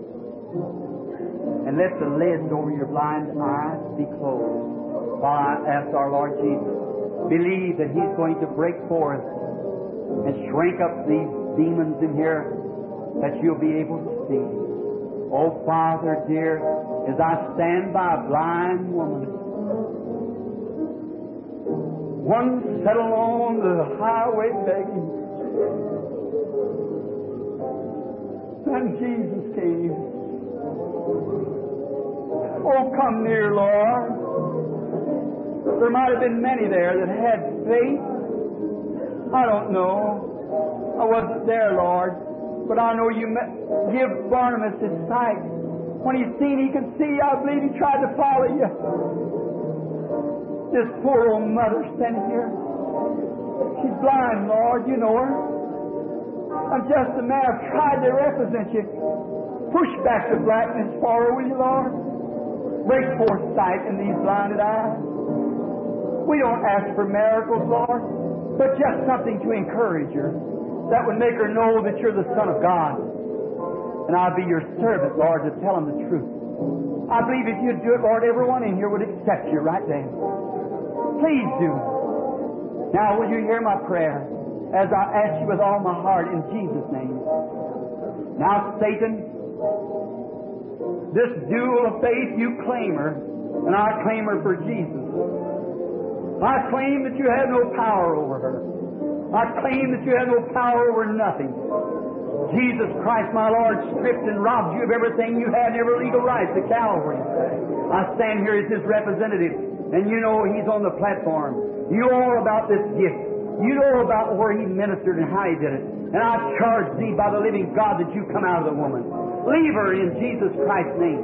and let the lids over your blind eyes be closed while I ask our Lord Jesus. Believe that He's going to break forth and shrink up these demons in here that you'll be able to see. Oh, Father dear, as I stand by a blind woman, one settled on the highway begging, and Jesus came. Oh, come near, Lord. There might have been many there that had faith. I don't know. I wasn't there, Lord. But I know you give Barnabas his sight. When he's seen, he can see. I believe he tried to follow you. This poor old mother standing here. She's blind, Lord. You know her. I'm just a man. I've tried to represent you. Push back the blackness for her, will you, Lord? Break forth sight in these blinded eyes. We don't ask for miracles, Lord, but just something to encourage her. That would make her know that you're the Son of God. And I'll be your servant, Lord, to tell them the truth. I believe if you'd do it, Lord, everyone in here would accept you right then. Please do. Now, will you hear my prayer as I ask you with all my heart in Jesus' name? Now, Satan, this duel of faith, you claim her, and I claim her for Jesus. I claim that you have no power over her. I claim that you have no power over nothing. Jesus Christ, my Lord, stripped and robbed you of everything you had and every legal right to Calvary. I stand here as His representative, and you know He's on the platform. You know all about this gift. You know about where He ministered and how He did it. And I charge Thee by the living God that you come out of the woman. Leave her in Jesus Christ's name.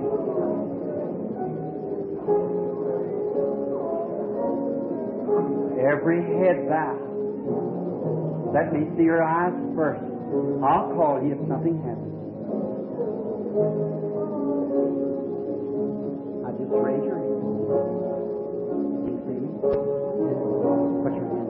Every head bowed. Let me see your eyes first. I'll call you if something happens. I just raise your hand. You see me? Put your hand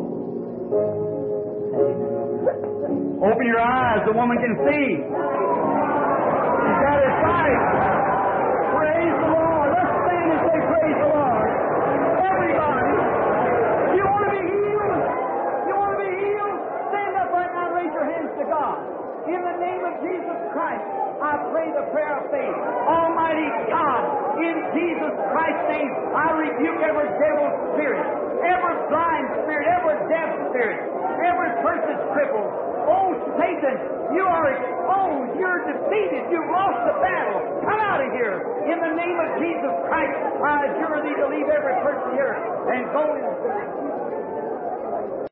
on. Open your eyes. The woman can see. She's got her sight. Praise the Lord. Let's stand and say praise the Lord. Everybody. You want to be healed? You want to be healed? Stand up right now and raise your hands to God. In the name of Jesus Christ, I pray the prayer of faith. Almighty God, in Jesus Christ's name, I rebuke every devil's spirit, every blind spirit, every deaf spirit, every person crippled. Oh, Satan, you are exposed. You're defeated. You've lost the battle. Come out of here. In the name of Jesus Christ, I adjure thee to leave every person here and go in.